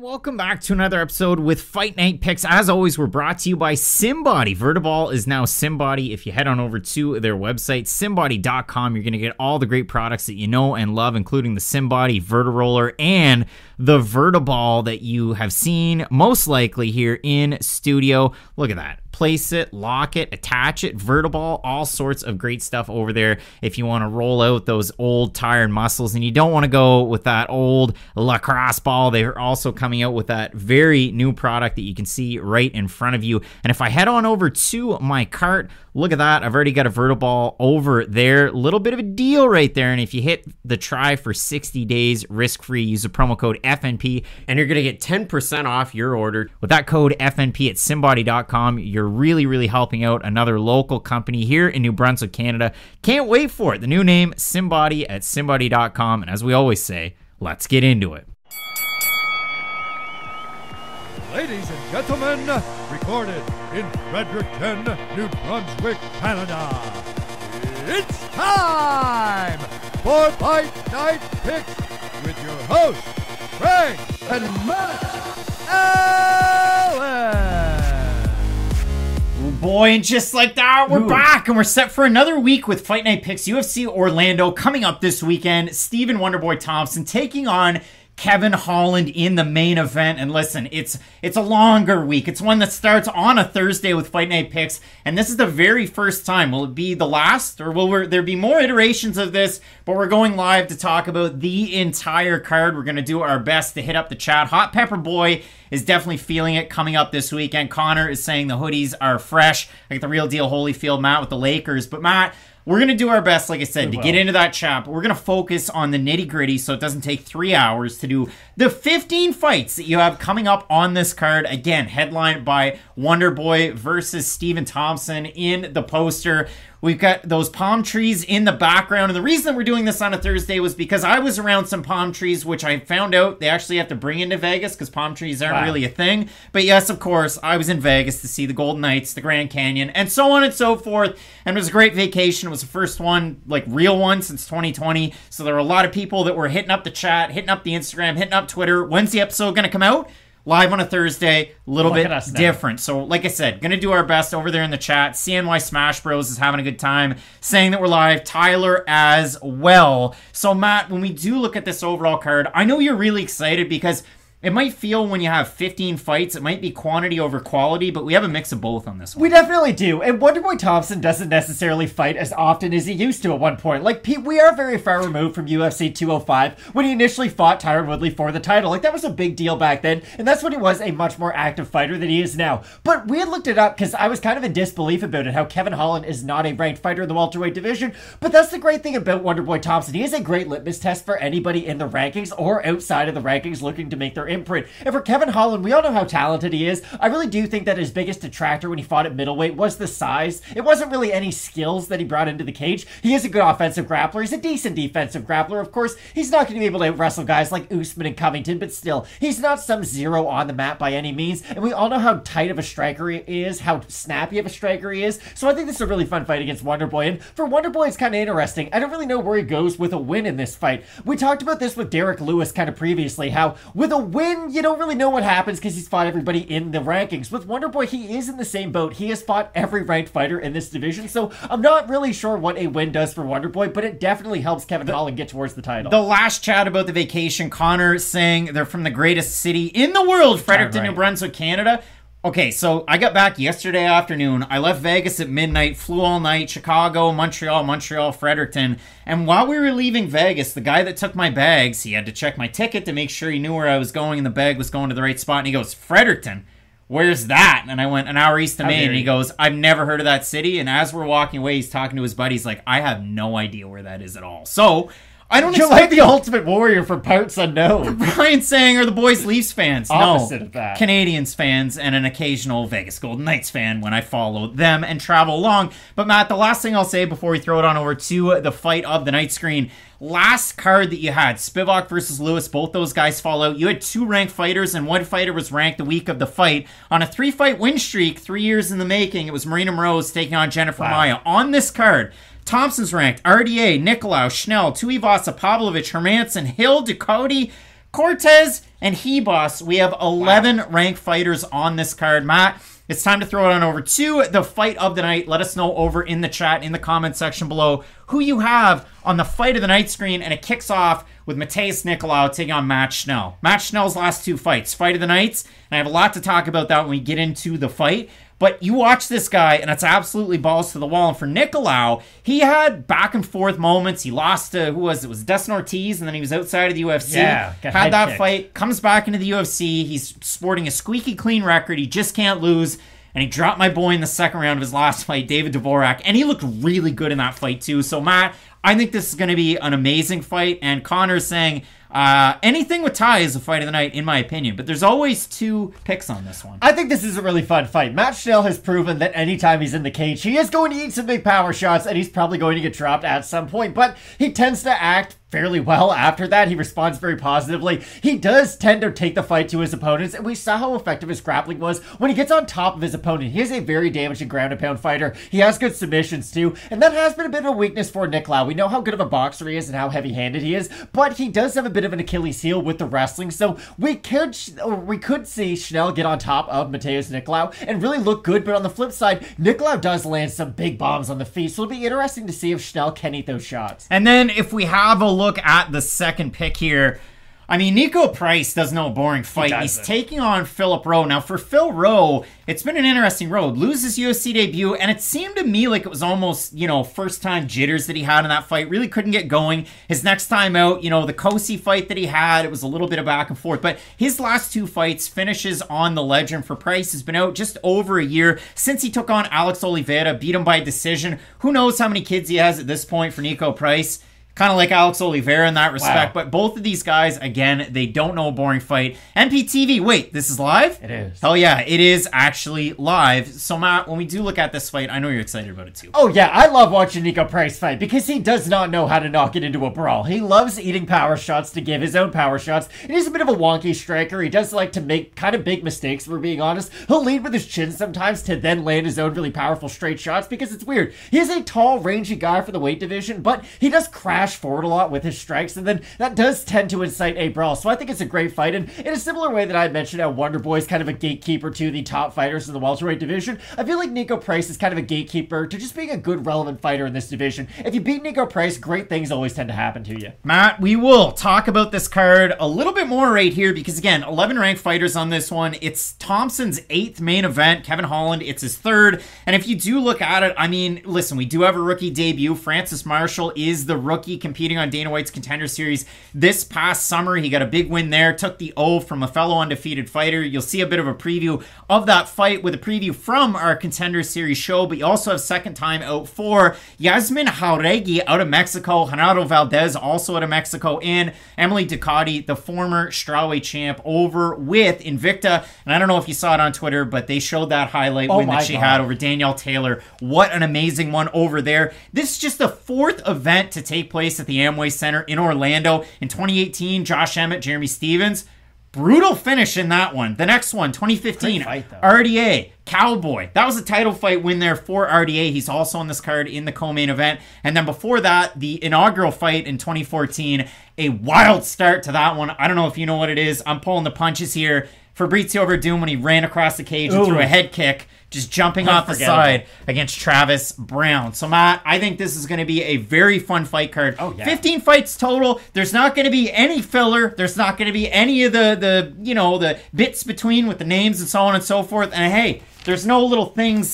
welcome back to another episode with Fight Night Picks. As always, we're brought to you by SimBody. Vertiball is now SimBody. If you head on over to their website, simbody.com, you're going to get all the great products that you know and love, including the SimBody Vertiroller and the Vertiball that you have seen most likely here in studio. Look at that. Place it, lock it, attach it, Vertiball, all sorts of great stuff over there if you want to roll out those old tired muscles and you don't want to go with that old lacrosse ball. They're also coming out with that very new product that you can see right in front of you. And if I head on over to my cart, look at that. I've already got a Vertiball over there. Little bit of a deal right there. And if you hit the try for 60 days risk-free, use the promo code FNP and you're going to get 10% off your order. With that code FNP at simbody.com, you're really helping out another local company here in New Brunswick, Canada. Can't wait for it. The new name, SimBody at simbody.com. And as we always say, let's get into it. Ladies and gentlemen, recorded in Fredericton, New Brunswick, Canada. It's time for Fight Night Picks with your hosts, Frank and Matt Allen. Boy, and just like that, we're back and we're set for another week with Fight Night Picks. UFC Orlando coming up this weekend. Stephen Wonderboy Thompson taking on Kevin Holland in the main event. And listen, it's a longer week. It's one that starts on a Thursday with Fight Night Picks, and this is the very first time. Will it be the last, or will there be more iterations of this? But we're going live to talk about the entire card. We're going to do our best to hit up the chat. Hot Pepper Boy is definitely feeling it coming up this weekend. Connor is saying the hoodies are fresh, like the Real Deal Holyfield Matt with the Lakers. But Matt, we're going to do our best, like I said, to get into that chat, but we're going to focus on the nitty-gritty so it doesn't take 3 hours to do the 15 fights that you have coming up on this card. Again, headlined by Wonderboy versus Stephen Thompson in the poster. We've got those palm trees in the background. And the reason we're doing this on a Thursday was because I was around some palm trees, which I found out they actually have to bring into Vegas because palm trees aren't really a thing. But yes, of course, I was in Vegas to see the Golden Knights, the Grand Canyon, and so on and so forth. And it was a great vacation. It was the first one, like real one, since 2020. So there were a lot of people that were hitting up the chat, hitting up the Instagram, hitting up Twitter. When's the episode going to come out? Live on a Thursday, a little bit different. So, like I said, going to do our best over there in the chat. CNY Smash Bros is having a good time saying that we're live. Tyler as well. So, Matt, when we do look at this overall card, I know you're really excited because it might feel when you have 15 fights, it might be quantity over quality, but we have a mix of both on this one. We definitely do. And Wonderboy Thompson doesn't necessarily fight as often as he used to at one point. Like, we are very far removed from UFC 205 when he initially fought Tyron Woodley for the title. Like, that was a big deal back then, and that's when he was a much more active fighter than he is now. But we had looked it up because I was kind of in disbelief about it, how Kevin Holland is not a ranked fighter in the welterweight division. But that's the great thing about Wonderboy Thompson. He is a great litmus test for anybody in the rankings or outside of the rankings looking to make their imprint. And for Kevin Holland, we all know how talented he is. I really do think that his biggest detractor when he fought at middleweight was the size. It wasn't really any skills that he brought into the cage. He is a good offensive grappler. He's a decent defensive grappler. Of course, he's not going to be able to wrestle guys like Usman and Covington, but still, he's not some zero on the mat by any means. And we all know how tight of a striker he is, how snappy of a striker he is. So I think this is a really fun fight against Wonderboy. And for Wonderboy, it's kind of interesting. I don't really know where he goes with a win in this fight. We talked about this with Derek Lewis kind of previously, how with a win, you don't really know what happens because he's fought everybody in the rankings. With Wonderboy, he is in the same boat. He has fought every ranked fighter in this division, so I'm not really sure what a win does for Wonderboy, but it definitely helps Kevin Holland get towards the title. The last chat about the vacation, Connor saying they're from the greatest city in the world, Fredericton, New Brunswick, Canada. Okay, so I got back yesterday afternoon. I left Vegas at midnight, flew all night, Chicago, Montreal, Fredericton. And while we were leaving Vegas, the guy that took my bags, he had to check my ticket to make sure he knew where I was going and the bag was going to the right spot. And he goes, Fredericton? Where's that? And I went, an hour east of Maine. And he goes, I've never heard of that city. And as we're walking away, he's talking to his buddies like, I have no idea where that is at all. So I don't You're like the Ultimate Warrior from Parts Unknown. Brian saying, are the boys Leafs fans? Opposite of that. Canadians fans and an occasional Vegas Golden Knights fan when I follow them and travel along. But Matt, the last thing I'll say before we throw it on over to the fight of the night screen, last card that you had, Spivak versus Lewis, both those guys fall out. You had two ranked fighters, and one fighter was ranked the week of the fight. On a 3-fight win streak, 3 years in the making, it was Marina Moroz taking on Jennifer Maia. On this card, Thompson's ranked, RDA, Nicolau, Schnell, Tuivasa, Pavlovich, Hermanson, Hill, Ducote, Cortez and Hebos, we have 11 ranked fighters on this card. Matt, it's time to throw it on over to the fight of the night. Let us know over in the chat, in the comment section below, who you have on the fight of the night screen. And it kicks off with Matheus Nicolau taking on Matt Schnell. Matt Schnell's last two fights, fight of the nights. And I have a lot to talk about that when we get into the fight. But you watch this guy, and it's absolutely balls to the wall. And for Nicolau, he had back and forth moments. He lost to, who was it? It was Dustin Ortiz, and then he was outside of the UFC. Yeah, had that fight, comes back into the UFC. He's sporting a squeaky clean record. He just can't lose. And he dropped my boy in the second round of his last fight, David Dvorak. And he looked really good in that fight, too. So, Matt, I think this is going to be an amazing fight. And Connor's saying anything with Ty is a fight of the night, in my opinion. But there's always two picks on this one. I think this is a really fun fight. Matt Schnell has proven that anytime he's in the cage, he is going to eat some big power shots, and he's probably going to get dropped at some point. But he tends to act fairly well after that. He responds very positively. He does tend to take the fight to his opponents, and we saw how effective his grappling was when he gets on top of his opponent. He is a very damaging ground and pound fighter. He has good submissions too, and that has been a bit of a weakness for Nicolau. We know how good of a boxer he is and how heavy-handed he is, but he does have a bit of an Achilles heel with the wrestling, so we could see Schnell get on top of Matheus Nicolau and really look good, but on the flip side, Nicolau does land some big bombs on the feet, so it'll be interesting to see if Schnell can eat those shots. And then if we have a look at the second pick here, I mean, Nico Price does no boring fight. He's taking on Philip Rowe. Now, for Phil Rowe, it's been an interesting road. Loses UFC debut, and it seemed to me like it was almost, first-time jitters that he had in that fight. Really couldn't get going. His next time out, the Kosi fight that he had, it was a little bit of back and forth. But his last two fights finishes on the legend. For Price, has been out just over a year since he took on Alex Oliveira, beat him by decision. Who knows how many kids he has at this point for Nico Price? Kind of like Alex Oliveira in that respect. Wow. But both of these guys, again, they don't know a boring fight. MPTV, wait, this is live? It is. Hell yeah, it is actually live. So, Matt, when we do look at this fight, I know you're excited about it too. Oh, yeah, I love watching Nico Price fight because he does not know how to knock it into a brawl. He loves eating power shots to give his own power shots. And he's a bit of a wonky striker. He does like to make kind of big mistakes, if we're being honest. He'll lead with his chin sometimes to then land his own really powerful straight shots because it's weird. He is a tall, rangy guy for the weight division, but he does crash forward a lot with his strikes, and then that does tend to incite a brawl. So I think it's a great fight, and in a similar way that I mentioned how Wonder Boy is kind of a gatekeeper to the top fighters in the welterweight division, I feel like Nico Price is kind of a gatekeeper to just being a good, relevant fighter in this division. If you beat Nico Price, great things always tend to happen to you. Matt, we will talk about this card a little bit more right here because, again, 11 ranked fighters on this one. It's Thompson's 8th main event. Kevin Holland, it's his 3rd. And if you do look at it, I mean, listen, we do have a rookie debut. Francis Marshall is the rookie competing on Dana White's Contender Series this past summer. He got a big win there, took the O from a fellow undefeated fighter. You'll see a bit of a preview of that fight with a preview from our Contender Series show, but you also have second time out for Yasmin Jauregui out of Mexico, Genaro Valdez also out of Mexico, and Emily Ducati, the former strawweight champ, over with Invicta. And I don't know if you saw it on Twitter, but they showed that highlight win that she had over Danielle Taylor. What an amazing one over there. This is just the 4th event to take place at the Amway Center in Orlando. In 2018, Josh Emmett, Jeremy Stevens, brutal finish in that one. The next one, 2015, RDA, Cowboy. That was a title fight win there for RDA. He's also on this card in the co-main event. And then before that, the inaugural fight in 2014, a wild start to that one. I don't know if you know what it is. I'm pulling the punches here. Fabrizio Verdum, when he ran across the cage and threw a head kick, just jumping off the side against Travis Brown. So, Matt, I think this is going to be a very fun fight card. 15 fights total. There's not going to be any filler. There's not going to be any of the bits between with the names and so on and so forth. And, hey, there's no little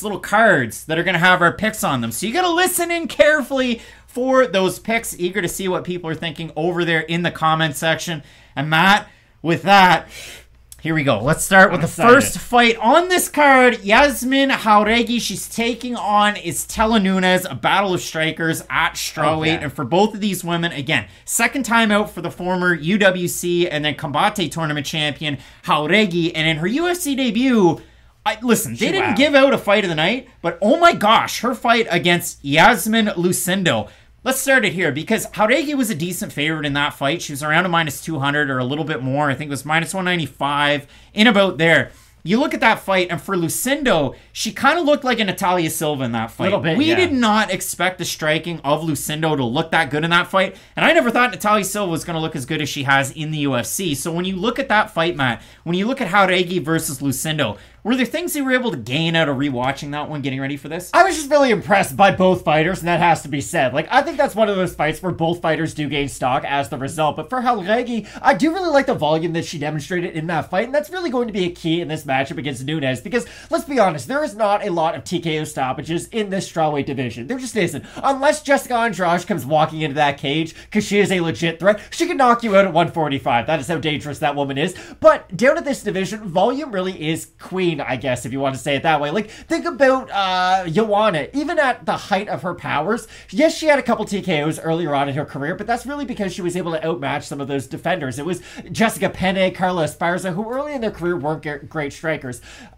cards that are going to have our picks on them. So you got to listen in carefully for those picks. Eager to see what people are thinking over there in the comment section. And, Matt, with that, here we go. Let's start with the first fight on this card. Yasmin Jauregui, she's taking on Istela Nunes, a battle of strikers at strawweight. And for both of these women, again, second time out for the former UWC and then Combate tournament champion Jauregui. And in her UFC debut, they didn't give out a fight of the night, but oh my gosh, her fight against Yasmin Lucindo. Let's start it here because Jauregui was a decent favorite in that fight. She was around a -200 or a little bit more. I think it was -195, in about there. you look at that fight, and for Lucindo, she kind of looked like a Natalia Silva in that fight. Little bit, we yeah. did not expect the striking of Lucindo to look that good in that fight, and I never thought Natalia Silva was going to look as good as she has in the UFC. So when you look at that fight, Matt, when you look at Jauregui versus Lucindo, were there things you were able to gain out of rewatching that one, getting ready for this? I was just really impressed by both fighters, and that has to be said. Like, I think that's one of those fights where both fighters do gain stock as the result. But for Jauregui, I do really like the volume that she demonstrated in that fight, and that's really going to be a key in this matchup against Nunes. Because, let's be honest, there is not a lot of TKO stoppages in this strawweight division. There just isn't. Unless Jessica Andrade comes walking into that cage, because she is a legit threat, she can knock you out at 145. That is how dangerous that woman is. But down at this division, volume really is queen, I guess, if you want to say it that way. Like, think about Joanna. Even at the height of her powers, yes, she had a couple TKOs earlier on in her career, but that's really because she was able to outmatch some of those defenders. It was Jessica Penne, Carla Esparza, who early in their career weren't great strikers.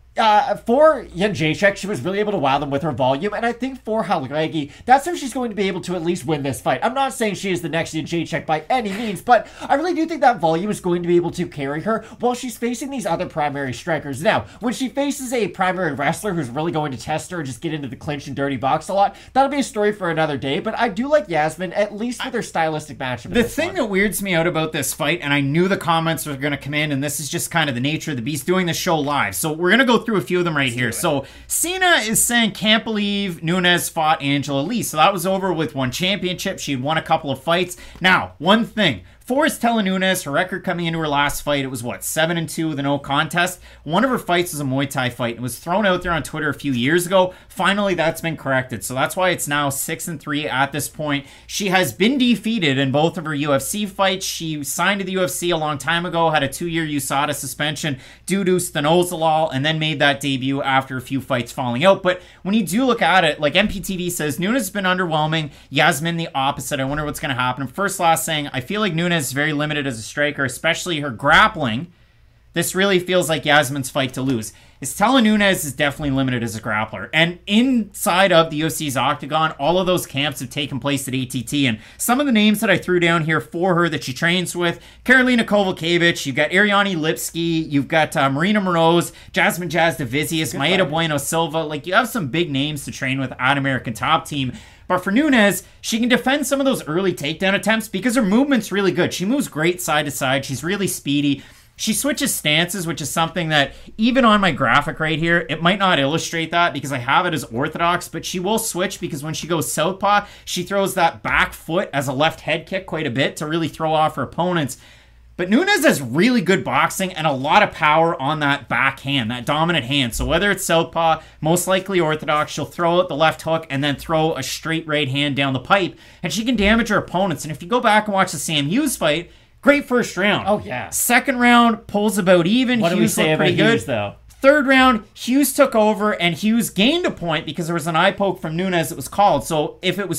For Jędrzejczyk, she was really able to wow them with her volume, and I think for Jauregui, that's how she's going to be able to at least win this fight. I'm not saying she is the next Jędrzejczyk by any means, but I really do think that volume is going to be able to carry her while she's facing these other primary strikers. Now, when she faces a primary wrestler who's really going to test her and just get into the clinch and dirty box a lot, that'll be a story for another day, but I do like Yasmin, at least with her stylistic matchup. The thing that weirds me out about this fight, and I knew the comments were going to come in, and this is just kind of the nature of the beast doing the show live, so we're going to go through a few of them right here. So Cena is saying, can't believe Nunes fought Angela Lee. So that was over with one championship. She had won a couple of fights. Now, one thing. Forrest Nunes, her record coming into her last fight, it was 7-2 with a no contest. One of her fights was a Muay Thai fight. It was thrown out there on Twitter a few years ago. Finally, that's been corrected. So that's why it's now 6-3 at this point. She has been defeated in both of her UFC fights. She signed to the UFC a long time ago, had a 2-year USADA suspension due to stanozolol, and then made that debut after a few fights falling out. But when you do look at it, like MPTV says, Nunes has been underwhelming. Yasmin the opposite. I wonder what's going to happen. First Loss saying, I feel like Nunes is very limited as a striker, especially her grappling. This really feels like Yasmin's fight to lose. Estela Nunes is definitely limited as a grappler. And inside of the UFC's Octagon, all of those camps have taken place at ATT. And some of the names that I threw down here for her that she trains with, Karolina Kowalkiewicz, you've got Ariane Lipski, you've got Marina Moroz, Jasmine Jasudavicius, Maeda Bueno Silva. Like, you have some big names to train with at American Top Team. But for Nunes, she can defend some of those early takedown attempts because her movement's really good. She moves great side to side. She's really speedy. She switches stances, which is something that even on my graphic right here, it might not illustrate that because I have it as orthodox, but she will switch because when she goes southpaw, she throws that back foot as a left head kick quite a bit to really throw off her opponents. But Nunes has really good boxing and a lot of power on that back hand, that dominant hand. So whether it's southpaw, most likely orthodox, she'll throw out the left hook and then throw a straight right hand down the pipe, and she can damage her opponents. And if you go back and watch the Sam Hughes fight, great first round. Oh, yeah. Second round, pulls about even. What do we say about Hughes, though? Third round, Hughes took over, and Hughes gained a point because there was an eye poke from Nunes that was called. So if it was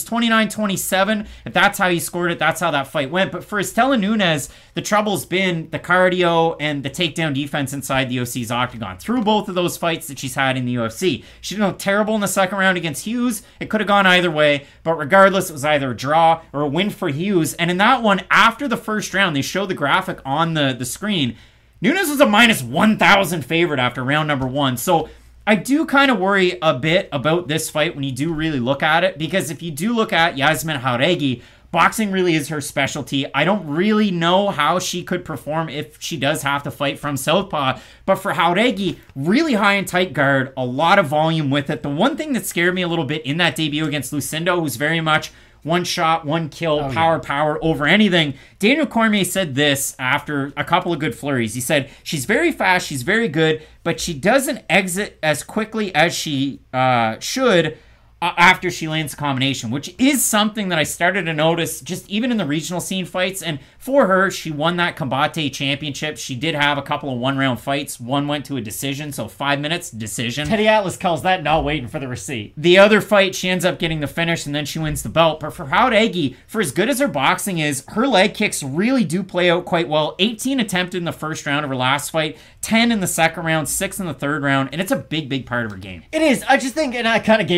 29-27, if that's how he scored it, that's how that fight went. But for Estela Nunes, the trouble's been the cardio and the takedown defense inside the UFC's Octagon. Through both of those fights that she's had in the UFC. She didn't look terrible in the second round against Hughes. It could have gone either way, but regardless, it was either a draw or a win for Hughes. And in that one, after the first round, they show the graphic on the screen, Nunes was a minus 1,000 favorite after round number 1. So I do kind of worry a bit about this fight when you do really look at it, because if you do look at Yasmin Jauregui, boxing really is her specialty. I don't really know how she could perform if she does have to fight from southpaw. But for Jauregui, really high and tight guard, a lot of volume with it. The one thing that scared me a little bit in that debut against Lucindo, who's very much one shot, one kill, power over anything. Daniel Cormier said this after a couple of good flurries. He said, she's very fast, she's very good, but she doesn't exit as quickly as she should after she lands a combination, which is something that I started to notice just even in the regional scene fights. And for her, she won that Combate championship. She did have a couple of one-round fights. One went to a decision, so 5 minutes, decision. Teddy Atlas calls that not waiting for the receipt. The other fight, she ends up getting the finish, and then she wins the belt. But for Jauregui, for as good as her boxing is, her leg kicks really do play out quite well. 18 attempted in the first round of her last fight, 10 in the second round, 6 in the third round, and it's a big, big part of her game. It is. I just think, and I kind of gave it away in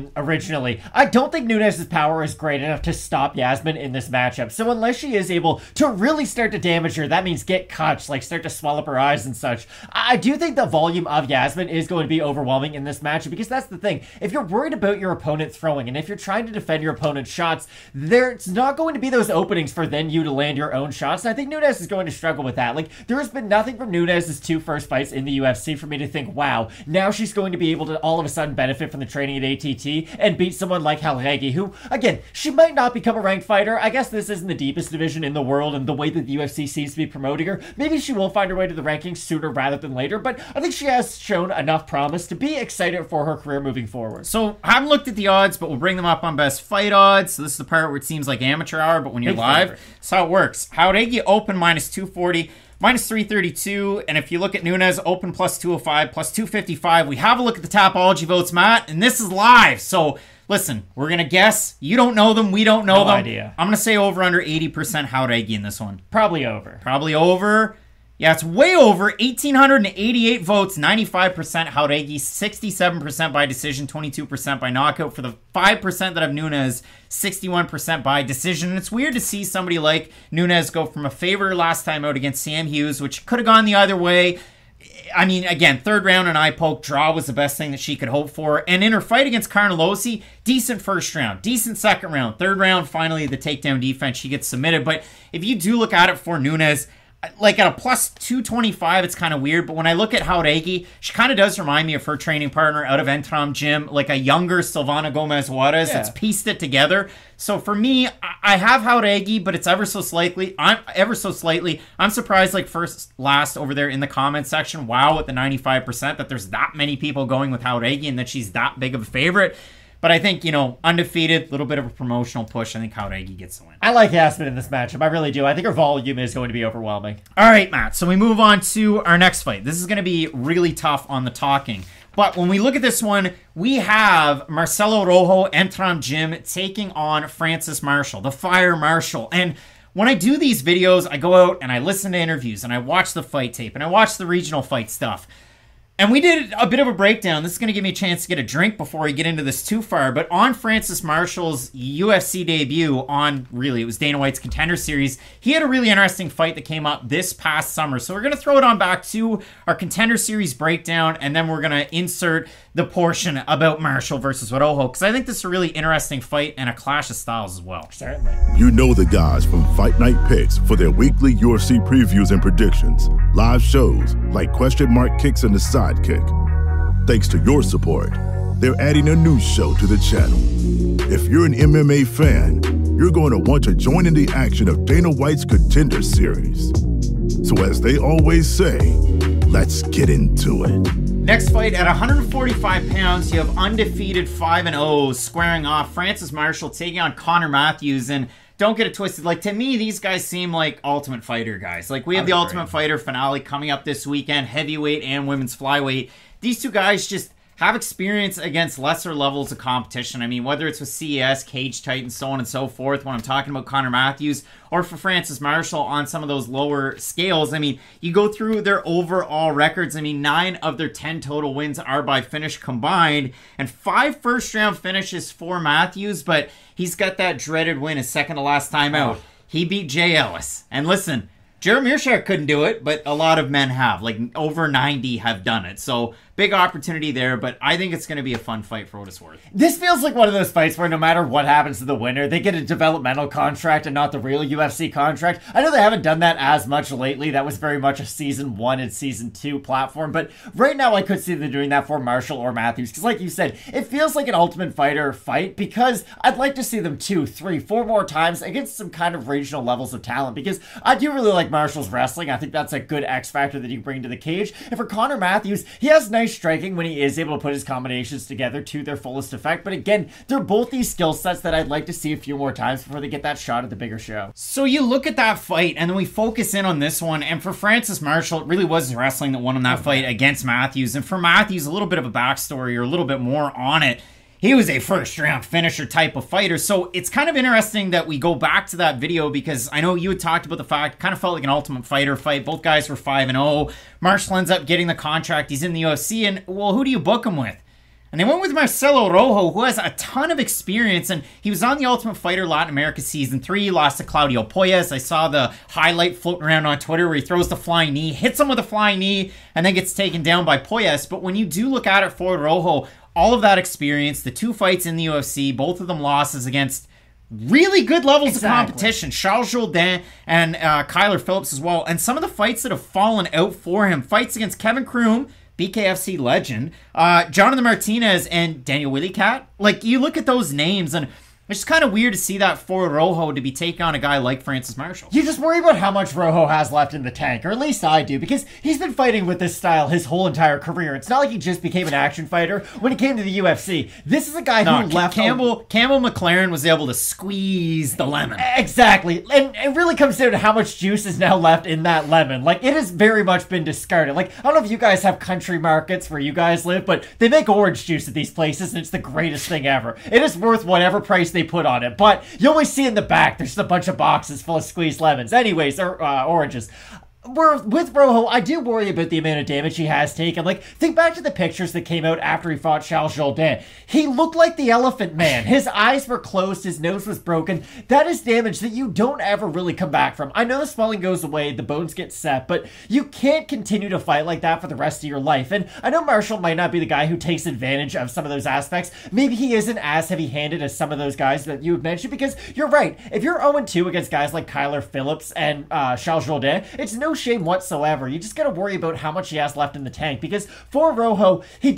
originally, I don't think Nunes's power is great enough to stop Yasmin in this matchup. So unless she is able to really start to damage her, that means get cuts, like start to swell up her eyes and such, I do think the volume of Yasmin is going to be overwhelming in this matchup, because that's the thing. If you're worried about your opponent throwing, and if you're trying to defend your opponent's shots, there's not going to be those openings for then you to land your own shots. And I think Nunes is going to struggle with that. Like, there has been nothing from Nunes's 2 first fights in the UFC for me to think, wow, now she's going to be able to all of a sudden benefit from the training at ATT and beat someone like Jauregui, who, again, she might not become a ranked fighter. I guess this isn't the deepest division in the world, and the way that the UFC seems to be promoting her, maybe she will find her way to the rankings sooner rather than later, but I think she has shown enough promise to be excited for her career moving forward. So, I haven't looked at the odds, but we'll bring them up on Best Fight Odds. So this is the part where it seems like amateur hour, but when you're live, that's how it works. Jauregui open minus 240, minus 332, and if you look at Nunes, open plus 205, plus 255. We have a look at the Tapology votes, Matt, and this is live, so listen, we're going to guess. You don't know them, we don't know them. No idea. I'm going to say over under 80% Jauregui in this one. Probably over. Probably over. Yeah, it's way over. 1,888 votes, 95% Jauregui, 67% by decision, 22% by knockout. For the 5% that have Nunes, 61% by decision. And it's weird to see somebody like Nunes go from a favorite last time out against Sam Hughes, which could have gone the other way. I mean, again, third round and eye poke draw was the best thing that she could hope for. And in her fight against Carnelossi, decent first round, decent second round. Third round, finally, the takedown defense, she gets submitted. But if you do look at it for Nunes, like at a plus 225, it's kind of weird, but when I look at Jauregui, she kind of does remind me of her training partner out of Entram Gym, like a younger Silvana Gomez Juarez that's pieced it together. So for me, I have Jauregui, but it's ever so slightly. I'm surprised, like last over there in the comments section, wow, at the 95%, that there's that many people going with Jauregui and that she's that big of a favorite. But I think, undefeated, little bit of a promotional push. I think Jauregui gets the win. I like Yasmin in this matchup. I really do. I think her volume is going to be overwhelming. All right, Matt. So we move on to our next fight. This is going to be really tough on the talking. But when we look at this one, we have Marcelo Rojo, Entram Gym, taking on Francis Marshall, the Fire Marshal. And when I do these videos, I go out and I listen to interviews and I watch the fight tape and I watch the regional fight stuff. And we did a bit of a breakdown. This is going to give me a chance to get a drink before we get into this too far. But on Francis Marshall's UFC debut on, really, it was Dana White's Contender Series, he had a really interesting fight that came up this past summer. So we're going to throw it on back to our Contender Series breakdown, and then we're going to insert the portion about Marshall versus Rojo, because I think this is a really interesting fight and a clash of styles as well. Certainly. You know the guys from Fight Night Picks for their weekly UFC previews and predictions, live shows like Question Mark Kicks and the Sidekick. Thanks to your support, they're adding a new show to the channel. If you're an MMA fan, you're going to want to join in the action of Dana White's Contender Series. So as they always say, let's get into it. Next fight, at 145 pounds, you have undefeated 5-0 squaring off. Francis Marshall taking on Connor Matthews. And don't get it twisted. Like, to me, these guys seem like Ultimate Fighter guys. Like, we have the Ultimate Fighter finale coming up this weekend, heavyweight and women's flyweight. These two guys just have experience against lesser levels of competition. I mean, whether it's with CES, Cage Titan, so on and so forth, when I'm talking about Connor Matthews, or for Francis Marshall on some of those lower scales. I mean, you go through their overall records. I mean, 9 of their 10 total wins are by finish combined, and 5 first-round finishes for Matthews, but he's got that dreaded win, his second to last time out. He beat Jay Ellis. And listen, Jeremy Mearshart couldn't do it, but a lot of men have. Like, over 90 have done it. So, big opportunity there, but I think it's going to be a fun fight for what it's worth. This feels like one of those fights where no matter what happens to the winner, they get a developmental contract and not the real UFC contract. I know they haven't done that as much lately. That was very much a Season 1 and Season 2 platform, but right now I could see them doing that for Marshall or Matthews, because like you said, it feels like an Ultimate Fighter fight, because I'd like to see them 2, 3, 4 more times against some kind of regional levels of talent, because I do really like Marshall's wrestling. I think that's a good X factor that you bring to the cage. And for Connor Matthews, he has nice striking when he is able to put his combinations together to their fullest effect. But again, they're both these skill sets that I'd like to see a few more times before they get that shot at the bigger show. So you look at that fight, and then we focus in on this one. And for Francis Marshall, it really was his wrestling that won him that fight against Matthews. And for Matthews, a little bit of a backstory or a little bit more on it. He was a first-round finisher type of fighter, so it's kind of interesting that we go back to that video, because I know you had talked about the fact, kind of felt like an Ultimate Fighter fight. Both guys were 5-0. Marshall ends up getting the contract. He's in the UFC, and, well, who do you book him with? And they went with Marcelo Rojo, who has a ton of experience, and he was on the Ultimate Fighter Latin America Season 3. He lost to Claudio Poyas. I saw the highlight floating around on Twitter where he throws the flying knee, hits him with a flying knee, and then gets taken down by Poyas. But when you do look at it for Rojo, all of that experience, the 2 fights in the UFC, both of them losses against really good levels of competition. Charles Jourdain and Kyler Phillips as well. And some of the fights that have fallen out for him, fights against Kevin Kroom, BKFC legend, Jonathan Martinez, and Daniel Willycat. Like, you look at those names, and it's kind of weird to see that for Rojo to be taking on a guy like Francis Marshall. You just worry about how much Rojo has left in the tank, or at least I do, because he's been fighting with this style his whole entire career. It's not like he just became an action fighter when he came to the UFC. This is a guy who left... Campbell McLaren was able to squeeze the lemon. Exactly. And it really comes down to how much juice is now left in that lemon. Like, it has very much been discarded. Like, I don't know if you guys have country markets where you guys live, but they make orange juice at these places, and it's the greatest thing ever. It is worth whatever price they put on it, but you always see in the back there's just a bunch of boxes full of squeezed lemons, anyways, or oranges. With Rojo, I do worry about the amount of damage he has taken. Like, think back to the pictures that came out after he fought Charles Jourdain. He looked like the Elephant Man. His eyes were closed, his nose was broken. That is damage that you don't ever really come back from. I know the swelling goes away, the bones get set, but you can't continue to fight like that for the rest of your life. And I know Marshall might not be the guy who takes advantage of some of those aspects. Maybe he isn't as heavy-handed as some of those guys that you have mentioned, because you're right. If you're 0-2 against guys like Kyler Phillips and Charles Jourdain, it's no shame whatsoever. You just gotta worry about how much he has left in the tank, because for Rojo, he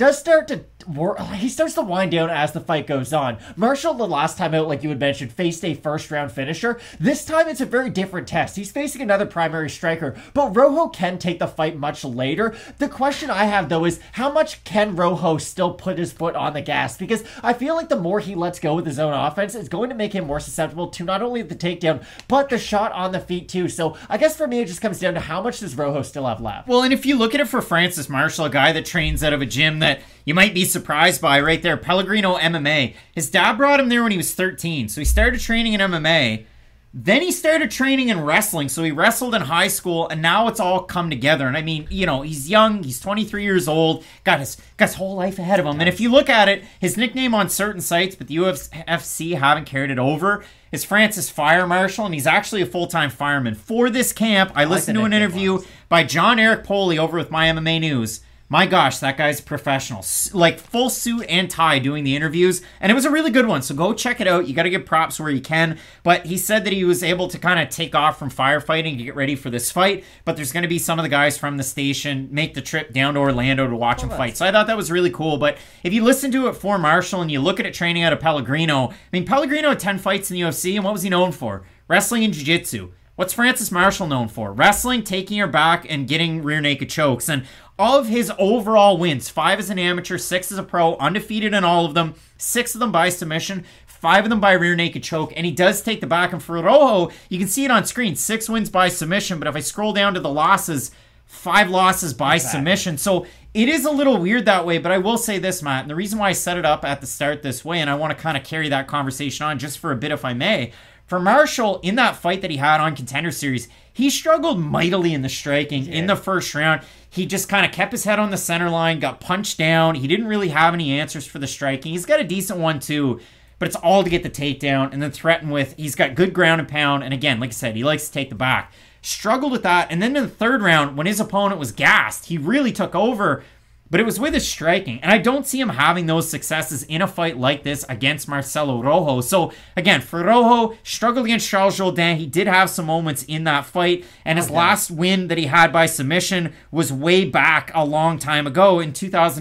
starts to wind down as the fight goes on. Marshall, the last time out, like you had mentioned, faced a first-round finisher. This time, it's a very different test. He's facing another primary striker, but Rojo can take the fight much later. The question I have, though, is how much can Rojo still put his foot on the gas? Because I feel like the more he lets go with his own offense, it's going to make him more susceptible to not only the takedown, but the shot on the feet, too. So I guess for me, it just comes down to how much does Rojo still have left? Well, and if you look at it for Francis Marshall, a guy that trains out of a gym that you might be surprised by right there, Pellegrino MMA. His dad brought him there when he was 13. So he started training in MMA. Then he started training in wrestling. So he wrestled in high school, and now it's all come together. And I mean, you know, he's young. He's 23 years old. Got his whole life ahead of him. And if you look at it, his nickname on certain sites, but the UFC haven't carried it over, is Francis Fire Marshall, and he's actually a full-time fireman. For this camp, I listened to an interview by John Eric Poley over with My MMA News. My gosh, that guy's professional. Like, full suit and tie doing the interviews. And it was a really good one, so go check it out. You got to give props where you can. But he said that he was able to kind of take off from firefighting to get ready for this fight. But there's going to be some of the guys from the station make the trip down to Orlando to watch him fight. So I thought that was really cool. But if you listen to it for Marshall and you look at it training out of Pellegrino, I mean, Pellegrino had 10 fights in the UFC, and what was he known for? Wrestling and jiu-jitsu. What's Francis Marshall known for? Wrestling, taking your back, and getting rear naked chokes. And of his overall wins, 5 as an amateur, 6 as a pro, undefeated in all of them, 6 of them by submission, 5 of them by rear naked choke, and he does take the back. And for Rojo, you can see it on screen, 6 wins by submission, but if I scroll down to the losses, 5 losses by submission. So it is a little weird that way, but I will say this, Matt, and the reason why I set it up at the start this way, and I want to kind of carry that conversation on just for a bit if I may, for Marshall, in that fight that he had on Contender Series, he struggled mightily in the striking in the first round. He just kind of kept his head on the center line, got punched down. He didn't really have any answers for the striking. He's got a decent one, too, but it's all to get the takedown and then threaten with. He's got good ground and pound, and again, like I said, he likes to take the back. Struggled with that, and then in the third round, when his opponent was gassed, he really took over, but it was with his striking, and I don't see him having those successes in a fight like this against Marcelo Rojo. So, again, for Rojo, struggled against Charles Jourdain. He did have some moments in that fight, and his last win that he had by submission was way back a long time ago in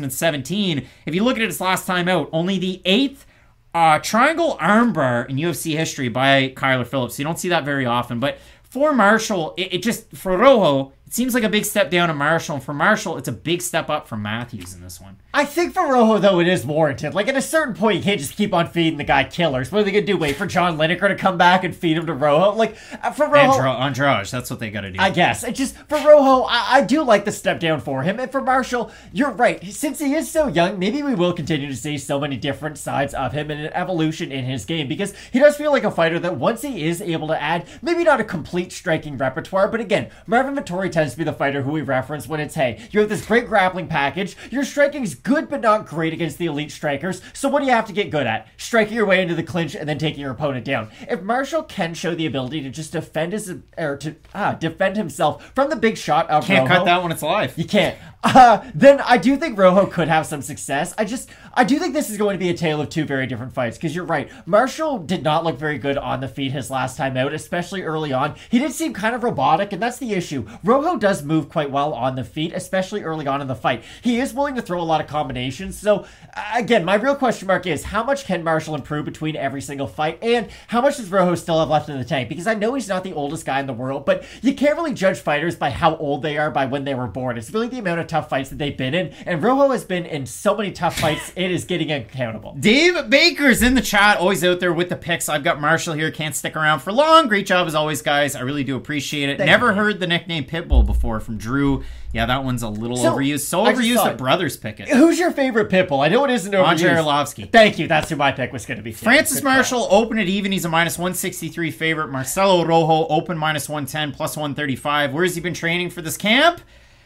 2017. If you look at his last time out, only the 8th triangle armbar in UFC history by Kyler Phillips. You don't see that very often, but for Marshall, for Rojo, it seems like a big step down to Marshall, and for Marshall, it's a big step up from Matthews in this one. I think for Rojo, though, it is warranted. Like, at a certain point, you can't just keep on feeding the guy killers. What are they going to do? Wait for John Lineker to come back and feed him to Rojo? Like, for Rojo... Andrade, that's what they got to do. I guess. It just, for Rojo, I do like the step down for him. And for Marshall, you're right. Since he is so young, maybe we will continue to see so many different sides of him and an evolution in his game, because he does feel like a fighter that once he is able to add, maybe not a complete striking repertoire, but again, Marvin Vettori tends to be the fighter who we reference when it's, hey, you have this great grappling package, your striking's good but not great against the elite strikers, so what do you have to get good at? Striking your way into the clinch and then taking your opponent down. If Marshall can show the ability to just defend himself from the big shot of Can't Rojo, cut that when it's live. you can't. Then I do think Rojo could have some success. I do think this is going to be a tale of two very different fights, because you're right. Marshall did not look very good on the feet his last time out, especially early on. He did seem kind of robotic, and that's the issue. Rojo does move quite well on the feet, especially early on in the fight. He is willing to throw a lot of combinations, so again, my real question mark is, how much can Marshall improve between every single fight, and how much does Rojo still have left in the tank? Because I know he's not the oldest guy in the world, but you can't really judge fighters by how old they are by when they were born. It's really the amount of tough fights that they've been in, and Rojo has been in so many tough fights, it is getting uncountable. Dave Baker's in the chat, always out there with the picks. I've got Marshall here, can't stick around for long. Great job as always, guys. I really do appreciate it. Never heard the nickname Pitbull before from Drew. Yeah, that one's a little overused. So overused that brothers pick it. Who's your favorite Pitbull? I know it isn't overused. Andre Arlovsky. Thank you. That's who my pick was going to be. Francis Marshall open at even. He's a minus 163 favorite. Marcelo Rojo open minus 110, plus 135. Where's he been training for this camp?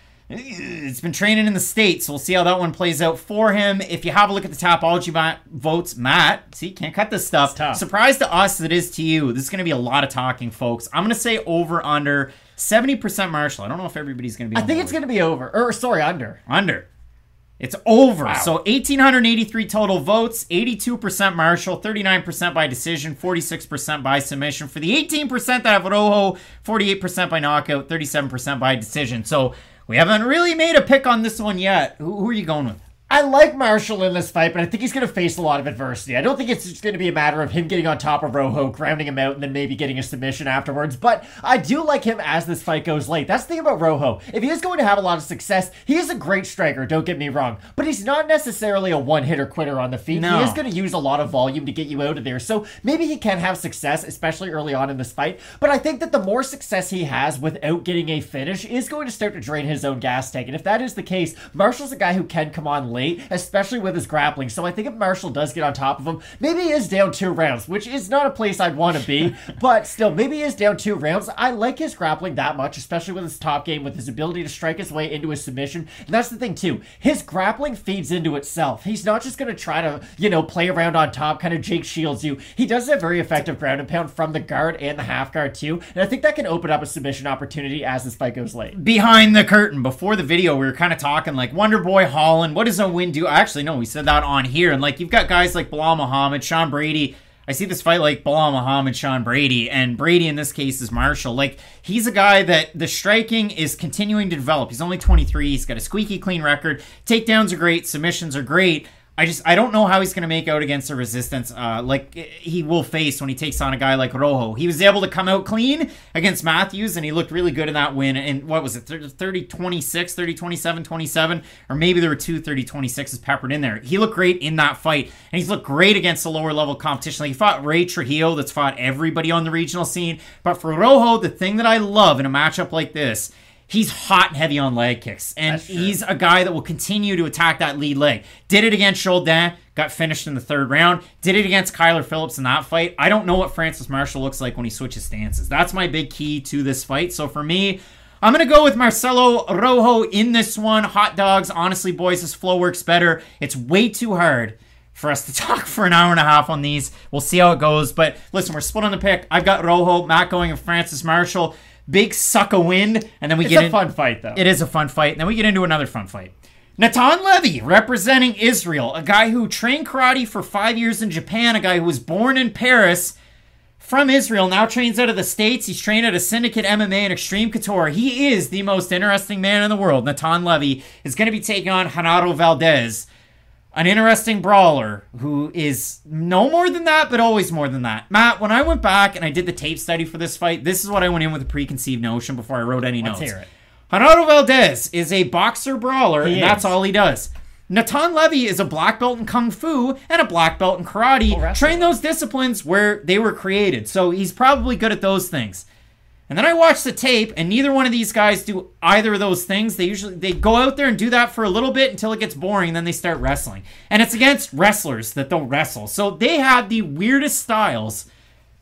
It's been training in the States, so we'll see how that one plays out for him. If you have a look at the Tapology votes, Matt, see, can't cut this stuff. Surprise to us as it is to you. This is going to be a lot of talking, folks. I'm going to say over under 70% Marshall. I don't know if everybody's going to be I think it's going to be over. Under. Under. It's over. Wow. So 1,883 total votes, 82% Marshall, 39% by decision, 46% by submission. For the 18% that have Rojo, 48% by knockout, 37% by decision. So we haven't really made a pick on this one yet. Who are you going with? I like Marshall in this fight, but I think he's going to face a lot of adversity. I don't think it's just going to be a matter of him getting on top of Rojo, grounding him out, and then maybe getting a submission afterwards. But I do like him as this fight goes late. That's the thing about Rojo. If he is going to have a lot of success, he is a great striker, don't get me wrong. But he's not necessarily a one-hitter quitter on the feet. No. He is going to use a lot of volume to get you out of there. So maybe he can have success, especially early on in this fight. But I think that the more success he has without getting a finish is going to start to drain his own gas tank. And if that is the case, Marshall's a guy who can come on late, especially with his grappling. So I think if Marshall does get on top of him, maybe he is down 2 rounds, which is not a place I'd want to be, but still, maybe he is down 2 rounds. I like his grappling that much, especially with his top game, with his ability to strike his way into a submission. And that's the thing too. His grappling feeds into itself. He's not just going to try to, play around on top, kind of Jake Shields you. He does have very effective ground and pound from the guard and the half guard too. And I think that can open up a submission opportunity as this fight goes late. Behind the curtain, before the video, we were kind of talking like Wonderboy Holland. What does a win do? Actually, no, we said that on here. And like, you've got guys like Bilal Muhammad, Sean Brady. I see this fight like Bilal Muhammad, Sean Brady, and Brady in this case is Marshall. Like, he's a guy that the striking is continuing to develop. He's only 23. He's got a squeaky clean record. Takedowns are great. Submissions are great. I don't know how he's going to make out against the resistance like he will face when he takes on a guy like Rojo. He was able to come out clean against Matthews, and he looked really good in that win. And what was it, 30-26, 30-27-27? Or maybe there were 2 30-26s peppered in there. He looked great in that fight, and he's looked great against the lower level competition. Like, he fought Ray Trujillo, that's fought everybody on the regional scene. But for Rojo, the thing that I love in a matchup like this, he's hot and heavy on leg kicks, and he's a guy that will continue to attack that lead leg. Did it against Jourdain, got finished in the 3rd round. Did it against Kyler Phillips in that fight. I don't know what Francis Marshall looks like when he switches stances. That's my big key to this fight. So for me, I'm going to go with Marcelo Rojo in this one. Hot dogs. Honestly, boys, this flow works better. It's way too hard for us to talk for an hour and a half on these. We'll see how it goes. But listen, we're split on the pick. I've got Rojo, Matt going with Francis Marshall. Big suck of wind, and then we get a fun fight, though. It is a fun fight, and then we get into another fun fight. Natan Levy, representing Israel, a guy who trained karate for 5 years in Japan, a guy who was born in Paris, from Israel, now trains out of the States. He's trained at a Syndicate MMA and Extreme Couture. He is the most interesting man in the world. Natan Levy is going to be taking on Renato Valdez, an interesting brawler who is no more than that, but always more than that. Matt, when I went back and I did the tape study for this fight, this is what I went in with a preconceived notion before I wrote any notes. Let's hear it. Renato Valdez is a boxer brawler, and that's all he does. Natan Levy is a black belt in Kung Fu and a black belt in Karate. Train those disciplines where they were created, so he's probably good at those things. And then I watched the tape, and neither one of these guys do either of those things. They go out there and do that for a little bit until it gets boring, and then they start wrestling. And it's against wrestlers that don't wrestle. So they have the weirdest styles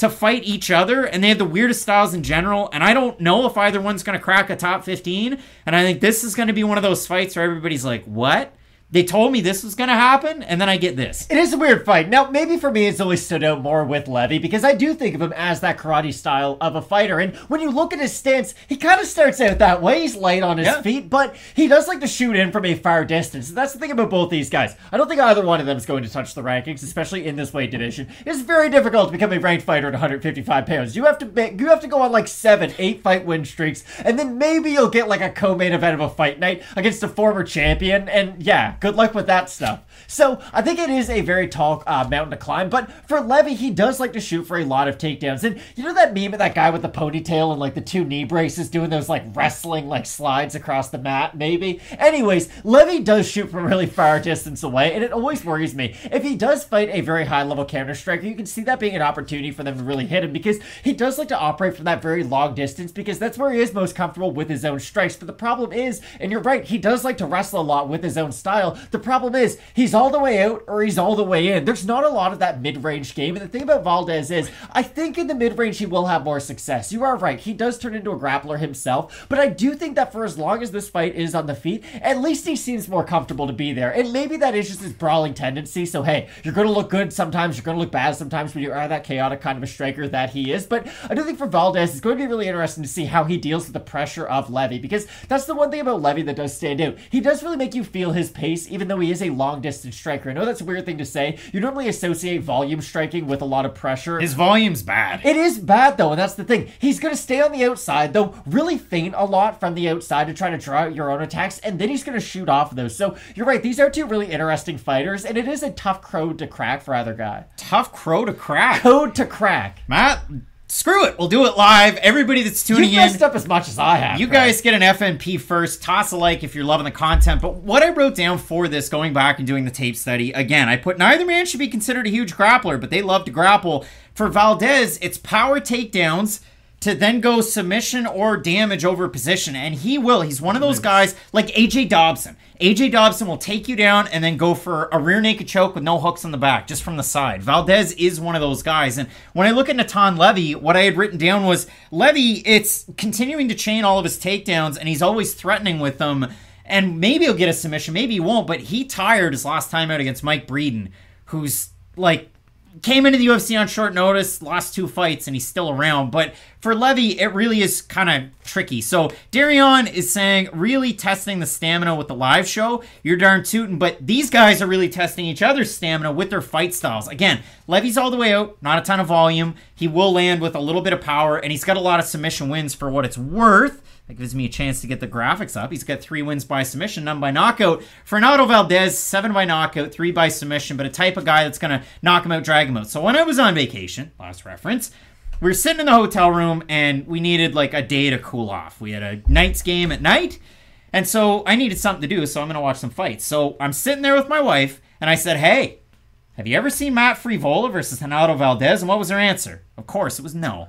to fight each other, and they have the weirdest styles in general, and I don't know if either one's going to crack a top 15, and I think this is going to be one of those fights where everybody's like, what? They told me this was going to happen, and then I get this. It is a weird fight. Now, maybe for me, it's always stood out more with Levy, because I do think of him as that karate style of a fighter. And when you look at his stance, he kind of starts out that way. He's light on his feet, but he does like to shoot in from a far distance. And that's the thing about both these guys. I don't think either one of them is going to touch the rankings, especially in this weight division. It's very difficult to become a ranked fighter at 155 pounds. You have to go on like 7-8 fight win streaks, and then maybe you'll get like a co-main event of a fight night against a former champion, and yeah, good luck with that stuff. So I think it is a very tall mountain to climb, but for Levy, he does like to shoot for a lot of takedowns. And you know that meme of that guy with the ponytail and like the 2 knee braces doing those like wrestling like slides across the mat, maybe? Anyways, Levy does shoot from really far distance away, and it always worries me. If he does fight a very high level counter striker, you can see that being an opportunity for them to really hit him, because he does like to operate from that very long distance, because that's where he is most comfortable with his own strikes. But the problem is, and you're right, he does like to wrestle a lot with his own style. The problem is, he's all the way out or he's all the way in. There's not a lot of that mid-range game. And the thing about Valdez is, I think in the mid-range he will have more success. You are right. He does turn into a grappler himself. But I do think that for as long as this fight is on the feet, at least he seems more comfortable to be there. And maybe that is just his brawling tendency. So hey, you're going to look good sometimes. You're going to look bad sometimes when you are that chaotic kind of a striker that he is. But I do think for Valdez, it's going to be really interesting to see how he deals with the pressure of Levy. Because that's the one thing about Levy that does stand out. He does really make you feel his pace, even though he is a long-distance striker. I know that's a weird thing to say. You normally associate volume striking with a lot of pressure. His volume's bad. It is bad, though, and that's the thing. He's going to stay on the outside, though, really feint a lot from the outside to try to draw out your own attacks, and then he's going to shoot off of those. So, you're right. These are two really interesting fighters, and it is a tough code to crack for either guy. Tough crow to crack. Code to crack. Matt, screw it. We'll do it live. Everybody that's tuning in. You messed up as much as I have. You guys get an FNP first. Toss a like if you're loving the content. But what I wrote down for this, going back and doing the tape study, again, I put neither man should be considered a huge grappler, but they love to grapple. For Valdez, it's power takedowns to then go submission or damage over position. And he will. He's one of those guys like AJ Dobson. AJ Dobson will take you down and then go for a rear naked choke with no hooks on the back, just from the side. Valdez is one of those guys. And when I look at Natan Levy, what I had written down was, Levy, it's continuing to chain all of his takedowns, and he's always threatening with them. And maybe he'll get a submission, maybe he won't, but he tired his last time out against Mike Breeden, who's like, came into the UFC on short notice, lost 2 fights, and he's still around. But for Levy, it really is kind of tricky. So Darion is saying, really testing the stamina with the live show. You're darn tootin', but these guys are really testing each other's stamina with their fight styles. Again, Levy's all the way out, not a ton of volume. He will land with a little bit of power, and he's got a lot of submission wins for what it's worth. That gives me a chance to get the graphics up. He's got 3 wins by submission, none by knockout. Fernando Valdez, 7 by knockout, 3 by submission, but a type of guy that's going to knock him out, drag him out. So when I was on vacation, last reference, we were sitting in the hotel room, and we needed like a day to cool off. We had a Knights game at night, and so I needed something to do, so I'm going to watch some fights. So I'm sitting there with my wife, and I said, hey, have you ever fought Matt Frevola versus Fernando Valdez? And what was her answer? Of course, it was no.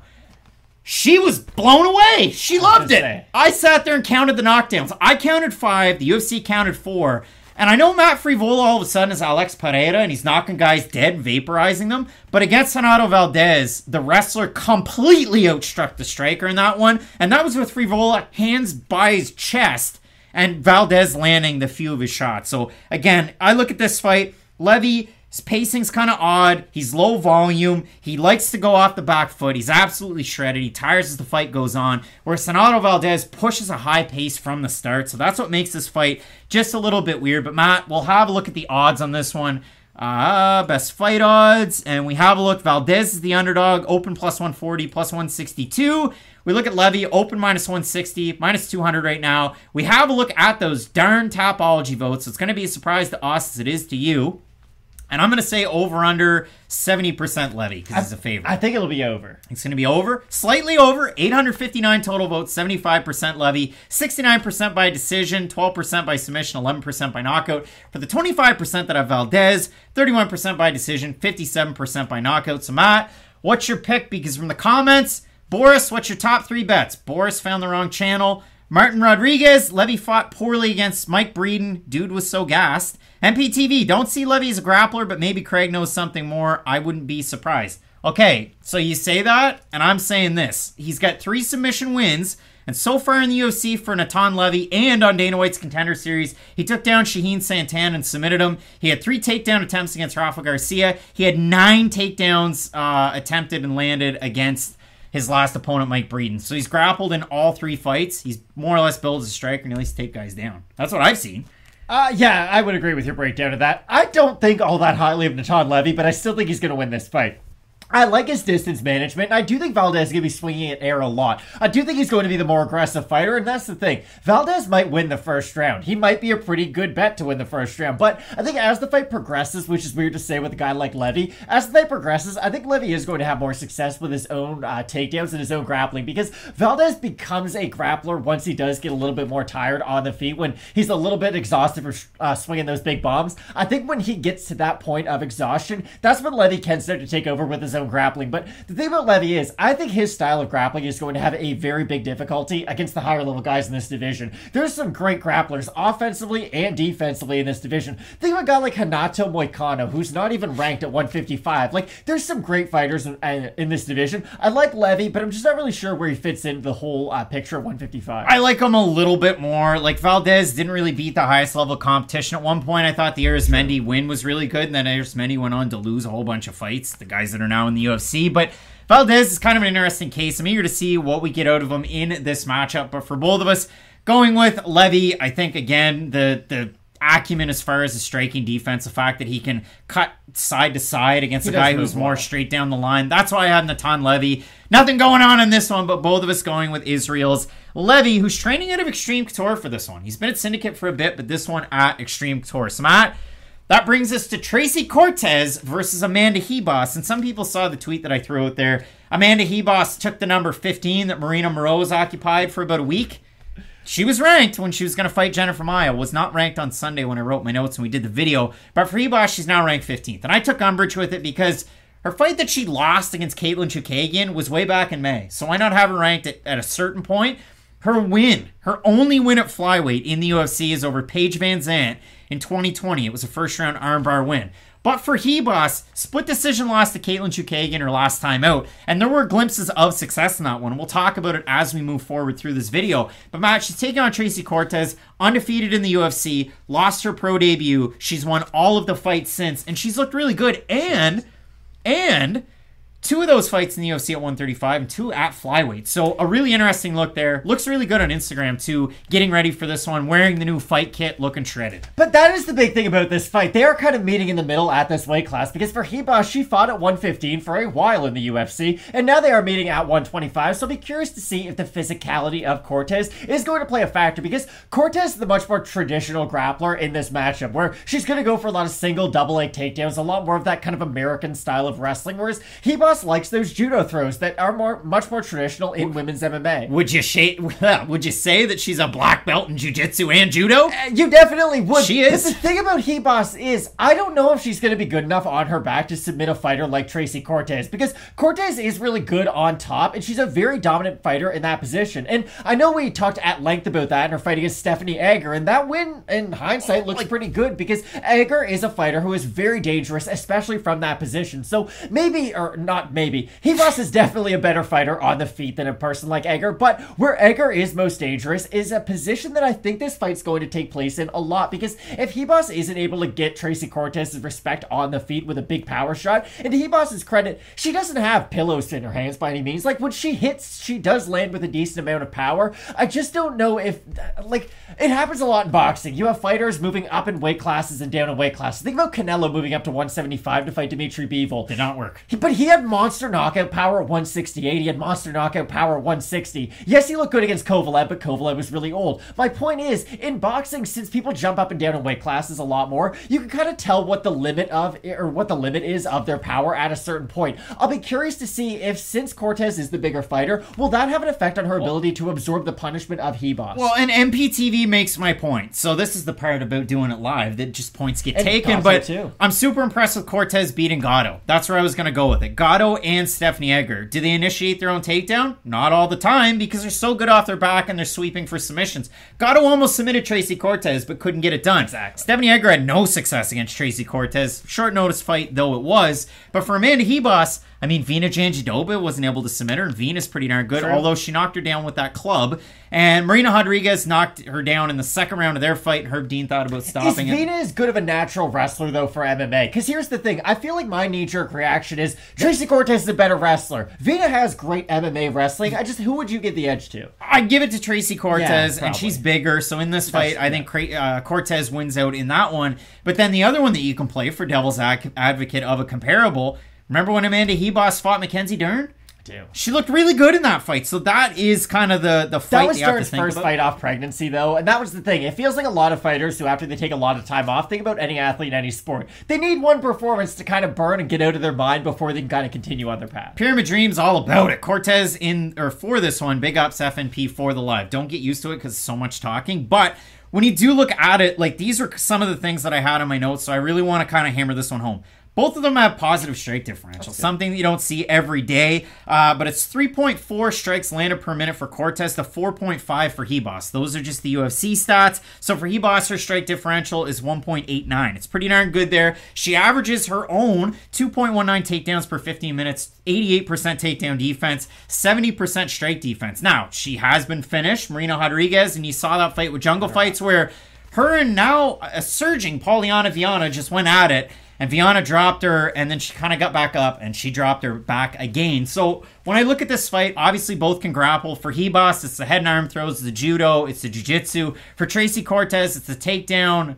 She was blown away. She loved it. I sat there and counted the knockdowns. I counted 5. The UFC counted 4. And I know Matt Frevola all of a sudden is Alex Pereira, and he's knocking guys dead, vaporizing them. But against Fernando Valdez, the wrestler completely outstruck the striker in that one. And that was with Frevola hands by his chest and Valdez landing the few of his shots. So again, I look at this fight. Levy, his pacing's kind of odd. He's low volume. He likes to go off the back foot. He's absolutely shredded. He tires as the fight goes on. Whereas Fernando Valdez pushes a high pace from the start. So that's what makes this fight just a little bit weird. But Matt, we'll have a look at the odds on this one. Best fight odds. And we have a look. Valdez is the underdog. Open plus 140, plus 162. We look at Levy, open minus 160, minus 200 right now. We have a look at those darn Tapology votes. So it's going to be a surprise to us as it is to you. And I'm going to say over-under 70% Levy because he's a favorite. I think it'll be over. It's going to be over. Slightly over. 859 total votes, 75% Levy, 69% by decision, 12% by submission, 11% by knockout. For the 25% that have Valdez, 31% by decision, 57% by knockout. So Matt, what's your pick? Because from the comments, Boris, what's your top 3 bets? Boris found the wrong channel. Martin Rodriguez, Levy fought poorly against Mike Breeden. Dude was so gassed. MPTV, don't see Levy as a grappler, but maybe Craig knows something more. I wouldn't be surprised. Okay, so you say that, and I'm saying this. He's got 3 submission wins, and so far in the UFC for Natan Levy and on Dana White's Contender Series, he took down Shaheen Santan and submitted him. He had 3 takedown attempts against Rafa Garcia. He had 9 takedowns attempted and landed against his last opponent, Mike Breeden. So he's grappled in all 3 fights. He's more or less billed as a striker, and he likes to take guys down. That's what I've seen. Yeah, I would agree with your breakdown of that. I don't think all that highly of Natan Levy, but I still think he's going to win this fight. I like his distance management. I do think Valdez is going to be swinging at air a lot. I do think he's going to be the more aggressive fighter, and that's the thing. Valdez might win the first round. He might be a pretty good bet to win the first round, but I think as the fight progresses, which is weird to say with a guy like Levy, as the fight progresses, I think Levy is going to have more success with his own takedowns and his own grappling, because Valdez becomes a grappler once he does get a little bit more tired on the feet, when he's a little bit exhausted for swinging those big bombs. I think when he gets to that point of exhaustion, that's when Levy can start to take over with his own grappling. But the thing about Levy is, I think his style of grappling is going to have a very big difficulty against the higher level guys in this division. There's some great grapplers offensively and defensively in this division. Think of a guy like Renato Moicano, who's not even ranked at 155. Like, there's some great fighters in this division. I like Levy, but I'm just not really sure where he fits into the whole picture at 155. I like him a little bit more. Like, Valdez didn't really beat the highest level competition. At one point, I thought the Arismendi win was really good, and then Arismendi went on to lose a whole bunch of fights, the guys that are now in the UFC. But Valdez is kind of an interesting case. I'm eager to see what we get out of him in this matchup. But for both of us, going with Levy, I think, again, the acumen as far as the striking defense, the fact that he can cut side to side against a guy who's more straight down the line. That's why I have Natan Levy. Nothing going on in this one, but both of us going with Israel's Levy, who's training out of Extreme Couture for this one. He's been at Syndicate for a bit, but this one at Extreme Couture. So, Matt, that brings us to Tracy Cortez versus Amanda Hebos. And some people saw the tweet that I threw out there. Amanda Hebos took the number 15 that Marina Moroz occupied for about a week. She was ranked when she was going to fight Jennifer Maia. Was not ranked on Sunday when I wrote my notes and we did the video. But for Hebos, she's now ranked 15th. And I took umbrage with it because her fight that she lost against Caitlin Chookagian was way back in May. So why not have her ranked at a certain point? Her win, her only win at flyweight in the UFC is over Paige Van Zandt in 2020. It was a first-round armbar win. But for Hebos, split decision loss to Caitlin Chookagian her last time out. And there were glimpses of success in that one. We'll talk about it as we move forward through this video. But Matt, she's taking on Tracy Cortez, undefeated in the UFC, lost her pro debut. She's won all of the fights since, and she's looked really good. And 2 of those fights in the UFC at 135 and 2 at flyweight. So a really interesting look there. Looks really good on Instagram too. Getting ready for this one, wearing the new fight kit, looking shredded. But that is the big thing about this fight. They are kind of meeting in the middle at this weight class, because for Hebos, she fought at 115 for a while in the UFC, and now they are meeting at 125. So I'll be curious to see if the physicality of Cortez is going to play a factor, because Cortez is the much more traditional grappler in this matchup, where she's going to go for a lot of single, double leg takedowns, a lot more of that kind of American style of wrestling, whereas Hebos likes those judo throws that are much more traditional in women's MMA. Would you say that she's a black belt in jiu-jitsu and judo? You definitely would. She is. But the thing about Hebos is, I don't know if she's going to be good enough on her back to submit a fighter like Tracy Cortez, because Cortez is really good on top, and she's a very dominant fighter in that position. And I know we talked at length about that in her fight against Stephanie Egger, and that win, in hindsight, looks pretty good, because Egger is a fighter who is very dangerous, especially from that position. So maybe, or not maybe, Hebos is definitely a better fighter on the feet than a person like Egger, but where Egger is most dangerous is a position that I think this fight's going to take place in a lot, because if Hebos isn't able to get Tracy Cortez's respect on the feet with a big power shot, and to Hebos' credit, she doesn't have pillows in her hands by any means. Like, when she hits, she does land with a decent amount of power. I just don't know if, like, it happens a lot in boxing. You have fighters moving up in weight classes and down in weight classes. Think about Canelo moving up to 175 to fight Dimitri Bivol. Did not work. But he had monster knockout power at 168. He had monster knockout power at 160. Yes, he looked good against Kovalev, but Kovalev was really old. My point is, in boxing, since people jump up and down in weight classes a lot more, you can kind of tell what the limit is of their power at a certain point. I'll be curious to see if, since Cortez is the bigger fighter, will that have an effect on her ability to absorb the punishment of Hebos? Well, and MPTV makes my point. So this is the part about doing it live that just points get taken. But I'm super impressed with Cortez beating Gatto. That's where I was going to go with it. Gatto and Stephanie Egger. Do they initiate their own takedown? Not all the time, because they're so good off their back and they're sweeping for submissions. Gatto almost submitted Tracy Cortez, but couldn't get it done. Exactly. Stephanie Egger had no success against Tracy Cortez. Short notice fight, though it was. But for Amanda Hebos, I mean, Vina Jandiroba wasn't able to submit her, and Vina's pretty darn good, although she knocked her down with that club. And Marina Rodriguez knocked her down in the second round of their fight, and Herb Dean thought about stopping it. Is Vina as good of a natural wrestler, though, for MMA? Because here's the thing. I feel like my knee-jerk reaction is Tracy Cortez is a better wrestler. Vina has great MMA wrestling. Who would you give the edge to? I'd give it to Tracy Cortez, Yeah, and she's bigger. So in this fight, I think Cortez wins out in that one. But then the other one that you can play for devil's advocate of a comparable, remember when Amanda Hebos fought Mackenzie Dern? I do. She looked really good in that fight. So that is kind of the fight That was you have to Dern's think first about. fight off pregnancy, though, and that was the thing. It feels like a lot of fighters who, after they take a lot of time off, think about any athlete in any sport. They need one performance to kind of burn and get out of their mind before they can kind of continue on their path. Pyramid Dream's all about it. Cortez for this one, big ups FNP for the live. Don't get used to it because it's so much talking, but when you do look at it, like these are some of the things that I had on my notes, so I really want to kind of hammer this one home. Both of them have positive strike differential, something that you don't see every day, but it's 3.4 strikes landed per minute for Cortez to 4.5 for Hebos. Those are just the UFC stats. So for Hebos, her strike differential is 1.89. It's pretty darn good there. She averages her own 2.19 takedowns per 15 minutes, 88% takedown defense, 70% strike defense. Now, she has been finished, Marina Rodriguez, and you saw that fight with Jungle Fights where her and now a surging Pauliana Viana just went at it. And Viana dropped her, and then she kind of got back up, and she dropped her back again. So when I look at this fight, obviously both can grapple. For Hebos, it's the head and arm throws, the judo, it's the jiu-jitsu. For Tracy Cortez, it's the takedown,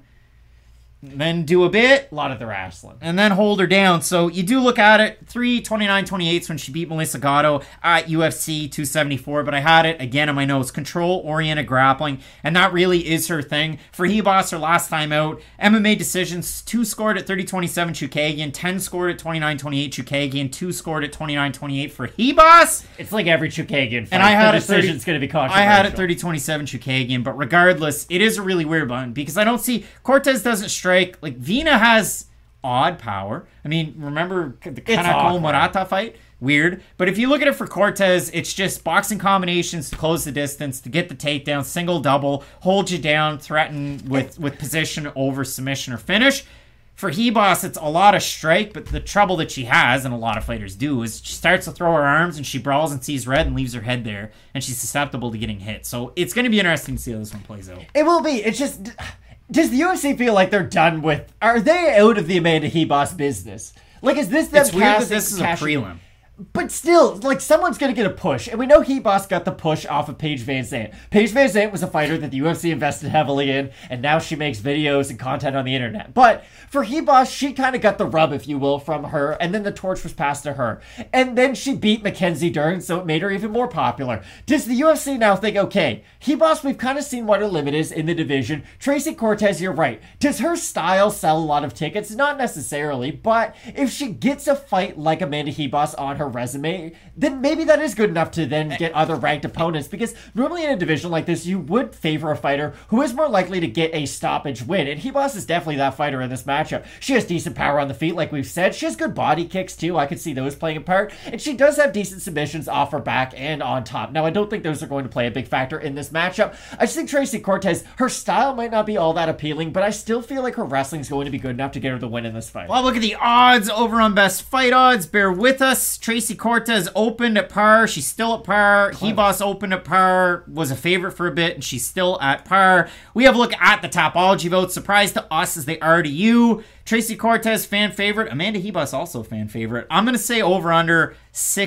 then do a bit, A lot of the wrestling. and then hold her down. So you do look at it, 3:29:28 when she beat Melissa Gatto at UFC 274, but I had it again in my notes, control-oriented grappling, and that really is her thing. For Hebos, her last time out, MMA decisions, 2 scored at 30-27 Chookagian, 10 scored at 29-28 Chookagian, 2 scored at 29-28 for Hebos. It's like every Chookagian fight. And I had the it 30 decision's going to be controversial. I had it 30-27 Chookagian, but regardless, it is a really weird one because I don't see Cortez doesn't strike. Like Vina has odd power. I mean, remember the Kanako Murata fight? Weird. But if you look at it for Cortez, it's just boxing combinations to close the distance, to get the takedown, single, double, hold you down, threaten with position over submission or finish. For Hebos, it's a lot of strike, but the trouble that she has, and a lot of fighters do, is she starts to throw her arms and she brawls and sees red and leaves her head there, and she's susceptible to getting hit. So it's going to be interesting to see how this one plays out. It will be. It's just... Does the UFC feel like they're done with... Are they out of the Amanda Hebos business? Like, is this them It's weird that this is a prelim. But still, like, someone's going to get a push. And we know Hebos got the push off of Paige Van Zandt. Paige Van Zandt was a fighter that the UFC invested heavily in, and now she makes videos and content on the internet. But for Hebos, she kind of got the rub, if you will, from her, and then the torch was passed to her. And then she beat Mackenzie Dern, so it made her even more popular. Does the UFC now think, okay, Hebos, we've kind of seen what her limit is in the division. Tracy Cortez, you're right. Does her style sell a lot of tickets? Not necessarily, but if she gets a fight like Amanda Hebos on her resume, then maybe that is good enough to then get other ranked opponents, because normally in a division like this, you would favor a fighter who is more likely to get a stoppage win, and Hebos is definitely that fighter in this matchup. She has decent power on the feet, like we've said. She has good body kicks, too. I could see those playing a part, and she does have decent submissions off her back and on top. Now, I don't think those are going to play a big factor in this matchup. I just think Tracy Cortez, her style might not be all that appealing, but I still feel like her wrestling is going to be good enough to get her the win in this fight. Well, look at the odds over on Best Fight Odds. Bear with us. Tracy Cortez opened at par. She's still at par. Hebos opened at par. Was a favorite for a bit, and she's still at par. We have a look at the Topology votes. Surprise to us as they are to you. Tracy Cortez, fan favorite. Amanda Hebos, also fan favorite. I'm going to say over under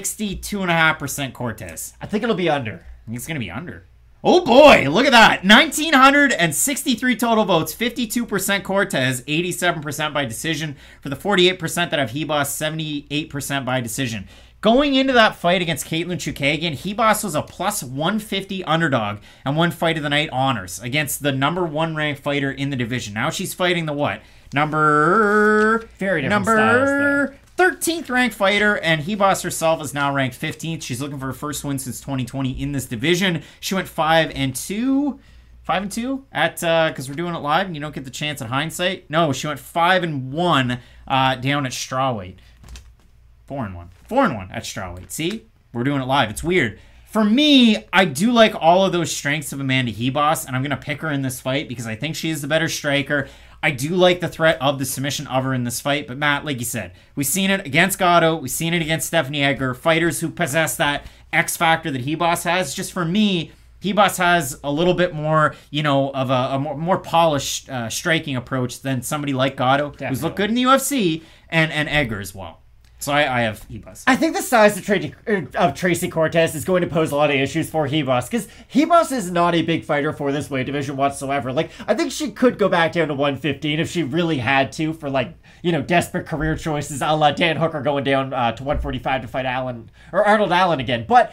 62.5% Cortez. I think it'll be under. I think it's going to be under. Oh boy, look at that. 1,963 total votes, 52% Cortez, 87% by decision. For the 48% that have Hebos, 78% by decision. Going into that fight against Caitlin Chookagian, Hebos was a plus 150 underdog and won Fight of the Night honors against the number 1 ranked fighter in the division. Now she's fighting the what? Very different styles, though. 13th ranked fighter, and Hebos herself is now ranked 15th. She's looking for her first win since 2020 in this division. She went 5-2 at because we're doing it live and you don't get the chance at hindsight. No, she went 5-1 down at strawweight. 4-1 at strawweight. See, we're doing it live. It's weird. For me, I do like all of those strengths of Amanda Hebos, and I'm going to pick her in this fight because I think she is the better striker. I do like the threat of the submission of her in this fight. But Matt, like you said, we've seen it against Gatto. We've seen it against Stephanie Egger. Fighters who possess that X factor that Ribas has. Just for me, Ribas has a little bit more, of a more polished striking approach than somebody like Gatto, who's looked good in the UFC, and Egger as well. So I have Ribas. I think the size of Tracy Cortez is going to pose a lot of issues for Ribas, because Ribas is not a big fighter for this weight division whatsoever. Like, I think she could go back down to 115 if she really had to for, desperate career choices, a la Dan Hooker going down to 145 to fight Arnold Allen again. But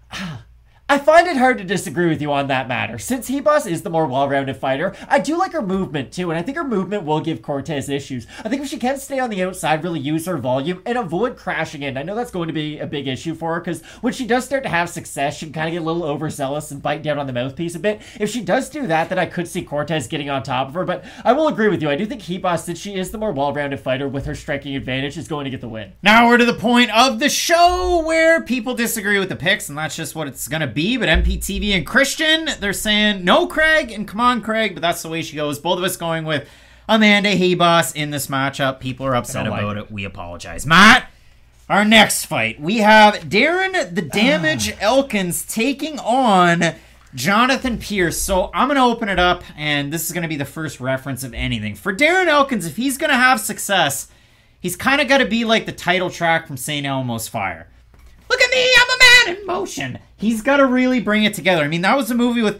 I find it hard to disagree with you on that matter. Since Ribas is the more well-rounded fighter, I do like her movement too, and I think her movement will give Cortez issues. I think if she can stay on the outside, really use her volume, and avoid crashing in. I know that's going to be a big issue for her, because when she does start to have success, she can kind of get a little overzealous and bite down on the mouthpiece a bit. If she does do that, then I could see Cortez getting on top of her, but I will agree with you. I do think Ribas, since she is the more well-rounded fighter with her striking advantage, is going to get the win. Now we're to the point of the show where people disagree with the picks, and that's just what it's going to be, but MPTV and Christian, they're saying no Craig and come on Craig, but that's the way she goes. Both of us going with Amanda Ribas in this matchup. People are upset about it. We apologize. Matt, our next fight, we have Darren the Damage Elkins taking on Jonathan Pierce. So I'm going to open it up, and this is going to be the first reference of anything. For Darren Elkins, if he's going to have success, he's kind of got to be like the title track from St. Elmo's Fire. Look at me, I'm a man in motion. He's got to really bring it together. I mean, that was a movie with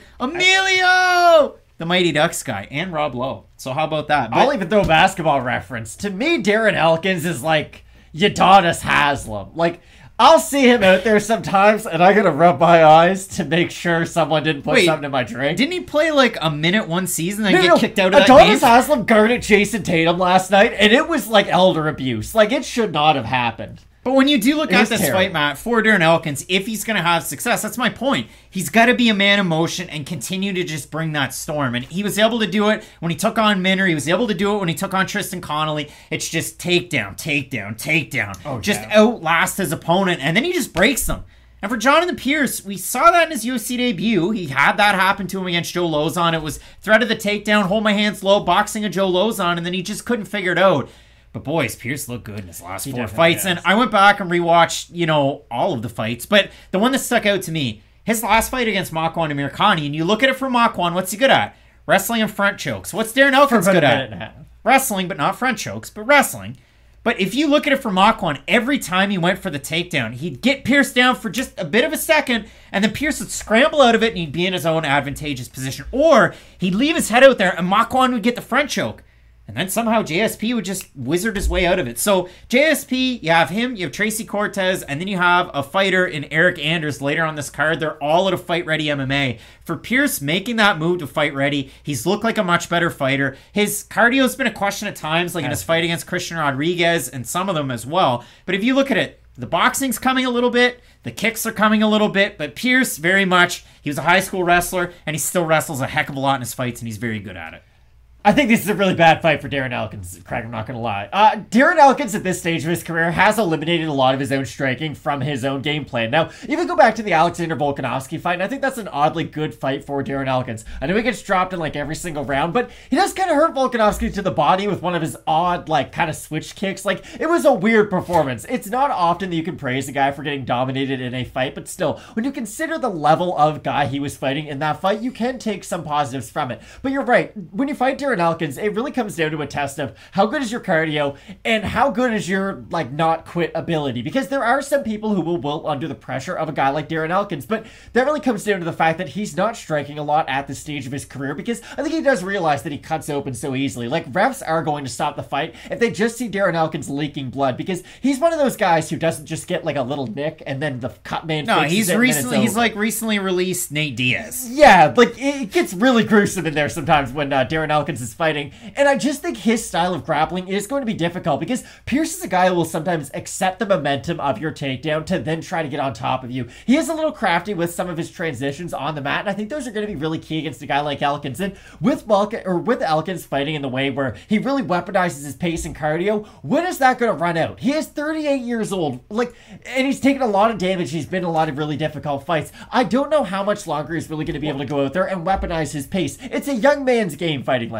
Emilio, the Mighty Ducks guy, and Rob Lowe. So how about that? I'll even throw a basketball reference. To me, Darren Elkins is like Udonis Haslem. Like, I'll see him out there sometimes, and I gotta rub my eyes to make sure someone didn't put something in my drink. Didn't he play like a minute one season and get kicked out of that game? Udonis Haslem guarded Jason Tatum last night, and it was like elder abuse. Like, it should not have happened. But when you do look at this fight, Matt, for Darren Elkins, if he's going to have success, that's my point. He's got to be a man of motion and continue to just bring that storm. And he was able to do it when he took on Minner. He was able to do it when he took on Tristan Connolly. It's just takedown, takedown, takedown. Outlast his opponent, and then he just breaks them. And for Jonathan Pierce, we saw that in his UFC debut. He had that happen to him against Joe Lozon. It was threat of the takedown, hold my hands low, boxing a Joe Lozon, and then he just couldn't figure it out. But boys, Pierce looked good in his last 4 fights. And I went back and rewatched, all of the fights. But the one that stuck out to me, his last fight against Makwan Amirkhani, and you look at it for Makwan, what's he good at? Wrestling and front chokes. What's Darren Elkins good at? Wrestling, but not front chokes, but wrestling. But if you look at it for Makwan, every time he went for the takedown, he'd get Pierce down for just a bit of a second, and then Pierce would scramble out of it, and he'd be in his own advantageous position. Or he'd leave his head out there, and Makwan would get the front choke. And then somehow JSP would just wizard his way out of it. So JSP, you have him, you have Tracy Cortez, and then you have a fighter in Eric Anders later on this card. They're all at a Fight Ready MMA. For Pierce making that move to Fight Ready, he's looked like a much better fighter. His cardio's been a question at times, like in his fight against Christian Rodriguez and some of them as well. But if you look at it, the boxing's coming a little bit, the kicks are coming a little bit, but Pierce, very much, he was a high school wrestler, and he still wrestles a heck of a lot in his fights, and he's very good at it. I think this is a really bad fight for Darren Elkins, Craig, I'm not going to lie. Darren Elkins at this stage of his career has eliminated a lot of his own striking from his own game plan. Now, even go back to the Alexander Volkanovski fight, and I think that's an oddly good fight for Darren Elkins. I know he gets dropped in like every single round, but he does kind of hurt Volkanovski to the body with one of his odd, like, kind of switch kicks. Like, it was a weird performance. It's not often that you can praise a guy for getting dominated in a fight, but still, when you consider the level of guy he was fighting in that fight, you can take some positives from it. But you're right, when you fight Darren Elkins, it really comes down to a test of how good is your cardio and how good is your, like, not quit ability. Because there are some people who will wilt under the pressure of a guy like Darren Elkins, but that really comes down to the fact that he's not striking a lot at this stage of his career, because I think he does realize that he cuts open so easily. Like, refs are going to stop the fight if they just see Darren Elkins leaking blood, because he's one of those guys who doesn't just get, like, a little nick and then the cut man fixes he's like recently released Nate Diaz. Yeah, like, it gets really gruesome in there sometimes when Darren Elkins is fighting. And I just think his style of grappling is going to be difficult, because Pierce is a guy who will sometimes accept the momentum of your takedown to then try to get on top of you. He is a little crafty with some of his transitions on the mat, and I think those are going to be really key against a guy like Elkins. And with Elkins fighting in the way where he really weaponizes his pace and cardio, when is that going to run out? He is 38 years old, and he's taken a lot of damage. He's been in a lot of really difficult fights. I don't know how much longer he's really going to be able to go out there and weaponize his pace. It's a young man's game fighting like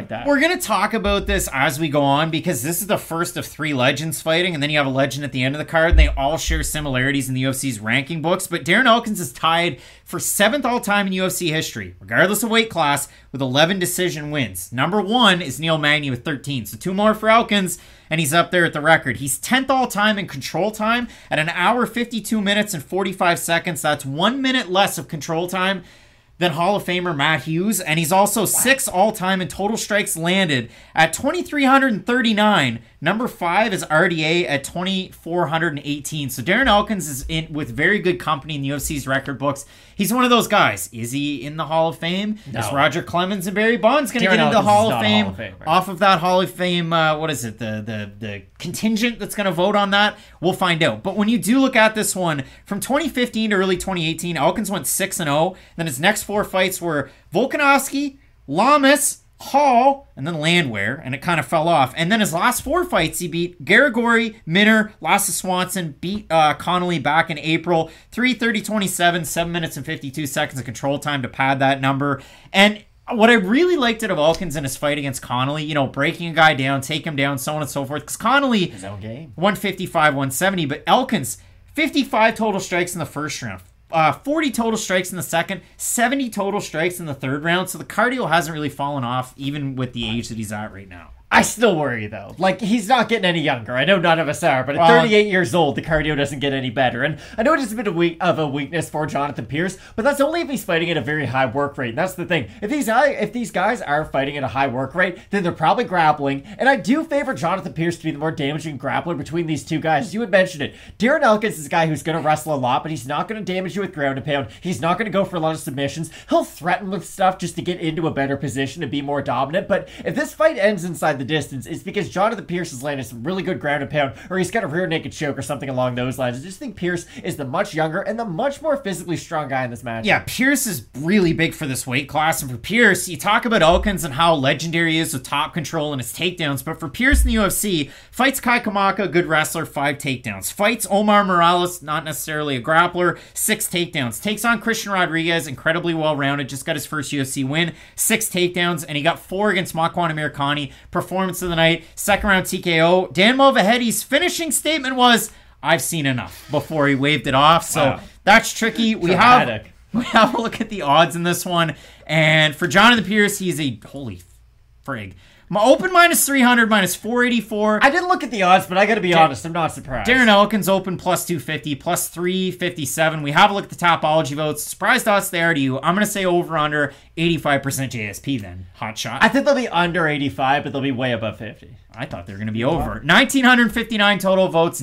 like that. We're going to talk about this as we go on because this is the first of 3 legends fighting, and then you have a legend at the end of the card, and they all share similarities in the UFC's ranking books. But Darren Elkins is tied for 7th all-time in UFC history, regardless of weight class, with 11 decision wins. Number 1 is Neil Magny with 13, so 2 more for Elkins, and he's up there at the record. He's 10th all-time in control time at an hour, 52 minutes, and 45 seconds. That's 1 minute less of control time than Hall of Famer Matt Hughes, and he's also 6th all-time in total strikes landed at 2,339. Number 5 is RDA at 2,418. So Darren Elkins is in with very good company in the UFC's record books. He's one of those guys. Is he in the Hall of Fame? No. Is Roger Clemens and Barry Bonds going to get into the Hall of Fame off of that Hall of Fame? What is it? The contingent that's going to vote on that? We'll find out. But when you do look at this one, from 2015 to early 2018, Elkins went 6-0. Then his next 4 fights were Volkanovski, Lamas, Hall, and then Landwehr, and it kind of fell off. And then his last 4 fights, he beat Garagori, Minner, lost to Swanson, beat Connolly back in April, 3:30-27, 7 minutes and 52 seconds of control time to pad that number. And what I really liked out of Elkins in his fight against Connolly, breaking a guy down, take him down, so on and so forth, because Connolly, his own game, 155, 170, but Elkins, 55 total strikes in the first round. 40 total strikes in the second, 70 total strikes in the third round. So the cardio hasn't really fallen off, even with the age that he's at right now. I still worry, though. Like, he's not getting any younger. I know none of us are, but at 38 years old, the cardio doesn't get any better. And I know it is a bit of a weakness for Jonathan Pierce, but that's only if he's fighting at a very high work rate. And that's the thing. If these guys are fighting at a high work rate, then they're probably grappling. And I do favor Jonathan Pierce to be the more damaging grappler between these two guys. You had mentioned it. Darren Elkins is a guy who's going to wrestle a lot, but he's not going to damage you with ground and pound. He's not going to go for a lot of submissions. He'll threaten with stuff just to get into a better position and be more dominant. But if this fight ends inside the distance, it's because Jonathan Pierce has landed some really good ground and pound, or he's got a rear naked choke or something along those lines. I just think Pierce is the much younger and the much more physically strong guy in this match. Yeah, Pierce is really big for this weight class. And for Pierce, you talk about Elkins and how legendary he is with top control and his takedowns. But for Pierce in the UFC, fights Kai Kamaka, good wrestler, 5 takedowns. Fights Omar Morales, not necessarily a grappler, 6 takedowns. Takes on Christian Rodriguez, incredibly well-rounded, just got his first UFC win, 6 takedowns, and he got 4 against Makwan Amirkhani. Performance of the night, second round TKO. Dan Mulvahedi's finishing statement was, "I've seen enough," before he waved it off. So that's tricky. We have a look at the odds in this one. And for Jonathan Pierce, he's a holy frig. Open -300, -484. I didn't look at the odds, but I gotta be honest, I'm not surprised. Darren Elkins open +250, +357. We have a look at the Topology votes. Surprised odds they are to you. I'm going to say over under 85% JSP then. Hot shot. I think they'll be under 85, but they'll be way above 50. I thought they were going to be over. 1,959 total votes,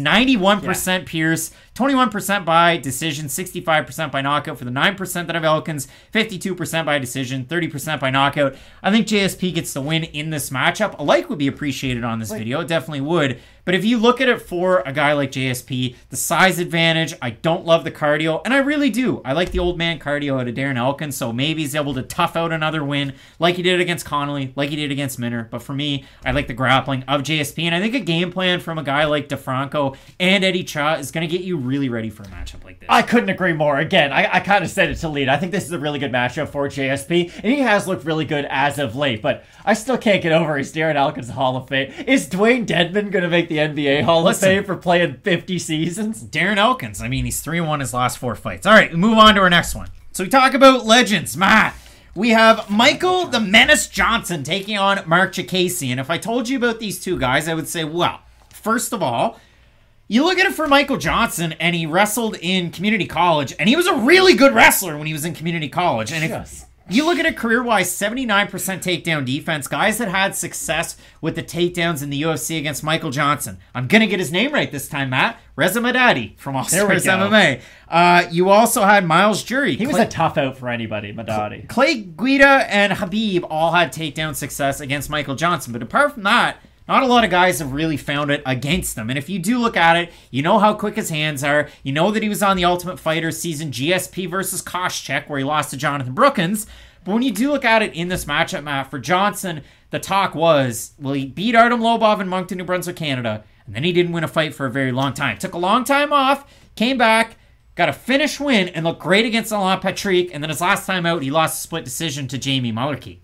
91% Pierce, 21% by decision, 65% by knockout for the 9% that have Elkins, 52% by decision, 30% by knockout. I think JSP gets the win in this matchup. A like would be appreciated on this video. It definitely would. But if you look at it for a guy like JSP, the size advantage, I don't love the cardio, and I really do. I like the old man cardio out of Darren Elkins, so maybe he's able to tough out another win like he did against Connolly, like he did against Minner. But for me, I like the grappling of JSP, and I think a game plan from a guy like DeFranco and Eddie Cha is going to get you really ready for a matchup like this. I couldn't agree more. Again, I kind of said it to lead. I think this is a really good matchup for JSP, and he has looked really good as of late, but I still can't get over he's Darren Elkins' Hall of Fame. Is Dwayne Dedman going to make the NBA Hall of Fame for playing 50 seasons? Darren Elkins, I mean, he's 3-1 his last 4 fights. All right, we move on to our next one. So we talk about legends. Matt, we have Michael the Menace Johnson taking on Mark Chikasi. And if I told you about these two guys, I would say, well, first of all, you look at it for Michael Johnson, and he wrestled in community college, and he was a really good wrestler when he was in community college. And if you look at it career-wise, 79% takedown defense. Guys that had success with the takedowns in the UFC against Michael Johnson. I'm going to get his name right this time, Matt. Reza Madadi from All Stars MMA. You also had Miles Jury. He was a tough out for anybody, Madadi. Clay Guida and Habib all had takedown success against Michael Johnson. But apart from that, not a lot of guys have really found it against them. And if you do look at it, you know how quick his hands are. You know that he was on the Ultimate Fighter season GSP versus Koscheck, where he lost to Jonathan Brookins. But when you do look at it in this matchup, Matt, for Johnson, the talk was, well, he beat Artem Lobov in Moncton, New Brunswick, Canada, and then he didn't win a fight for a very long time. Took a long time off, came back, got a finish win, and looked great against Alain Patrick. And then his last time out, he lost a split decision to Jamie Mullarkey.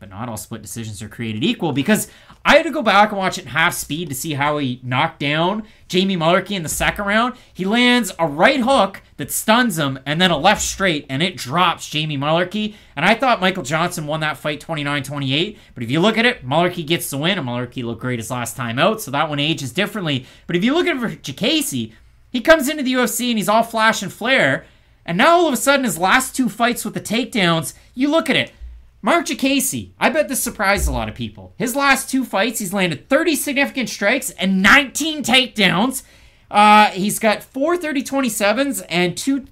but not all split decisions are created equal, because I had to go back and watch it in half speed to see how he knocked down Jamie Mullarkey in the second round. He lands a right hook that stuns him and then a left straight, and it drops Jamie Mullarkey. And I thought Michael Johnson won that fight 29-28, but if you look at it, Mullarkey gets the win, and Mullarkey looked great his last time out, so that one ages differently. But if you look at it for Jacasey, he comes into the UFC and he's all flash and flare, and now all of a sudden his last 2 fights with the takedowns, you look at it, Mark Jacasey, I bet this surprised a lot of people. His last 2 fights, he's landed 30 significant strikes and 19 takedowns. He's got 4 30-27s and 2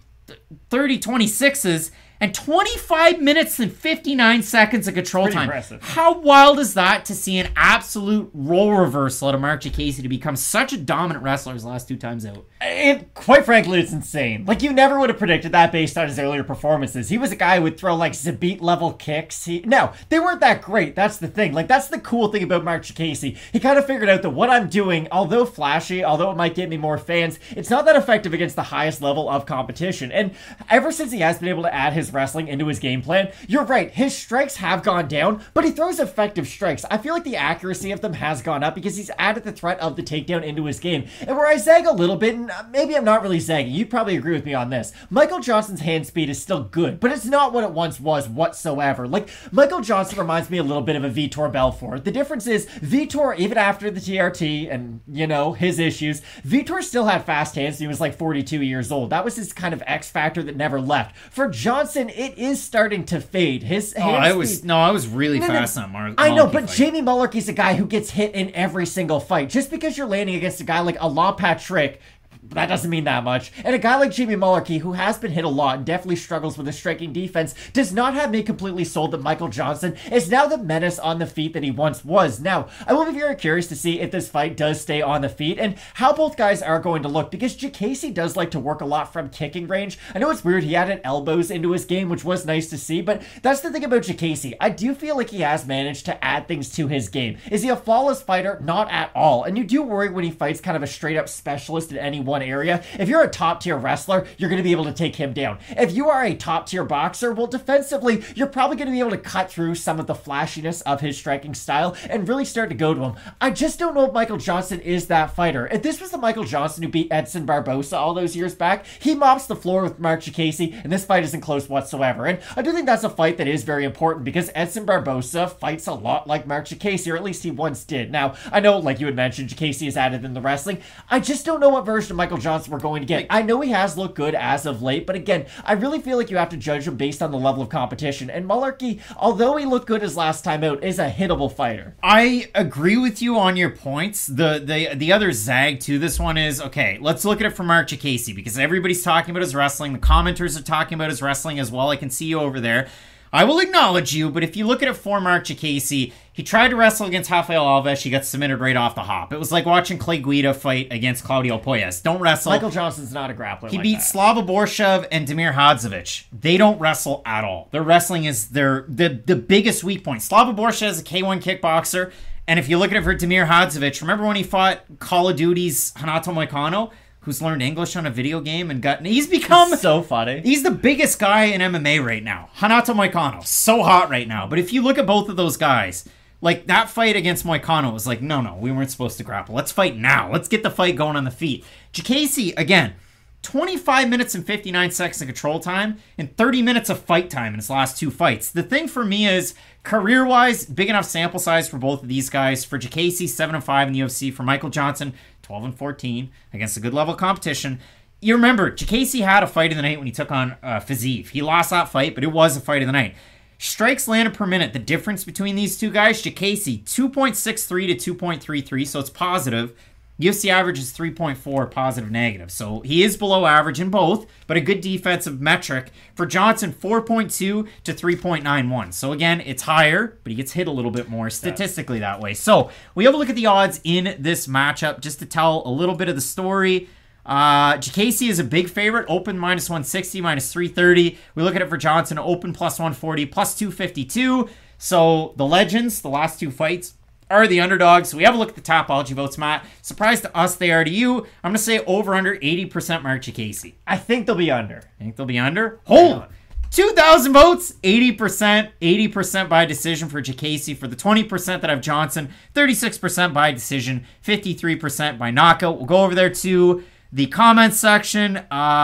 30-26s and 25 minutes and 59 seconds of control Pretty time. impressive. How wild is that to see an absolute role reversal out of Mark Jacasey to become such a dominant wrestler his last 2 times out? Quite frankly, it's insane. Like, you never would have predicted that based on his earlier performances. He was a guy who would throw, like, Zabit-level kicks. Now, they weren't that great. That's the thing. Like, that's the cool thing about Mark Jacasey. He kind of figured out that what I'm doing, although flashy, although it might get me more fans, it's not that effective against the highest level of competition. And ever since he has been able to add his wrestling into his game plan, you're right, his strikes have gone down, but he throws effective strikes. I feel like the accuracy of them has gone up because he's added the threat of the takedown into his game. And where I zag a little bit, and maybe I'm not really zagging, you'd probably agree with me on this, Michael Johnson's hand speed is still good, but it's not what it once was whatsoever. Like, Michael Johnson reminds me a little bit of a Vitor Belfort. The difference is, Vitor, even after the TRT and, you know, his issues, Vitor still had fast hands. He was like 42 years old. That was his kind of X factor that never left. For Johnson, it is starting to fade. His hand speed... I was really fast on Mark. I know, but Jamie Mullarkey's a guy who gets hit in every single fight. Just because you're landing against a guy like Alain Patrick, that doesn't mean that much. And a guy like Jamie Mullarkey, who has been hit a lot and definitely struggles with his striking defense, does not have me completely sold that Michael Johnson is now the menace on the feet that he once was. Now, I will be very curious to see if this fight does stay on the feet and how both guys are going to look, because Jacasey does like to work a lot from kicking range. I know it's weird, he added elbows into his game, which was nice to see, but that's the thing about Jacasey. I do feel like he has managed to add things to his game. Is he a flawless fighter? Not at all. And you do worry when he fights kind of a straight up specialist in any one area. If you're a top tier wrestler, you're going to be able to take him down. If you are a top tier boxer, well, defensively, you're probably going to be able to cut through some of the flashiness of his striking style and really start to go to him. I just don't know if Michael Johnson is that fighter. If this was the Michael Johnson who beat Edson Barbosa all those years back, he mops the floor with Mark Jacasey, and this fight isn't close whatsoever. And I do think that's a fight that is very important because Edson Barbosa fights a lot like Mark Jacasey, or at least he once did. Now, I know, like you had mentioned, Jacasey is added in the wrestling. I just don't know what version of Michael Johnson we're going to get. I know he has looked good as of late, but again, I really feel like you have to judge him based on the level of competition. And Mullarkey, although he looked good his last time out, is a hittable fighter. I agree with you on your points. The other zag to this one is, okay, let's look at it from Mark Jacasey, because everybody's talking about his wrestling. The commenters are talking about his wrestling as well. I can see you over there. I will acknowledge you, but if you look at it for Mark Jacasey, he tried to wrestle against Rafael Alves. He got submitted right off the hop. It was like watching Clay Guida fight against Claudio Poyes. Don't wrestle. Michael Johnson's not a grappler. He beat Slava Borshev and Damir Hadzovic. They don't wrestle at all. Their wrestling is the biggest weak point. Slava Borshev is a K1 kickboxer, and if you look at it for Damir Hadzovic, remember when he fought Call of Duty's Hanato Moicano, who's learned English on a video game and he's become so funny. He's the biggest guy in MMA right now. Hanato Moicano, so hot right now. But if you look at both of those guys, like that fight against Moicano was like, no, we weren't supposed to grapple. Let's fight now. Let's get the fight going on the feet. Jacasey, again, 25 minutes and 59 seconds of control time and 30 minutes of fight time in his last 2 fights. The thing for me is, career-wise, big enough sample size for both of these guys. For Jacasey, 7-5 in the UFC. For Michael Johnson, 12-14 against a good level of competition. You remember, Jacasey had a fight of the night when he took on Fiziev. He lost that fight, but it was a fight of the night. Strikes landed per minute. The difference between these two guys, Jacasey, 2.63 to 2.33, so it's positive. UFC average is 3.4, positive, negative. So he is below average in both, but a good defensive metric. For Johnson, 4.2 to 3.91. So again, it's higher, but he gets hit a little bit more statistically that way. So we have a look at the odds in this matchup just to tell a little bit of the story. Jacasey is a big favorite, open minus 160, minus 330. We look at it for Johnson, open plus 140, plus 252. So the legends, the last 2 fights, are the underdogs. So we have a look at the Tapology votes, Matt. Surprise to us, they are to you. I'm going to say over under 80% Mark Jacasey. I think they'll be under. Think they'll be under? Hold! 2,000 votes, 80% by decision for Jacasey. For the 20% that have Johnson, 36% by decision, 53% by knockout. We'll go over there to the comments section.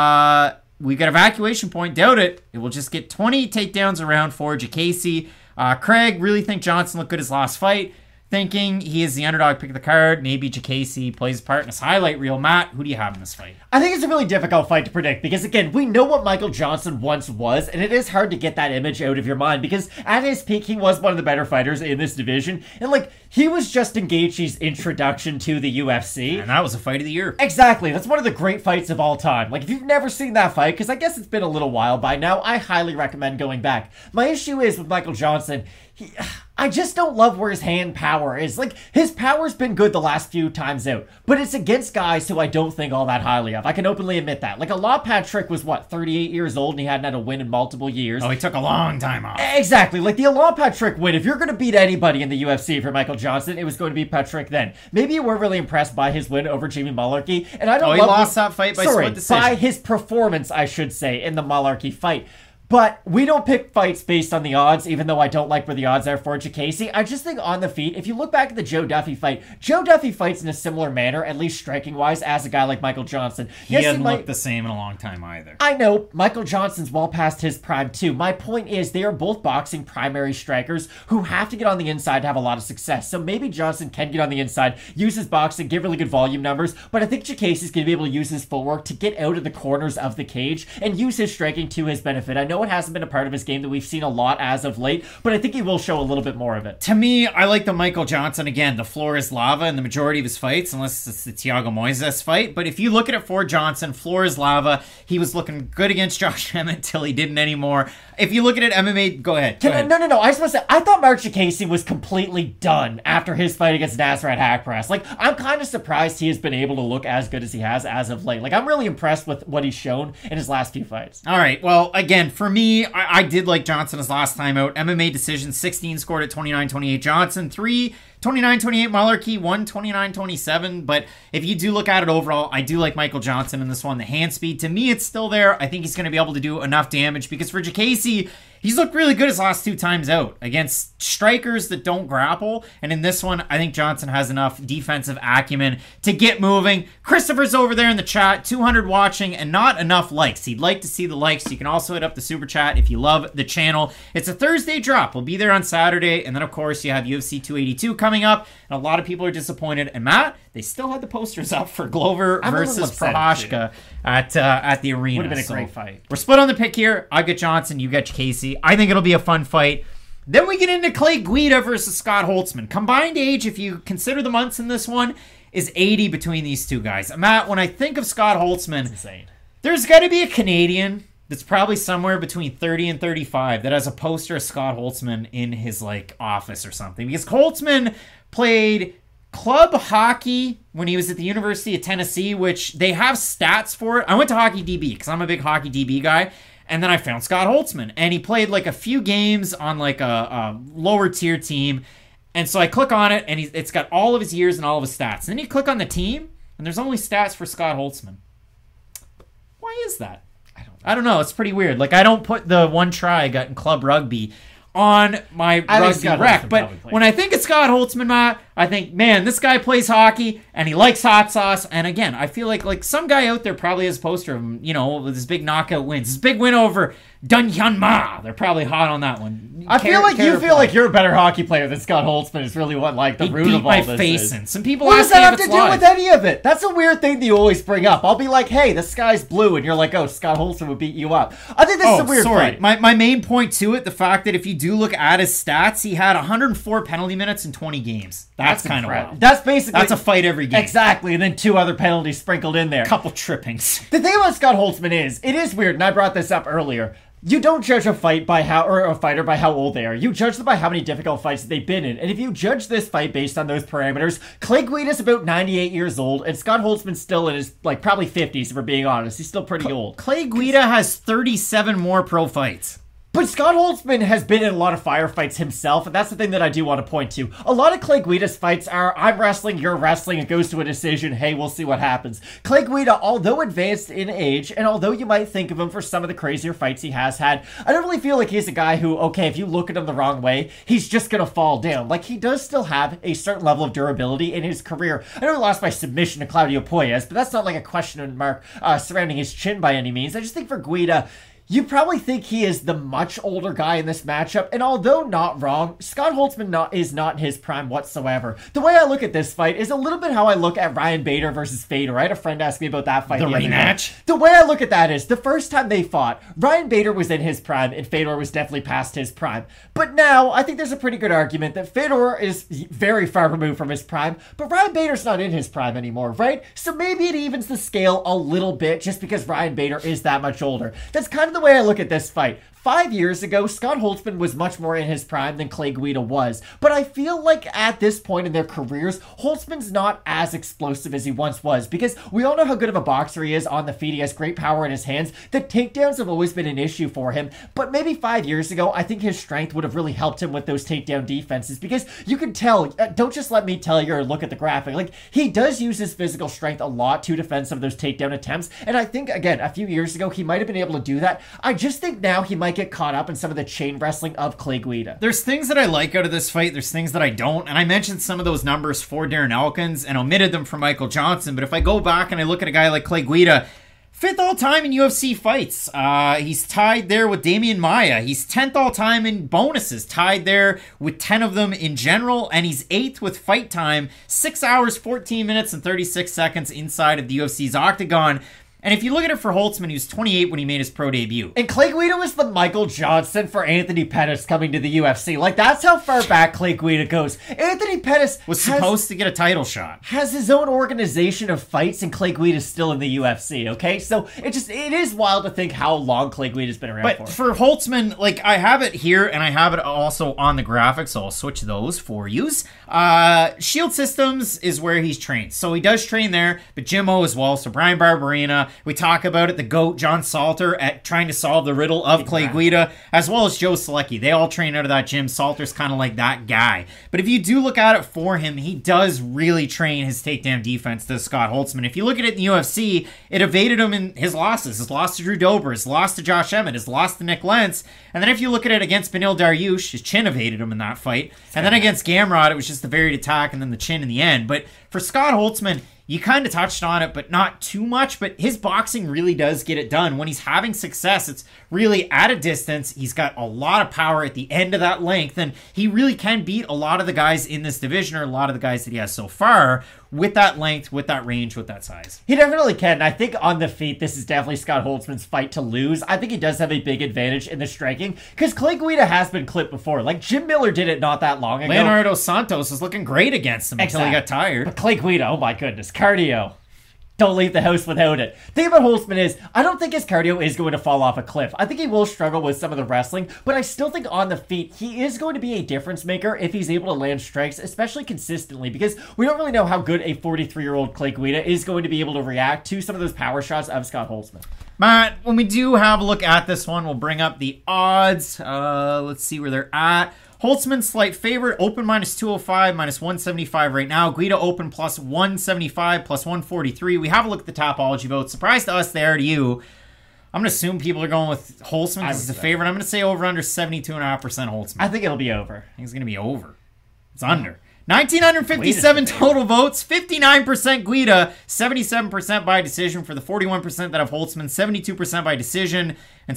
We got evacuation point. Doubt it. It will just get 20 takedowns around for Jacasey. Craig really think Johnson looked good his last fight. Thinking he is the underdog pick of the card. Maybe Jacasey plays a part in his highlight reel. Matt, who do you have in this fight? I think it's a really difficult fight to predict because, again, we know what Michael Johnson once was, and it is hard to get that image out of your mind because at his peak, he was one of the better fighters in this division. And, like, he was Justin Gaethje's introduction to the UFC. And that was a fight of the year. Exactly. That's one of the great fights of all time. Like, if you've never seen that fight, because I guess it's been a little while by now, I highly recommend going back. My issue is with Michael Johnson, I just don't love where his hand power is. Like, his power's been good the last few times out, but it's against guys who I don't think all that highly of. I can openly admit that. Like, Ala Patrick was, 38 years old, and he hadn't had a win in multiple years. Oh, he took a long time off. Exactly. Like, the Ala Patrick win, if you're going to beat anybody in the UFC for Michael Johnson, it was going to be Patrick then. Maybe you weren't really impressed by his win over Jamie Mullarkey, and I don't he lost that fight by split decision. By his performance, I should say, in the Mullarkey fight. But we don't pick fights based on the odds, even though I don't like where the odds are for Jacasey. I just think on the feet, if you look back at the Joe Duffy fight, Joe Duffy fights in a similar manner, at least striking-wise, as a guy like Michael Johnson. He hadn't looked the same in a long time either. I know. Michael Johnson's well past his prime, too. My point is they are both boxing primary strikers who have to get on the inside to have a lot of success. So maybe Johnson can get on the inside, use his boxing, get really good volume numbers, but I think Jacasey's going to be able to use his footwork to get out of the corners of the cage and use his striking to his benefit. I know it hasn't been a part of his game that we've seen a lot as of late, but I think he will show a little bit more of it. To me, I like the Michael Johnson, again, the floor is lava in the majority of his fights, unless it's the Thiago Moises fight. But if you look at it for Johnson, floor is lava. He was looking good against Josh Emmett until he didn't anymore. If you look at it, MMA, go ahead. No. I just want to say, I thought Mark Jacasey was completely done after his fight against Nasrat Haqparast. Like, I'm kind of surprised he has been able to look as good as he has as of late. Like, I'm really impressed with what he's shown in his last few fights. All right. Well, again, for me, I did like Johnson his last time out. MMA decision, 16 scored at 29-28 Johnson, 3 29-28 Mullarkey, 1 29-27. But if you do look at it overall, I do like Michael Johnson in this one. The hand speed, to me, it's still there. I think he's going to be able to do enough damage because for Jacasey, he's looked really good his last 2 times out against strikers that don't grapple. And in this one, I think Johnson has enough defensive acumen to get moving. Christopher's over there in the chat, 200 watching and not enough likes. He'd like to see the likes. You can also hit up the super chat if you love the channel. It's a Thursday drop. We'll be there on Saturday. And then, of course, you have UFC 282 coming up. And a lot of people are disappointed. And Matt, they still had the posters up for Glover versus Prochazka at the arena. Would have been a great fight. We're split on the pick here. I get Johnson, you get Jacasey. I think it'll be a fun fight. Then we get into Clay Guida versus Scott Holtzman. Combined age, if you consider the months in this one, is 80 between these two guys. Matt, when I think of Scott Holtzman, there's got to be a Canadian that's probably somewhere between 30 and 35 that has a poster of Scott Holtzman in his office or something. Because Holtzman played club hockey when he was at the University of Tennessee, which they have stats for it. I went to Hockey DB because I'm a big Hockey DB guy. And then I found Scott Holtzman, and he played a few games on a lower tier team. And so I click on it, and it's got all of his years and all of his stats. And then you click on the team, and there's only stats for Scott Holtzman. Why is that? I don't know. It's pretty weird. I don't put the one try I got in club rugby on my rugby rec. But when I think of Scott Holtzman, Matt, I think, man, this guy plays hockey and he likes hot sauce. And again, I feel like some guy out there probably has a poster of him, with his big knockout wins. His big win over Dun Hyun Ma. They're probably hot on that one. I feel like you're a better hockey player than Scott Holtzman is really what the root of all this is. He beat my face in. Some people what ask does that me have to do with any of it? That's a weird thing that you always bring up. I'll be like, hey, the sky's blue, and you're like, oh, Scott Holtzman would beat you up. I think this is a weird fight. My main point to it, the fact that if you do look at his stats, he had 104 penalty minutes in 20 games. That's kind of wild. That's a fight every game. Exactly, and then 2 other penalties sprinkled in there. Couple trippings. The thing about Scott Holtzman is, it is weird, and I brought this up earlier. You don't judge a fighter by how old they are. You judge them by how many difficult fights they've been in. And if you judge this fight based on those parameters, Clay Guida's about 98 years old, and Scott Holtzman's still in his probably 50s, if we're being honest. He's still pretty old. Clay Guida has 37 more pro fights. But Scott Holtzman has been in a lot of firefights himself, and that's the thing that I do want to point to. A lot of Clay Guida's fights are, I'm wrestling, you're wrestling, it goes to a decision, hey, we'll see what happens. Clay Guida, although advanced in age, and although you might think of him for some of the crazier fights he has had, I don't really feel like he's a guy who, okay, if you look at him the wrong way, he's just gonna fall down. Like, he does still have a certain level of durability in his career. I know he lost by submission to Claudio Puelles, but that's not like a question mark surrounding his chin by any means. I just think for Guida, you probably think he is the much older guy in this matchup, and although not wrong, Scott Holtzman is not in his prime whatsoever. The way I look at this fight is a little bit how I look at Ryan Bader versus Fedor. I had a friend ask me about that fight. The rematch? The way I look at that is, the first time they fought, Ryan Bader was in his prime, and Fedor was definitely past his prime. But now, I think there's a pretty good argument that Fedor is very far removed from his prime, but Ryan Bader's not in his prime anymore, right? So maybe it evens the scale a little bit, just because Ryan Bader is that much older. That's kind of the way I look at this fight. 5 years ago, Scott Holtzman was much more in his prime than Clay Guida was, but I feel like at this point in their careers, Holtzman's not as explosive as he once was, because we all know how good of a boxer he is on the feet. He has great power in his hands. The takedowns have always been an issue for him, but maybe 5 years ago, I think his strength would have really helped him with those takedown defenses, because you can tell, don't just let me tell you or look at the graphic, like, he does use his physical strength a lot to defend some of those takedown attempts, and I think, again, a few years ago, he might have been able to do that. I just think now he might get caught up in some of the chain wrestling of Clay Guida. There's things that I like out of this fight, there's things that I don't, and I mentioned some of those numbers for Darren Elkins and omitted them for Michael Johnson, but if I go back and I look at a guy like Clay Guida, 5th all-time in UFC fights. He's tied there with Damian Maia. He's 10th all-time in bonuses, tied there with 10 of them in general, and he's 8th with fight time, 6 hours, 14 minutes, and 36 seconds inside of the UFC's octagon. And if you look at it for Holtzman, he was 28 when he made his pro debut. And Clay Guida was the Michael Johnson for Anthony Pettis coming to the UFC. Like, that's how far back Clay Guida goes. Anthony Pettis was supposed to get a title shot. Has his own organization of fights, and Clay Guida's still in the UFC, okay? So, it is wild to think how long Clay Guida's been around for. But for Holtzman, like, I have it here, and I have it also on the graphics, so I'll switch those for yous. Shield Systems is where he's trained. So he does train there, but Jim O as well, so Brian Barberina. We talk about it, the GOAT, John Salter, at trying to solve the riddle of Clay Guida, as well as Joe Selecki. They all train out of that gym. Salter's kind of like that guy. But if you do look at it for him, he does really train his takedown defense to Scott Holtzman. If you look at it in the UFC, it evaded him in his losses. His loss to Drew Dober, his loss to Josh Emmett, his loss to Nick Lentz. And then if you look at it against Beneil Dariush, his chin evaded him in that fight. And then against Gamrot, it was just the varied attack and then the chin in the end. But for Scott Holtzman, you kind of touched on it, but not too much. But his boxing really does get it done. When he's having success, it's really at a distance. He's got a lot of power at the end of that length, and he really can beat a lot of the guys in this division, or a lot of the guys that he has so far, with that length, with that range, with that size. He definitely can. I think on the feet, this is definitely Scott Holtzman's fight to lose. I think he does have a big advantage in the striking, because Clay Guida has been clipped before. Like, Jim Miller did it not that long ago. Leonardo Santos was looking great against him until he got tired. But Clay Guida, oh my goodness, cardio. Don't leave the house without it. The thing about Holtzman is, I don't think his cardio is going to fall off a cliff. I think he will struggle with some of the wrestling, but I still think on the feet, he is going to be a difference maker if he's able to land strikes, especially consistently, because we don't really know how good a 43-year-old Clay Guida is going to be able to react to some of those power shots of Scott Holtzman. Matt, when we do have a look at this one, we'll bring up the odds. Let's see where they're at. Holtzman, slight favorite, open minus 205, minus 175 right now. Guida open plus 175, plus 143. We have a look at the Topology votes. Surprise to us, they are to you. I'm going to assume people are going with Holtzman because he's a favorite. I'm going to say over under 72.5% Holtzman. I think it'll be over. I think it's going to be over. It's under. 1,957 total votes, 59% Guida, 77% by decision for the 41% that have Holtzman, 72% by decision, and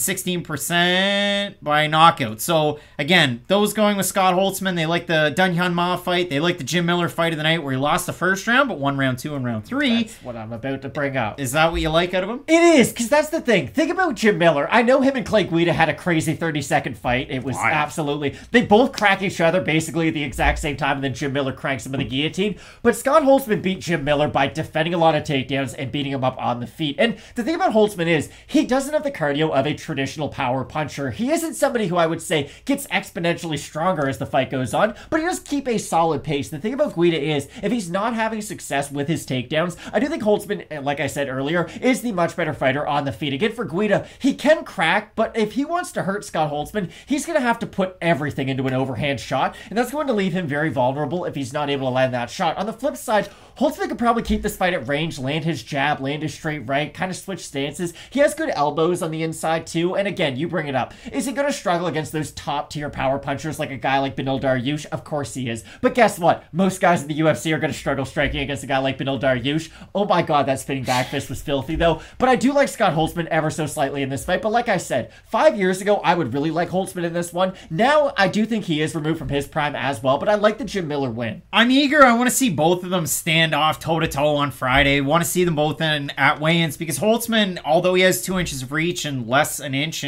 16% by knockout. So, again, those going with Scott Holtzman, they like the Dun Hyun Ma fight. They like the Jim Miller fight of the night where he lost the first round, but won round 2 and round 3. That's what I'm about to bring up. Is that what you like out of him? It is, because that's the thing. Think about Jim Miller. I know him and Clay Guida had a crazy 30-second fight. It was absolutely... They both crack each other basically at the exact same time, and then Jim Miller cranks him with the guillotine. But Scott Holtzman beat Jim Miller by defending a lot of takedowns and beating him up on the feet. And the thing about Holtzman is, he doesn't have the cardio of a traditional power puncher. He isn't somebody who I would say gets exponentially stronger as the fight goes on, but he does keep a solid pace. The thing about Guida is, if he's not having success with his takedowns, I do think Holtzman, like I said earlier, is the much better fighter on the feet. Again, for Guida, he can crack, but if he wants to hurt Scott Holtzman, he's going to have to put everything into an overhand shot, and that's going to leave him very vulnerable if he's not able to land that shot. On the flip side, Holtzman could probably keep this fight at range, land his jab, land his straight right, kind of switch stances. He has good elbows on the inside too, and again, you bring it up. Is he going to struggle against those top-tier power punchers like a guy like Beneil Dariush? Of course he is. But guess what? Most guys in the UFC are going to struggle striking against a guy like Beneil Dariush. Oh my god, that spinning back fist was filthy though. But I do like Scott Holtzman ever so slightly in this fight. But like I said, 5 years ago, I would really like Holtzman in this one. Now, I do think he is removed from his prime as well, but I like the Jim Miller win. I'm eager. I want to see both of them stand off toe-to-toe on Friday. Want to see them both at weigh-ins because Holtzman, although he has 2 inches of reach and less an inch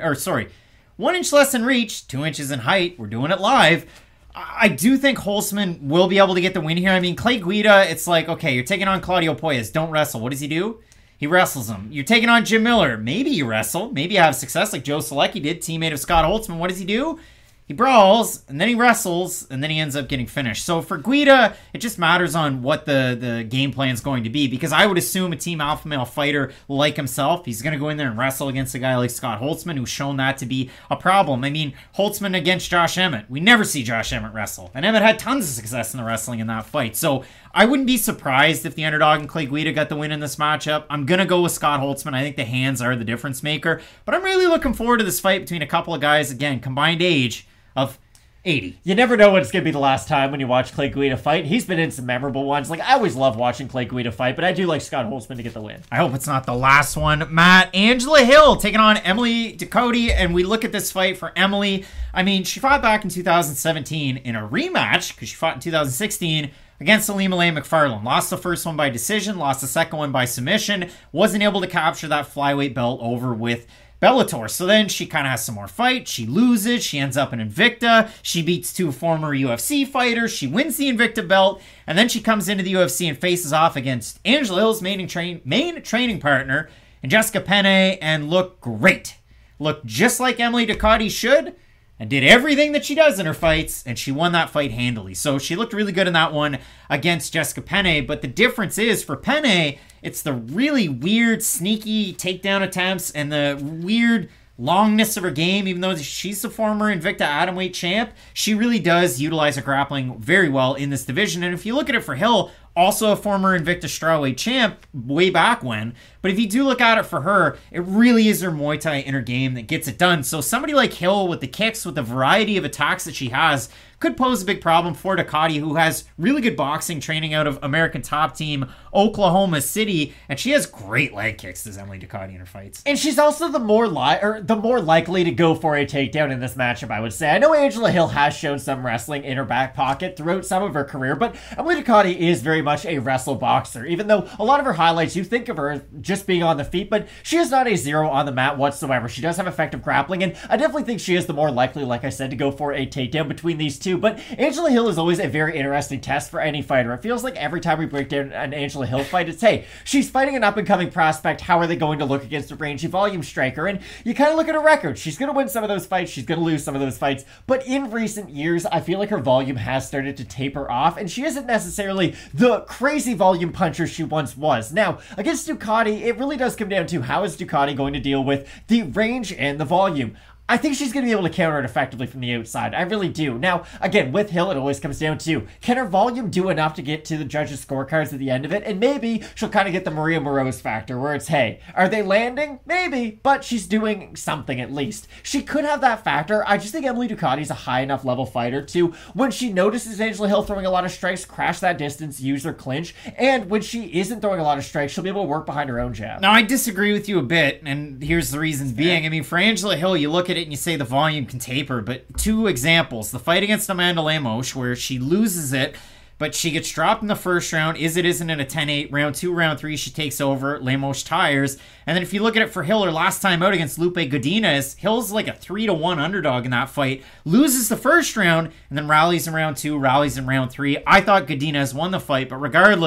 1 inch less in reach, 2 inches in height, we're doing it live. I do think Holtzman will be able to get the win here. I mean, Clay Guida, it's like, okay, you're taking on Claudio Poyas. Don't wrestle. What does he do? He wrestles him. You're taking on Jim Miller. Maybe you wrestle. Maybe you have success like Joe Selecki did, teammate of Scott Holtzman. What does he do? He brawls, and then he wrestles, and then he ends up getting finished. So for Guida, it just matters on what the game plan is going to be, because I would assume a team alpha male fighter like himself, he's going to go in there and wrestle against a guy like Scott Holtzman, who's shown that to be a problem. I mean, Holtzman against Josh Emmett. We never see Josh Emmett wrestle, and Emmett had tons of success in the wrestling in that fight. So I wouldn't be surprised if the underdog and Clay Guida got the win in this matchup. I'm going to go with Scott Holtzman. I think the hands are the difference maker, but I'm really looking forward to this fight between a couple of guys, again, combined age of 80. You never know when it's going to be the last time when you watch Clay Guida fight. He's been in some memorable ones. Like, I always love watching Clay Guida fight, but I do like Scott Holtzman to get the win. I hope it's not the last one. Matt, Angela Hill taking on Emily Ducote, and we look at this fight for Emily. I mean, she fought back in 2017 in a rematch, because she fought in 2016 against Ilima-Lei Macfarlane. Lost the first one by decision, lost the second one by submission, wasn't able to capture that flyweight belt over with Bellator. So then she kind of has some more fight. She loses. She ends up in Invicta. She beats 2 former UFC fighters. She wins the Invicta belt. And then she comes into the UFC and faces off against Angela Hill's main training partner, and Jessica Penne, and looked great. Looked just like Emily Ducote should, and did everything that she does in her fights, and she won that fight handily. So she looked really good in that one against Jessica Penne, but the difference is, for Penne, it's the really weird, sneaky takedown attempts and the weird longness of her game. Even though she's the former Invicta atomweight champ, she really does utilize her grappling very well in this division. And if you look at it for Hill, also a former Invicta strawweight champ way back when, but if you do look at it for her, it really is her Muay Thai in her game that gets it done. So somebody like Hill, with the kicks, with the variety of attacks that she has, could pose a big problem for Ducote, who has really good boxing training out of American Top Team Oklahoma City, and she has great leg kicks, does Emily Ducote, in her fights. And she's also the more likely to go for a takedown in this matchup, I would say. I know Angela Hill has shown some wrestling in her back pocket throughout some of her career, but Emily Ducote is very much a wrestle boxer, even though a lot of her highlights, you think of her just being on the feet, but she is not a zero on the mat whatsoever. She does have effective grappling, and I definitely think she is the more likely, like I said, to go for a takedown between these two. But Angela Hill is always a very interesting test for any fighter. It feels like every time we break down an Angela Hill fight, it's, hey, she's fighting an up-and-coming prospect. How are they going to look against a rangy volume striker? And you kind of look at her record. She's going to win some of those fights. She's going to lose some of those fights. But in recent years, I feel like her volume has started to taper off, and she isn't necessarily the crazy volume puncher she once was. Now, against Ducote, it really does come down to how is Ducote going to deal with the range and the volume. I think she's going to be able to counter it effectively from the outside. I really do. Now, again, with Hill, it always comes down to, can her volume do enough to get to the judges' scorecards at the end of it? And maybe she'll kind of get the Maria Moroz factor, where it's, hey, are they landing? Maybe, but she's doing something at least. She could have that factor. I just think Emily Ducote's a high enough level fighter to, when she notices Angela Hill throwing a lot of strikes, crash that distance, use her clinch, and when she isn't throwing a lot of strikes, she'll be able to work behind her own jab. Now, I disagree with you a bit, and here's the reasons being. I mean, for Angela Hill, you look at it and you say the volume can taper, but 2 examples. The fight against Amanda Lemos, where she loses it, but she gets dropped in the first round. Isn't in a 10-8. Round 2, round 3, she takes over. Lemos tires. And then if you look at it for Hill, her last time out against Lupe Godinez, Hill's like a 3-1 underdog in that fight. Loses the first round, and then rallies in round 2, rallies in round 3. I thought Godinez won the fight, but regardless,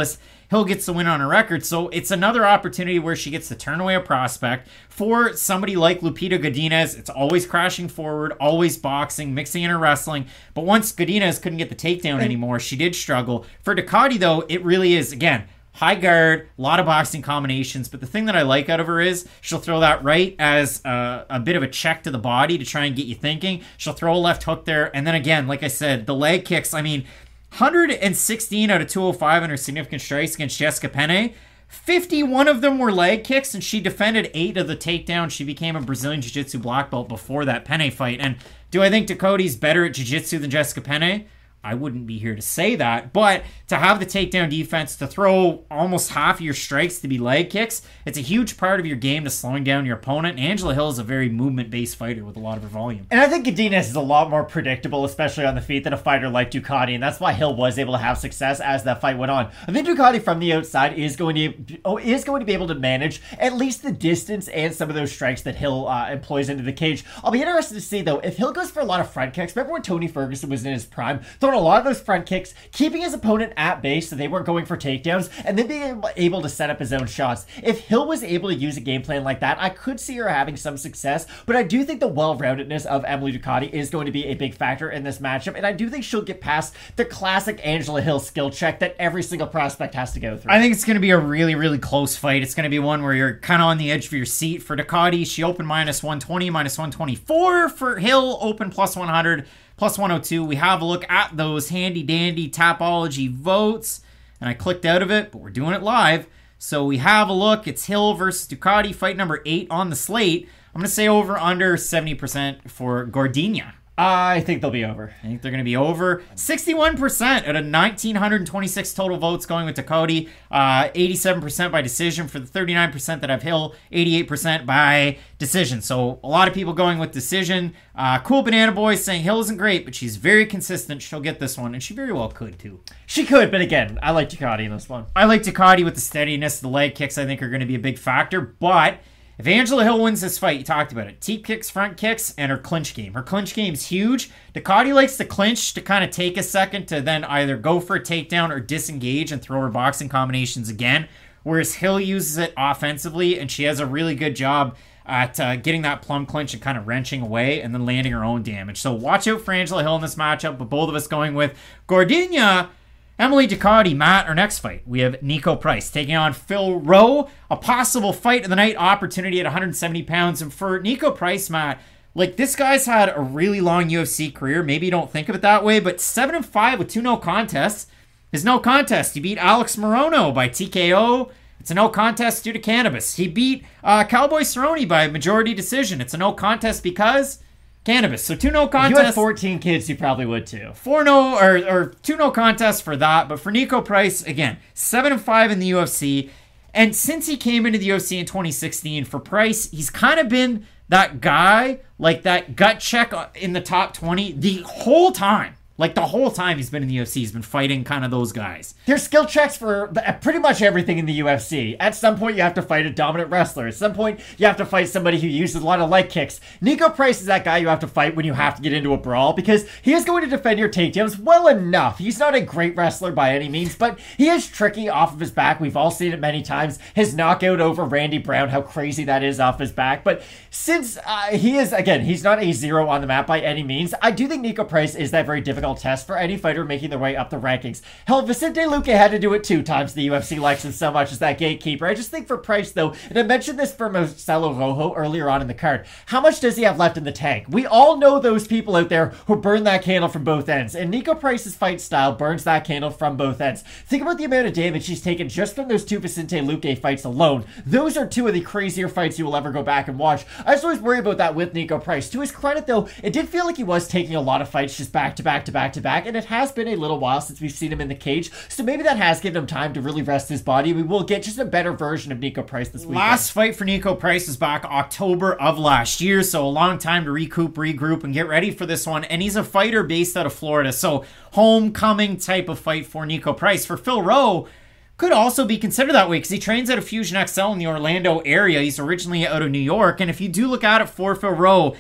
Hill gets the win on her record. So it's another opportunity where she gets to turn away a prospect. For somebody like Lupita Godinez, it's always crashing forward, always boxing, mixing in her wrestling. But once Godinez couldn't get the takedown anymore, she did struggle. For Ducati, though, it really is, again, high guard, a lot of boxing combinations, but the thing that I like out of her is she'll throw that right as a bit of a check to the body to try and get you thinking. She'll throw a left hook there, and then again, like I said, the leg kicks, 116 out of 205 in her significant strikes against Jessica Penne. 51 of them were leg kicks, and she defended 8 of the takedowns. She became a Brazilian Jiu-Jitsu black belt before that Penne fight. And do I think Ducote's better at Jiu-Jitsu than Jessica Penne? I wouldn't be here to say that, but to have the takedown defense, to throw almost half of your strikes to be leg kicks, it's a huge part of your game to slowing down your opponent. And Angela Hill is a very movement-based fighter with a lot of her volume. And I think Godinez is a lot more predictable, especially on the feet, than a fighter like Ducati, and that's why Hill was able to have success as that fight went on. I think Ducati from the outside is going to be able to manage at least the distance and some of those strikes that Hill employs into the cage. I'll be interested to see, though, if Hill goes for a lot of front kicks. Remember when Tony Ferguson was in his prime, throwing a lot of those front kicks, keeping his opponent at bay so they weren't going for takedowns, and then being able to set up his own shots. If Hill was able to use a game plan like that, I could see her having some success, but I do think the well-roundedness of Emily Ducati is going to be a big factor in this matchup, and I do think she'll get past the classic Angela Hill skill check that every single prospect has to go through. I think it's going to be a really, really close fight. It's going to be one where you're kind of on the edge of your seat. For Ducati, she opened -120, -124. For Hill, open +100. +102. We have a look at those handy-dandy Tapology votes. And I clicked out of it, but we're doing it live. So we have a look. It's Hill versus Ducati, fight number 8 on the slate. I'm going to say over under 70% for Gordinha. I think they'll be over. I think they're going to be over. 61% out of 1,926 total votes going with Ducati. 87% by decision for the 39% that have Hill. 88% by decision. So a lot of people going with decision. Cool Banana Boy saying Hill isn't great, but she's very consistent. She'll get this one, and she very well could too. She could, but again, I like Ducati in this one. I like Ducati with the steadiness. The leg kicks, I think, are going to be a big factor, but if Angela Hill wins this fight, you talked about it. Teep kicks, front kicks, and her clinch game. Her clinch game's huge. Ducati likes to clinch to kind of take a second to then either go for a takedown or disengage and throw her boxing combinations again. Whereas Hill uses it offensively, and she has a really good job at getting that plum clinch and kind of wrenching away and then landing her own damage. So watch out for Angela Hill in this matchup, but both of us going with Gordinha. Emily Ducati. Matt, our next fight, we have Nico Price taking on Phil Rowe. A possible fight of the night opportunity at 170 pounds. And for Nico Price, Matt, like, this guy's had a really long UFC career. Maybe you don't think of it that way, but 7-5 with 2 no contests. His no contest, he beat Alex Morono by TKO. It's a no contest due to cannabis. He beat Cowboy Cerrone by majority decision. It's a no contest because cannabis. So 2 no contests. If you had 14 kids, you probably would too. 2 no contests for that. But for Nico Price, again, 7-5 in the UFC. And since he came into the UFC in 2016, for Price, he's kind of been that guy, like that gut check in the top 20 the whole time. Like, the whole time he's been in the UFC, he's been fighting kind of those guys. There's skill checks for pretty much everything in the UFC. At some point, you have to fight a dominant wrestler. At some point, you have to fight somebody who uses a lot of leg kicks. Nico Price is that guy you have to fight when you have to get into a brawl, because he is going to defend your takedowns well enough. He's not a great wrestler by any means, but he is tricky off of his back. We've all seen it many times. His knockout over Randy Brown, how crazy that is off his back. But since he is, again, he's not a zero on the map by any means, I do think Nico Price is that very difficult test for any fighter making their way up the rankings. Hell, Vicente Luque had to do it 2 times. The UFC likes him so much as that gatekeeper. I just think for Price, though, and I mentioned this for Marcelo Rojo earlier on in the card, how much does he have left in the tank? We all know those people out there who burn that candle from both ends, and Nico Price's fight style burns that candle from both ends. Think about the amount of damage he's taken just from those 2 Vicente Luque fights alone. Those are 2 of the crazier fights you will ever go back and watch. I just always worry about that with Nico Price. To his credit, though, it did feel like he was taking a lot of fights just back to back to back to back, and it has been a little while since we've seen him in the cage, so maybe that has given him time to really rest his body. We will get just a better version of Nico Price this weekend. Last fight for Nico Price was back October of last year, so a long time to recoup, regroup, and get ready for this one, and he's a fighter based out of Florida, so homecoming type of fight for Nico Price. For Phil Rowe, could also be considered that way because he trains at a Fusion XL in the Orlando area. He's originally out of New York, and if you do look at it for Phil Rowe,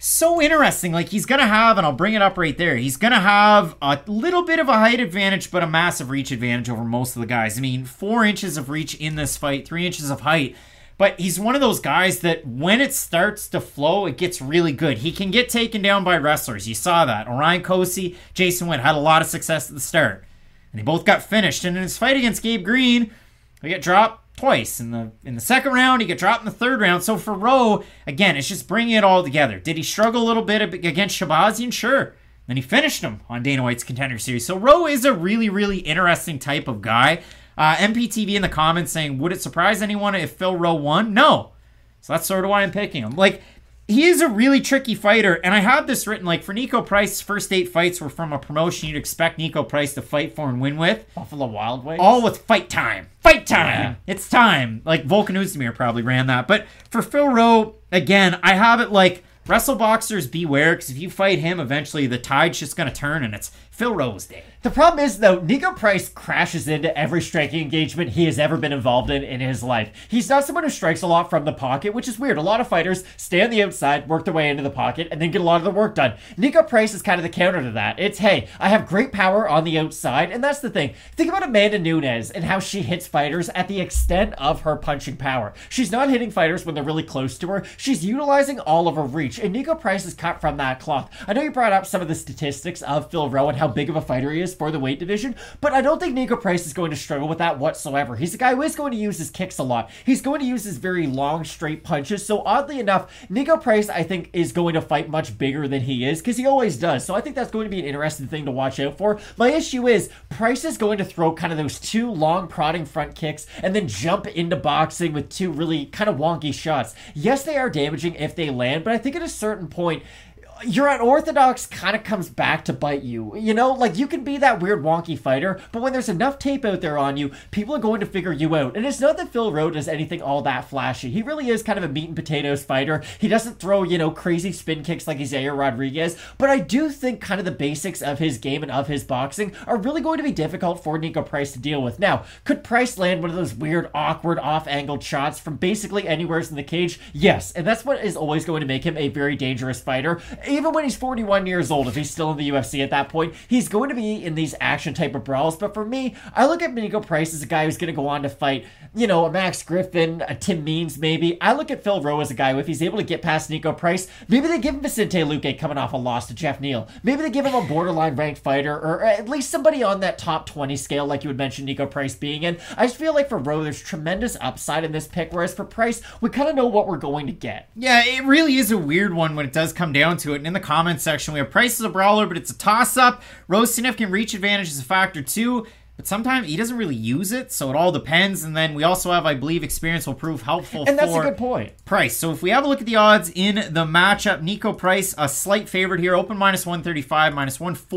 so interesting. Like, he's going to have, and I'll bring it up right there, he's going to have a little bit of a height advantage, but a massive reach advantage over most of the guys. I mean, 4 inches of reach in this fight, 3 inches of height. But he's one of those guys that when it starts to flow, it gets really good. He can get taken down by wrestlers. You saw that. Orion Cosce, Jason Witt had a lot of success at the start. And they both got finished. And in his fight against Gabe Green, he got dropped twice. In the second round, he got dropped in the third round. So for Rowe, again, it's just bringing it all together. Did he struggle a little bit against Shabazian? Sure. Then he finished him on Dana White's Contender Series. So Rowe is a really, really interesting type of guy. MPTV in the comments saying, would it surprise anyone if Phil Rowe won? No. So that's sort of why I'm picking him. Like, he is a really tricky fighter, and I have this written, like, for Nico Price's first 8 fights were from a promotion you'd expect Nico Price to fight for and win with. Buffalo Wild Wings? All with fight time. Fight time! Yeah. It's time. Like, Volkan Oezdemir probably ran that. But for Phil Rowe, again, I have it like, wrestle boxers beware, because if you fight him, eventually the tide's just going to turn, and it's Phil Rowe's day. The problem is, though, Nico Price crashes into every striking engagement he has ever been involved in his life. He's not someone who strikes a lot from the pocket, which is weird. A lot of fighters stay on the outside, work their way into the pocket, and then get a lot of the work done. Nico Price is kind of the counter to that. It's, hey, I have great power on the outside, and that's the thing. Think about Amanda Nunes and how she hits fighters at the extent of her punching power. She's not hitting fighters when they're really close to her. She's utilizing all of her reach, and Nico Price is cut from that cloth. I know you brought up some of the statistics of Phil Rowe and how big of a fighter he is for the weight division, but I don't think Nico Price is going to struggle with that whatsoever. He's a guy who is going to use his kicks a lot. He's going to use his very long, straight punches, so oddly enough, Nico Price, I think, is going to fight much bigger than he is, because he always does, so I think that's going to be an interesting thing to watch out for. My issue is, Price is going to throw kind of those 2 long, prodding front kicks, and then jump into boxing with 2 really kind of wonky shots. Yes, they are damaging if they land, but I think at a certain point, your unorthodox kind of comes back to bite you. You know, like, you can be that weird wonky fighter, but when there's enough tape out there on you, people are going to figure you out. And it's not that Phil Rowe does anything all that flashy. He really is kind of a meat and potatoes fighter. He doesn't throw, you know, crazy spin kicks like Isaiah Rodriguez, but I do think kind of the basics of his game and of his boxing are really going to be difficult for Nico Price to deal with. Now, could Price land one of those weird, awkward, off-angled shots from basically anywhere in the cage? Yes, and that's what is always going to make him a very dangerous fighter. Even when he's 41 years old, if he's still in the UFC at that point, he's going to be in these action type of brawls. But for me, I look at Nico Price as a guy who's going to go on to fight, you know, a Max Griffin, a Tim Means maybe. I look at Phil Rowe as a guy who, if he's able to get past Nico Price, maybe they give him Vicente Luque coming off a loss to Jeff Neal. Maybe they give him a borderline ranked fighter, or at least somebody on that top 20 scale like you would mention Nico Price being in. I just feel like for Rowe, there's tremendous upside in this pick, whereas for Price, we kind of know what we're going to get. Yeah, it really is a weird one when it does come down to it. And in the comments section, we have Price as a brawler, but it's a toss-up. Rowe's significant reach advantage is a factor too, but sometimes he doesn't really use it, so it all depends. And then we also have, I believe, experience will prove helpful and that's a good point. Price. So if we have a look at the odds in the matchup, Nico Price, a slight favorite here, open minus 135, minus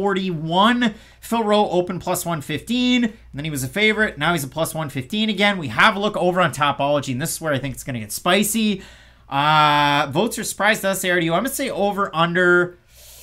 141. Phil Rowe, open plus 115. And then he was a favorite. Now he's a plus 115 again. We have a look over on Topology, and this is where I think it's going to get spicy. Votes are surprised us, ARDU. I'm going to say over under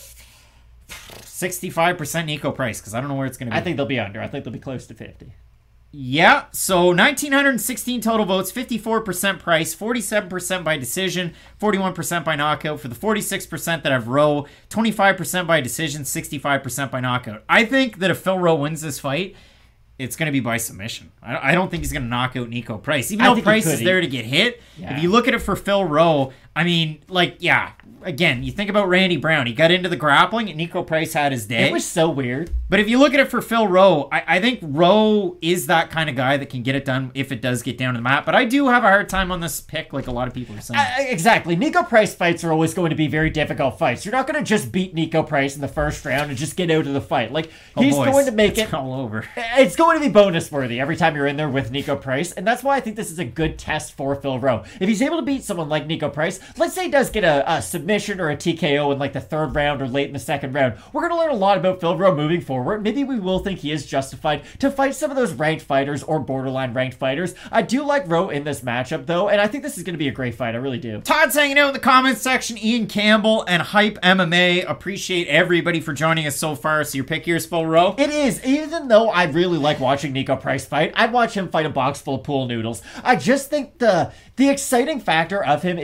65% Nico Price, because I don't know where it's going to be. I think they'll be under. I think they'll be close to 50. Yeah, so 1,916 total votes, 54% Price, 47% by decision, 41% by knockout. For the 46% that have Rowe, 25% by decision, 65% by knockout. I think that if Phil Rowe wins this fight, it's going to be by submission. I don't think he's going to knock out Nico Price. Even though Price is there to get hit, if you look at it for Phil Rowe, I mean, like, yeah, again, you think about Randy Brown. He got into the grappling, and Nico Price had his day. It was so weird. But if you look at it for Phil Rowe, I think Rowe is that kind of guy that can get it done if it does get down to the mat. But I do have a hard time on this pick, like a lot of people are saying. Exactly. Nico Price fights are always going to be very difficult fights. You're not going to just beat Nico Price in the first round and just get out of the fight. Like, he's going to make it all over. It's going to be bonus worthy every time you're in there with Nico Price, and that's why I think this is a good test for Phil Rowe. If he's able to beat someone like Nico Price, let's say he does get a submission or a TKO in like the third round or late in the second round, we're going to learn a lot about Phil Rowe moving forward. Maybe we will think he is justified to fight some of those ranked fighters or borderline ranked fighters. I do like Rowe in this matchup though, and I think this is going to be a great fight. I really do. Todd's hanging out in the comments section. Ian Campbell and Hype MMA. Appreciate everybody for joining us so far. So your pick here is Phil Rowe? It is. Even though I really like watching Nico Price fight, I'd watch him fight a box full of pool noodles. I just think the exciting factor of him is going to come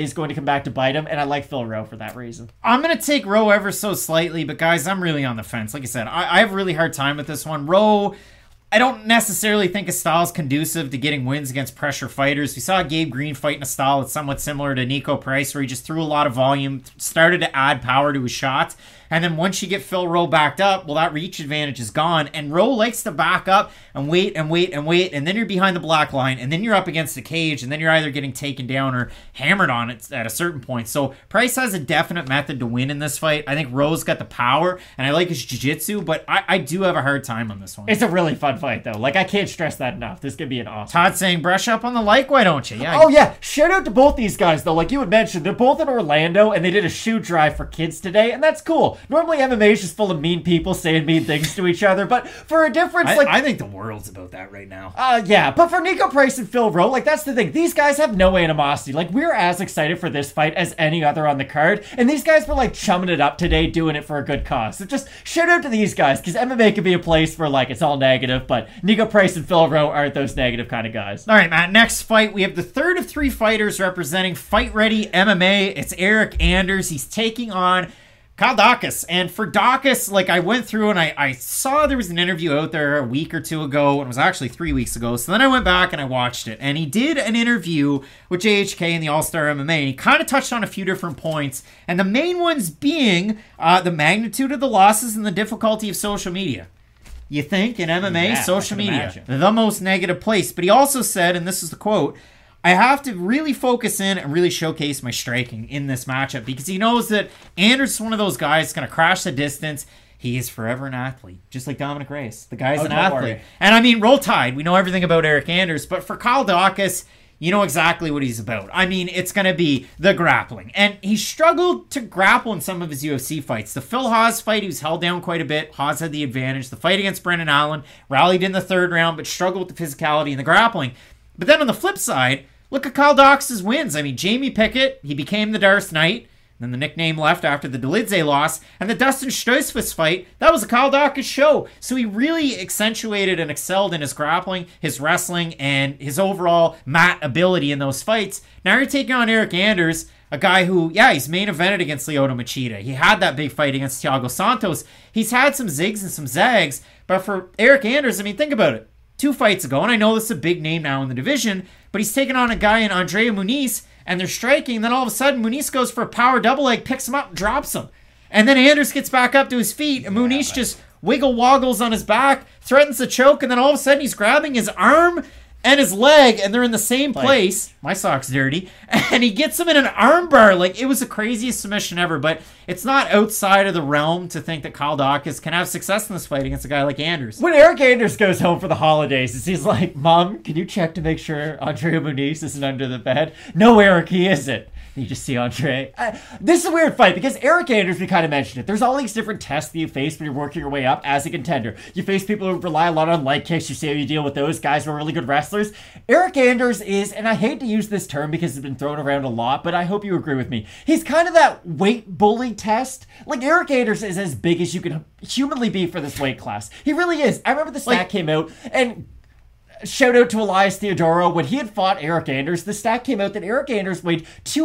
back to bite him, and I like Phil Rowe for that reason. I'm going to take Rowe ever so slightly, but guys, I'm really on the fence. Like I said, I have a really hard time with this one. Rowe, I don't necessarily think his style is conducive to getting wins against pressure fighters. We saw Gabe Green fight in a style that's somewhat similar to Nico Price, where he just threw a lot of volume, started to add power to his shots. And then once you get Phil Rowe backed up, well, that reach advantage is gone. And Rowe likes to back up and wait and wait and wait. And then you're behind the black line. And then you're up against the cage. And then you're either getting taken down or hammered on it at a certain point. So Price has a definite method to win in this fight. I think Rowe's got the power. And I like his jiu-jitsu. But I do have a hard time on this one. It's a really fun fight, though. Like, I can't stress that enough. This could be an awesome. Todd saying, brush up on the like, why don't you? Yeah. Oh, yeah. Shout out to both these guys, though. Like you had mentioned, they're both in Orlando. And they did a shoe drive for kids today. And that's cool. Normally, MMA is just full of mean people saying mean things to each other, but for a difference, I think the world's about that right now. Yeah, but for Nico Price and Phil Rowe, like, that's the thing. These guys have no animosity. Like, we're as excited for this fight as any other on the card, and these guys were, like, chumming it up today, doing it for a good cause. So just shout out to these guys, because MMA can be a place where, like, it's all negative, but Nico Price and Phil Rowe aren't those negative kind of guys. All right, Matt, next fight, we have the third of three fighters representing Fight Ready MMA. It's Eric Anders. He's taking on Kyle Daukaus. And for Daukaus, like, I went through and I saw there was an interview out there a week or two ago, and it was actually 3 weeks ago. So then I went back and I watched it. And he did an interview with JHK and the All-Star MMA, and he kind of touched on a few different points. And the main ones being the magnitude of the losses and the difficulty of social media. You think in MMA, social media, the most negative place. But he also said, and this is the quote, I have to really focus in and really showcase my striking in this matchup, because he knows that Anders is one of those guys that's going to crash the distance. He is forever an athlete, just like Dominic Reyes. The guy's an athlete. Worry. And I mean, roll tide. We know everything about Eric Anders, but for Kyle Daukaus, you know exactly what he's about. I mean, it's going to be the grappling. And he struggled to grapple in some of his UFC fights. The Phil Haas fight, he was held down quite a bit. Haas had the advantage. The fight against Brendan Allen, rallied in the third round, but struggled with the physicality and the grappling. But then on the flip side, look at Kyle Daukaus' wins. I mean, Jamie Pickett, he became the Darth Knight. Then the nickname left after the Dolidze loss. And the Dustin Stoisfus fight, that was a Kyle Daukaus show. So he really accentuated and excelled in his grappling, his wrestling, and his overall mat ability in those fights. Now you're taking on Eric Anders, a guy who, yeah, he's main evented against Lyoto Machida. He had that big fight against Thiago Santos. He's had some zigs and some zags. But for Eric Anders, I mean, think about it. 2 fights ago, and I know this is a big name now in the division, but he's taking on a guy in Andrea Muniz, and they're striking, and then all of a sudden, Muniz goes for a power double leg, picks him up, and drops him. And then Anders gets back up to his feet, and Muniz just wiggle-woggles on his back, threatens to choke, and then all of a sudden, he's grabbing his arm and his leg, and they're in the same place. My sock's dirty. And he gets him in an armbar. Like, it was the craziest submission ever, but it's not outside of the realm to think that Kyle Daukaus can have success in this fight against a guy like Anders. When Eric Anders goes home for the holidays, he's like, Mom, can you check to make sure Andrea Muniz isn't under the bed? No, Eric, he isn't. You just see Andre. This is a weird fight because Eric Anders, we kind of mentioned it. There's all these different tests that you face when you're working your way up as a contender. You face people who rely a lot on leg kicks. You see how you deal with those guys who are really good wrestlers. Eric Anders is, and I hate to use this term because it's been thrown around a lot, but I hope you agree with me. He's kind of that weight bully test. Like, Eric Anders is as big as you can humanly be for this weight class. He really is. I remember the stat came out, and shout out to Elias Theodoro. When he had fought Eric Anders, the stat came out that Eric Anders weighed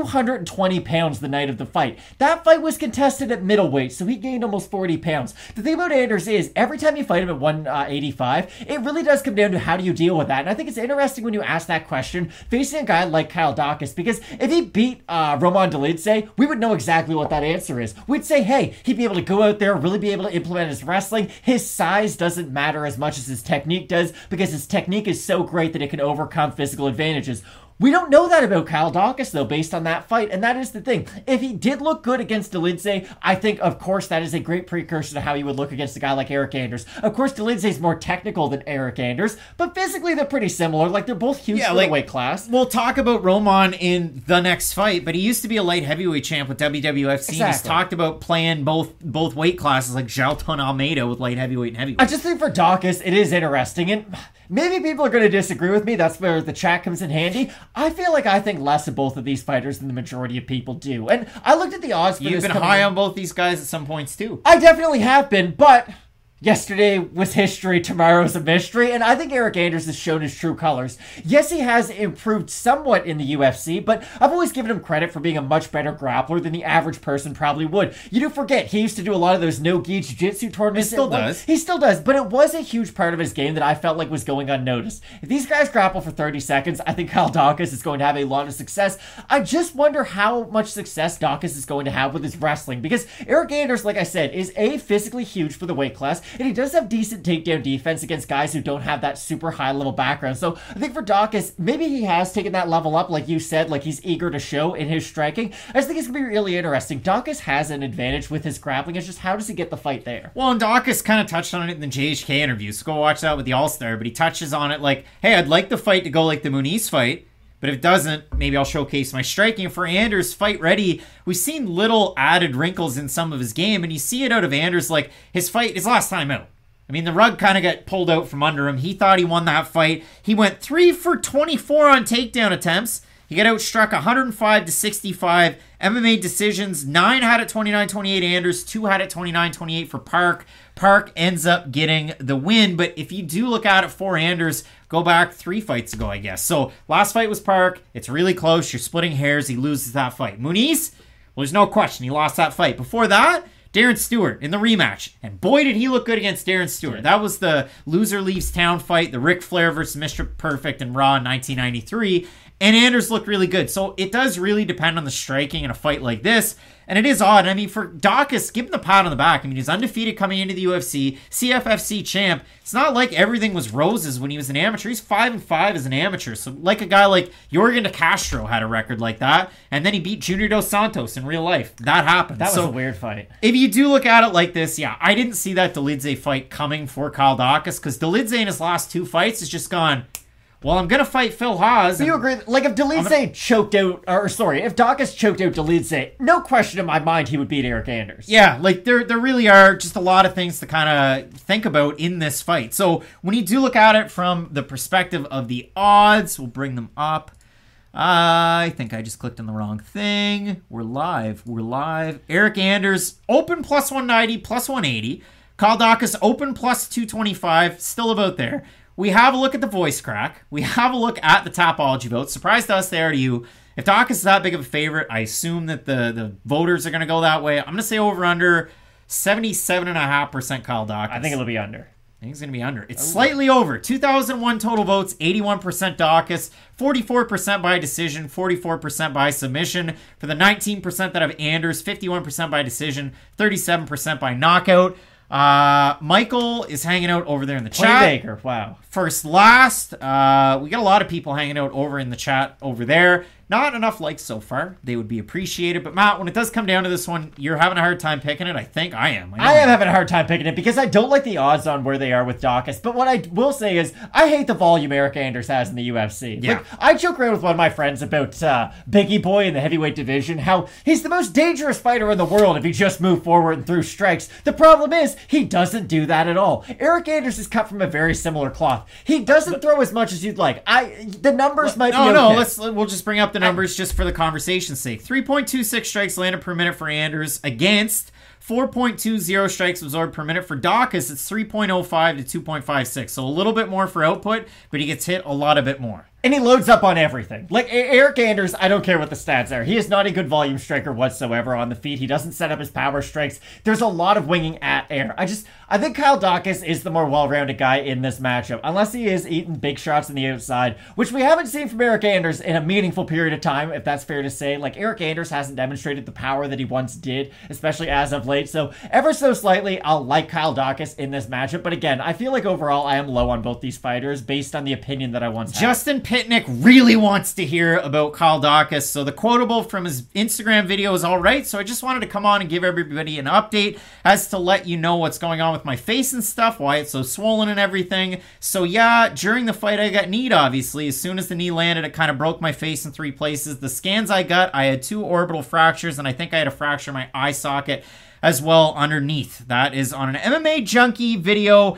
220 pounds the night of the fight. That fight was contested at middleweight, so he gained almost 40 pounds. The thing about Anders is, every time you fight him at 185, it really does come down to how do you deal with that. And I think it's interesting when you ask that question, facing a guy like Kyle Daukaus, because if he beat Roman Dolidze, we would know exactly what that answer is. We'd say, hey, he'd be able to go out there, really be able to implement his wrestling. His size doesn't matter as much as his technique does, because his technique is so great that it can overcome physical advantages. We don't know that about Kyle Daukaus, though, based on that fight, and that is the thing. If he did look good against Dolidze, I think, of course, that is a great precursor to how he would look against a guy like Eric Anders. Of course, Dolidze is more technical than Eric Anders, but physically they're pretty similar. Like, they're both huge for the weight class. We'll talk about Roman in the next fight, but he used to be a light heavyweight champ with WWFC. Exactly. He's talked about playing both weight classes, like Jalton Almeida with light heavyweight and heavyweight. I just think for Daukaus, it is interesting, and maybe people are going to disagree with me. That's where the chat comes in handy. I feel like I think less of both of these fighters than the majority of people do. And I looked at the odds for this. You've been high on both these guys at some points, too. I definitely have been, but Yesterday was history, tomorrow's a mystery, and I think Eric Anders has shown his true colors. Yes, he has improved somewhat in the UFC, but I've always given him credit for being a much better grappler than the average person probably would. You do forget, he used to do a lot of those no-gi jiu-jitsu tournaments. He still does. He still does, but it was a huge part of his game that I felt like was going unnoticed. If these guys grapple for 30 seconds, I think Kyle Daukaus is going to have a lot of success. I just wonder how much success Daukaus is going to have with his wrestling, because Eric Anders, like I said, is physically huge for the weight class, and he does have decent takedown defense against guys who don't have that super high level background. So I think for Daukaus, maybe he has taken that level up, like you said, like he's eager to show in his striking. I just think it's going to be really interesting. Daukaus has an advantage with his grappling. It's just how does he get the fight there? Well, and Daukaus kind of touched on it in the JHK interview, so go watch that with the All-Star, but he touches on it like, hey, I'd like the fight to go like the Muniz fight, but if it doesn't, maybe I'll showcase my striking. For Anders, fight ready, we've seen little added wrinkles in some of his game, and you see it out of Anders, like his last time out. I mean, the rug kind of got pulled out from under him. He thought he won that fight. He went 3 for 24 on takedown attempts. He got outstruck 105 to 65. MMA decisions, 9 had it 29-28 Anders, 2 had it 29-28 for Park. Park ends up getting the win, but if you do look at it for Anders, go back 3 fights ago, I guess. So last fight was Park. It's really close. You're splitting hairs. He loses that fight. Muniz, well, there's no question. He lost that fight. Before that, Darren Stewart in the rematch. And boy, did he look good against Darren Stewart. Yeah. That was the loser leaves town fight, the Ric Flair versus Mr. Perfect in Raw in 1993. And Anders looked really good. So it does really depend on the striking in a fight like this. And it is odd. I mean, for Daukaus, give him the pat on the back. I mean, he's undefeated coming into the UFC, CFFC champ. It's not like everything was roses when he was an amateur. He's 5-5 as an amateur. So like a guy like Yorgan De Castro had a record like that. And then he beat Junior Dos Santos in real life. That happened. That was a weird fight. If you do look at it like this, yeah, I didn't see that Dolidze fight coming for Kyle Daukaus, because Dolidze in his last 2 fights has just gone, well, I'm going to fight Phil Haas. Do you agree? Like, if Dolidze choked out, if Daukaus choked out Dolidze, no question in my mind he would beat Eric Anders. Yeah, like, there really are just a lot of things to kind of think about in this fight. So, when you do look at it from the perspective of the odds, we'll bring them up. I think I just clicked on the wrong thing. We're live. Eric Anders, open plus 190, plus 180. Kyle Daukaus, open plus 225, still about there. We have a look at the voice crack. We have a look at the Tapology votes. Surprise to us there to you. If Daukaus is that big of a favorite, I assume that the voters are going to go that way. I'm going to say over under 77.5% Kyle Daukaus. I think it'll be under. I think it's going to be under. It's slightly over. 2001 total votes, 81% Daukaus, 44% by decision, 44% by submission. For the 19% that have Anders, 51% by decision, 37% by knockout. Michael is hanging out over there in the chat. Baker, wow. First, last. We got a lot of people hanging out over in the chat over there. Not enough likes so far. They would be appreciated. But Matt, when it does come down to this one, you're having a hard time picking it. I think I am. I am having a hard time picking it because I don't like the odds on where they are with Daukaus. But what I will say is I hate the volume Eric Anders has in the UFC. Yeah. Like, I joke around with one of my friends about Biggie Boy in the heavyweight division, how he's the most dangerous fighter in the world if he just moved forward and threw strikes. The problem is he doesn't do that at all. Eric Anders is cut from a very similar cloth. He doesn't throw as much as you'd like. The numbers might be okay. No, we'll just bring up the numbers just for the conversation's sake. 3.26 strikes landed per minute for Anders against 4.20 strikes absorbed per minute for Daukaus. It's 3.05 to 2.56. So a little bit more for output, but he gets hit a lot of bit more. And he loads up on everything. Like, Eric Anders, I don't care what the stats are. He is not a good volume striker whatsoever on the feet. He doesn't set up his power strikes. There's a lot of winging at air. I think Kyle Daukaus is the more well-rounded guy in this matchup, unless he is eating big shots on the outside, which we haven't seen from Eric Anders in a meaningful period of time, if that's fair to say. Like, Eric Anders hasn't demonstrated the power that he once did, especially as of late. So, ever so slightly, I'll like Kyle Daukaus in this matchup. But again, I feel like overall I am low on both these fighters based on the opinion that I once had. Justin Pitnick really wants to hear about Kyle Daukaus, so the quotable from his Instagram video is all right, so I just wanted to come on and give everybody an update as to let you know what's going on with my face and stuff, why it's so swollen and everything. So yeah, during the fight I got kneed, obviously. As soon as the knee landed, it kind of broke my face in 3 places. The scans I got, I had 2 orbital fractures, and I think I had a fracture in my eye socket as well underneath. That is on an MMA Junkie video.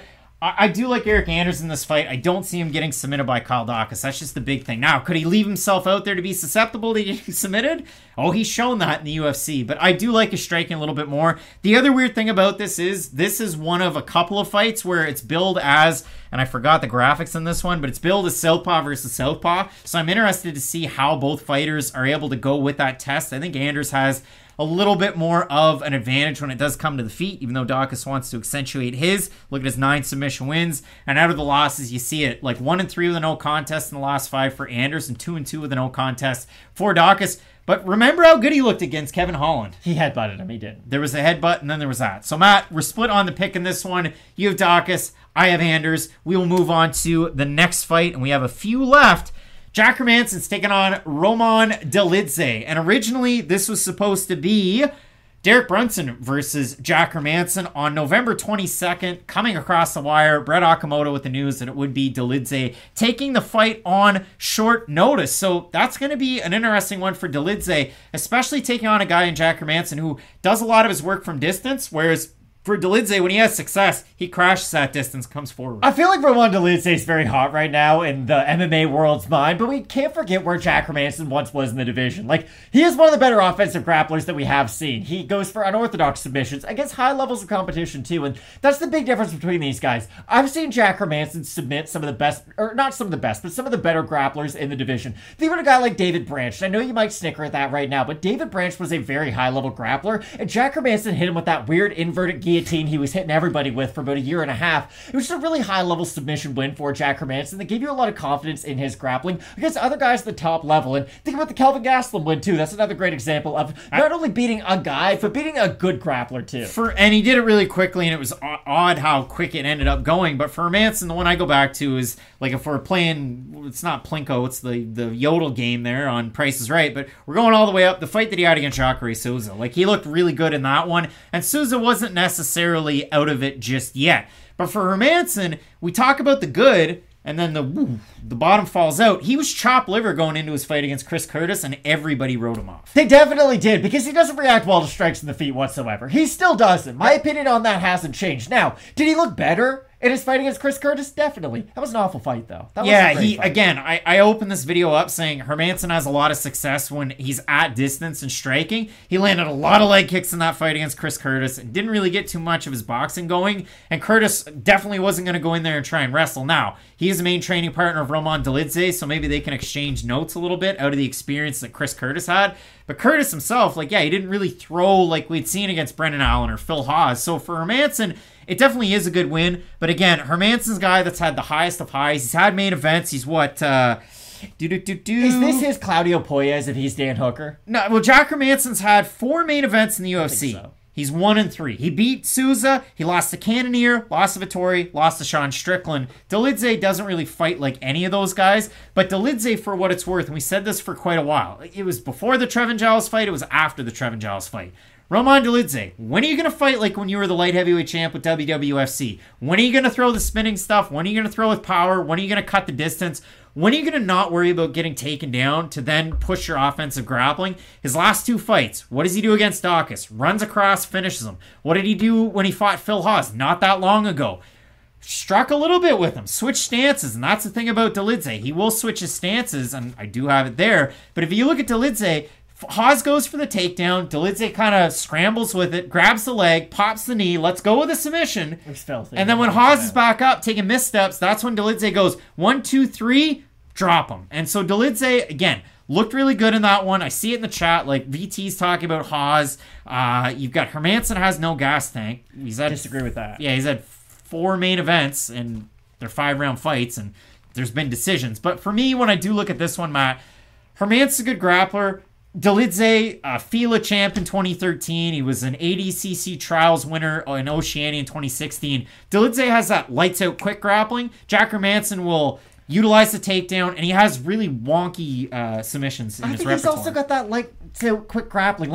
I do like Eric Anders in this fight. I don't see him getting submitted by Kyle Daukaus. That's just the big thing. Now, could he leave himself out there to be susceptible to getting submitted? Oh, he's shown that in the UFC. But I do like his striking a little bit more. The other weird thing about this is one of a couple of fights where it's billed as, and I forgot the graphics in this one, but it's billed as southpaw versus southpaw. So I'm interested to see how both fighters are able to go with that test. I think Anders has a little bit more of an advantage when it does come to the feet, even though Daukaus wants to accentuate his. Look at his 9 submission wins. And out of the losses, you see it like 1-3 with a no contest in the last 5 for Anders and 2-2 with a no contest for Daukaus. But remember how good he looked against Kevin Holland. He headbutted him. He did. There was a headbutt, and then there was that. So, Matt, we're split on the pick in this one. You have Daukaus. I have Anders. We will move on to the next fight, and we have a few left. Jack Hermansson's taking on Roman Dolidze. And originally, this was supposed to be Derek Brunson versus Jack Hermansson on November 22nd. Coming across the wire, Brett Okamoto with the news that it would be Dolidze taking the fight on short notice. So that's going to be an interesting one for Dolidze, especially taking on a guy in Jack Hermansson who does a lot of his work from distance, whereas for Dolidze, when he has success, he crashes that distance, comes forward. I feel like Roman Dolidze is very hot right now in the MMA world's mind, but we can't forget where Jack Hermansson once was in the division. Like, he is one of the better offensive grapplers that we have seen. He goes for unorthodox submissions against high levels of competition, too, and that's the big difference between these guys. I've seen Jack Hermansson submit some of the best, or not some of the best, but some of the better grapplers in the division. Think about a guy like David Branch. I know you might snicker at that right now, but David Branch was a very high-level grappler, and Jack Hermansson hit him with that weird inverted guillotine he was hitting everybody with for about a year and a half. It was just a really high-level submission win for Jack Hermansson that gave you a lot of confidence in his grappling against other guys at the top level. And think about the Kelvin Gastelum win, too. That's another great example of not only beating a guy, but beating a good grappler, too. And he did it really quickly, and it was odd how quick it ended up going. But for Hermansson, the one I go back to is, like, if we're playing, it's not Plinko, it's the Yodel game there on Price is Right, but we're going all the way up. The fight that he had against Jacare Souza, like, he looked really good in that one, and Souza wasn't necessarily out of it just yet. But for Hermansson, we talk about the good, and then the bottom falls out. He was chopped liver going into his fight against Chris Curtis, and everybody wrote him off. They definitely did, because he doesn't react well to strikes in the feet whatsoever. He still doesn't. My opinion on that hasn't changed. Now, did he look better in his fight against Chris Curtis? Definitely. That was an awful fight, though. That was a great fight. Again, I opened this video up saying Hermansson has a lot of success when he's at distance and striking. He landed a lot of leg kicks in that fight against Chris Curtis and didn't really get too much of his boxing going, and Curtis definitely wasn't going to go in there and try and wrestle. Now, he is the main training partner of Roman Dolidze, so maybe they can exchange notes a little bit out of the experience that Chris Curtis had. But Curtis himself, he didn't really throw like we'd seen against Brendan Allen or Phil Haas. So for Hermansson, it definitely is a good win. But again, Hermansson's guy that's had the highest of highs. He's had main events. He's what? Is this his Claudio Poyes if he's Dan Hooker? No, well, Jack Hermansson's had 4 main events in the UFC. I think so. He's 1-3. He beat Souza. He lost to Cannonier, lost to Vettori, lost to Sean Strickland. Dolidze doesn't really fight like any of those guys, but Dolidze, for what it's worth, and we said this for quite a while, it was before the Trevin Giles fight, it was after the Trevin Giles fight. Roman Dolidze, when are you going to fight like when you were the light heavyweight champ with WWFC? When are you going to throw the spinning stuff? When are you going to throw with power? When are you going to cut the distance? When are you going to not worry about getting taken down to then push your offensive grappling? His last 2 fights, what does he do against Daukaus? Runs across, finishes him. What did he do when he fought Phil Haas not that long ago? Struck a little bit with him, switched stances, and that's the thing about Dolidze. He will switch his stances, and I do have it there. But if you look at Dolidze, Haas goes for the takedown. Dolidze kind of scrambles with it, grabs the leg, pops the knee, let's go with a submission. And then when Haas is back up, taking missteps, that's when Dolidze goes 1, 2, 3, drop him. And so Dolidze, again, looked really good in that one. I see it in the chat, like VT's talking about Haas. You've got Hermansson has no gas tank. Disagree with that. Yeah, he's had 4 main events, and they're 5-round fights, and there's been decisions. But for me, when I do look at this one, Matt, Hermansson's a good grappler. Dolidze, FILA champ in 2013. He was an ADCC trials winner in Oceania in 2016. Dolidze has that lights-out quick grappling. Jack Hermansson will utilize the takedown, and he has really wonky submissions in his repertoire. He's also got that lights-out quick grappling. Like,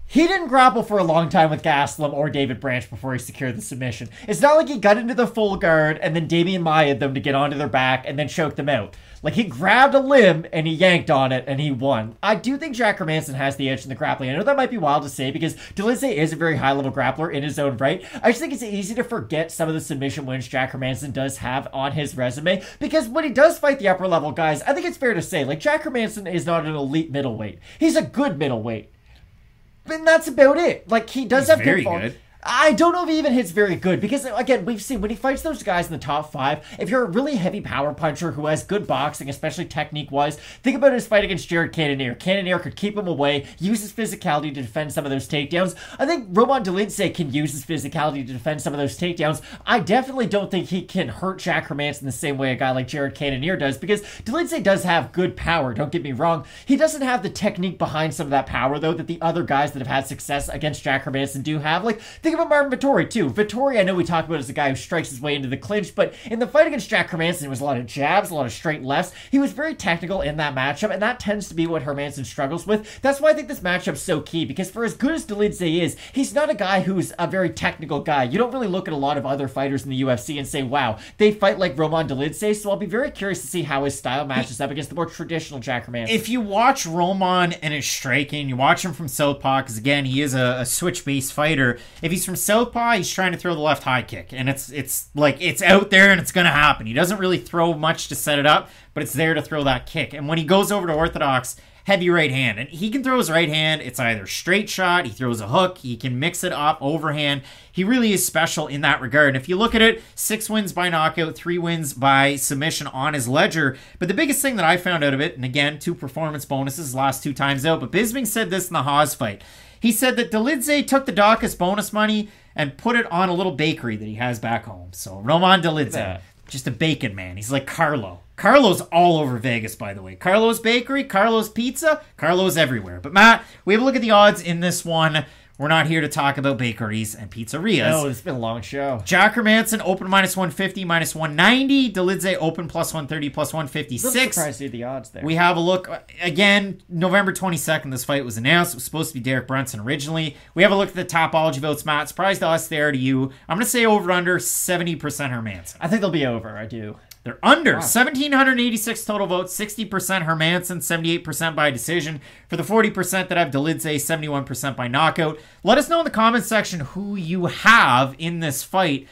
He didn't grapple for a long time with Gastelum or David Branch before he secured the submission. It's not like he got into the full guard and then Damian Maia'd them to get onto their back and then choked them out. Like, he grabbed a limb and he yanked on it and he won. I do think Jack Hermansson has the edge in the grappling. I know that might be wild to say because Delize is a very high-level grappler in his own right. I just think it's easy to forget some of the submission wins Jack Hermansson does have on his resume because when he does fight the upper-level guys, I think it's fair to say, like, Jack Hermansson is not an elite middleweight. He's a good middleweight. And that's about it. Like, he does have very good. good. I don't know if he even hits very good because, again, we've seen when he fights those guys in the top 5, if you're a really heavy power puncher who has good boxing, especially technique-wise, think about his fight against Jared Cannonier. Cannonier could keep him away, use his physicality to defend some of those takedowns. I think Roman Dolidze can use his physicality to defend some of those takedowns. I definitely don't think he can hurt Jack Hermansson the same way a guy like Jared Cannonier does because Dolidze does have good power, don't get me wrong. He doesn't have the technique behind some of that power, though, that the other guys that have had success against Jack Hermansson do have. Like, think about Marvin Vettori, too. Vettori, I know we talk about as a guy who strikes his way into the clinch, but in the fight against Jack Hermansson, it was a lot of jabs, a lot of straight lefts. He was very technical in that matchup, and that tends to be what Hermansson struggles with. That's why I think this matchup's so key, because for as good as Dolidze is, he's not a guy who's a very technical guy. You don't really look at a lot of other fighters in the UFC and say, wow, they fight like Roman Dolidze, so I'll be very curious to see how his style matches up against the more traditional Jack Hermansson. If you watch Roman and his striking, you watch him from southpaw, because again, he is a switch-based fighter. If he's from southpaw, he's trying to throw the left high kick, and it's like it's out there and it's going to happen. He doesn't really throw much to set it up, but it's there to throw that kick. And when he goes over to orthodox, heavy right hand, and he can throw his right hand. It's either straight shot, he throws a hook, he can mix it up, overhand. He really is special in that regard. And if you look at it, 6 wins by knockout, 3 wins by submission on his ledger. But the biggest thing that I found out of it, and again, 2 performance bonuses last 2 times out, but Bisping said this in the Haas fight. He said that Dolidze took the Dawkins bonus money and put it on a little bakery that he has back home. So Roman Dolidze, just a bacon man. He's like Carlo. Carlo's all over Vegas, by the way. Carlo's Bakery, Carlo's Pizza, Carlo's everywhere. But Matt, we have a look at the odds in this one. We're not here to talk about bakeries and pizzerias. No, it's been a long show. Jack Hermansson open minus 150, minus 190. Dolidze open plus 130, plus 156. I'm surprised to see the odds there. We have a look. Again, November 22nd, this fight was announced. It was supposed to be Derek Brunson originally. We have a look at the Topology votes, Matt. Surprise to us there, to you. I'm going to say over under 70% Hermansson. I think they'll be over. I do. They're under. 1,786 total votes, 60% Hermansson, 78% by decision. For the 40% that have Dolidze, 71% by knockout. Let us know in the comments section who you have in this fight.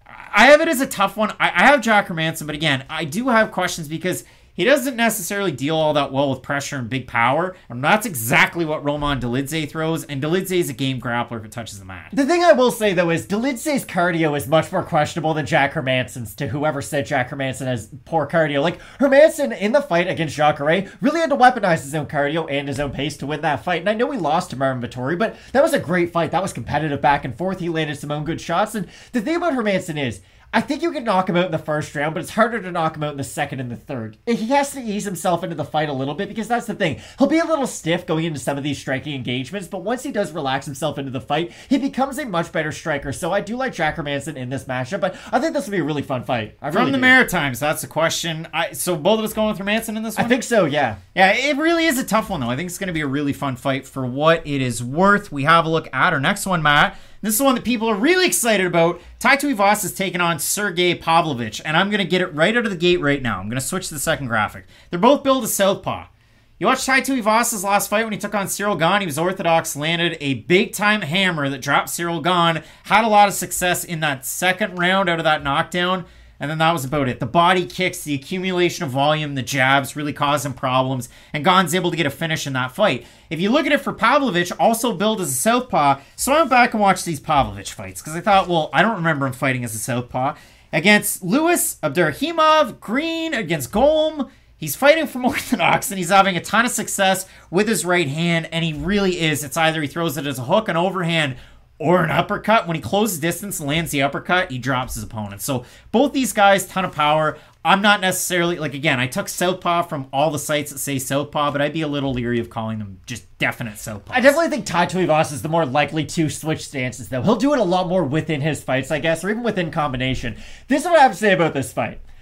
I have it as a tough one. I have Jack Hermansson, but again, I do have questions because he doesn't necessarily deal all that well with pressure and big power, and that's exactly what Roman Dolidze throws, and Dolidze is a game grappler if it touches the mat. The thing I will say, though, is Dolidze's cardio is much more questionable than Jack Hermansson's, to whoever said Jack Hermansson has poor cardio. Like, Hermansson, in the fight against Jacare, really had to weaponize his own cardio and his own pace to win that fight, and I know he lost to Marvin Vettori, but that was a great fight. That was competitive back and forth. He landed some own good shots, and the thing about Hermansson is, I think you can knock him out in the first round, but it's harder to knock him out in the second and the third. He has to ease himself into the fight a little bit because that's the thing. He'll be a little stiff going into some of these striking engagements, but once he does relax himself into the fight, he becomes a much better striker. So I do like Jack Hermansson in this matchup, but I think this will be a really fun fight. From the Maritimes, that's the question. So both of us going with Hermansson in this one? I think so, yeah. Yeah, it really is a tough one, though. I think it's going to be a really fun fight for what it is worth. We have a look at our next one, Matt. This is one that people are really excited about. Tai Tuivasa is taking on Sergey Pavlovich, and I'm going to get it right out of the gate right now. I'm going to switch to the second graphic. They're both billed as southpaw. You watched Tai Tuivasa's last fight when he took on Cyril Gane. He was orthodox, landed a big-time hammer that dropped Cyril Gane, had a lot of success in that second round out of that knockdown, and then that was about it. The body kicks, the accumulation of volume, the jabs really caused him problems, and Gane's able to get a finish in that fight. If you look at it for Pavlovich, also billed as a southpaw, so I went back and watched these Pavlovich fights, because I thought, well, I don't remember him fighting as a southpaw. Against Lewis, Abdurakhimov, Green, against Golm, he's fighting from orthodox, and he's having a ton of success with his right hand, and he really is. It's either he throws it as a hook, an overhand, or an uppercut. When he closes distance and lands the uppercut, he drops his opponent. So both these guys, ton of power. I'm not necessarily, like, again, I took southpaw from all the sites that say southpaw, but I'd be a little leery of calling them just definite southpaws. I definitely think Tai Tuivasa is the more likely to switch stances, though. He'll do it a lot more within his fights, I guess, or even within combination. This is what I have to say about this fight.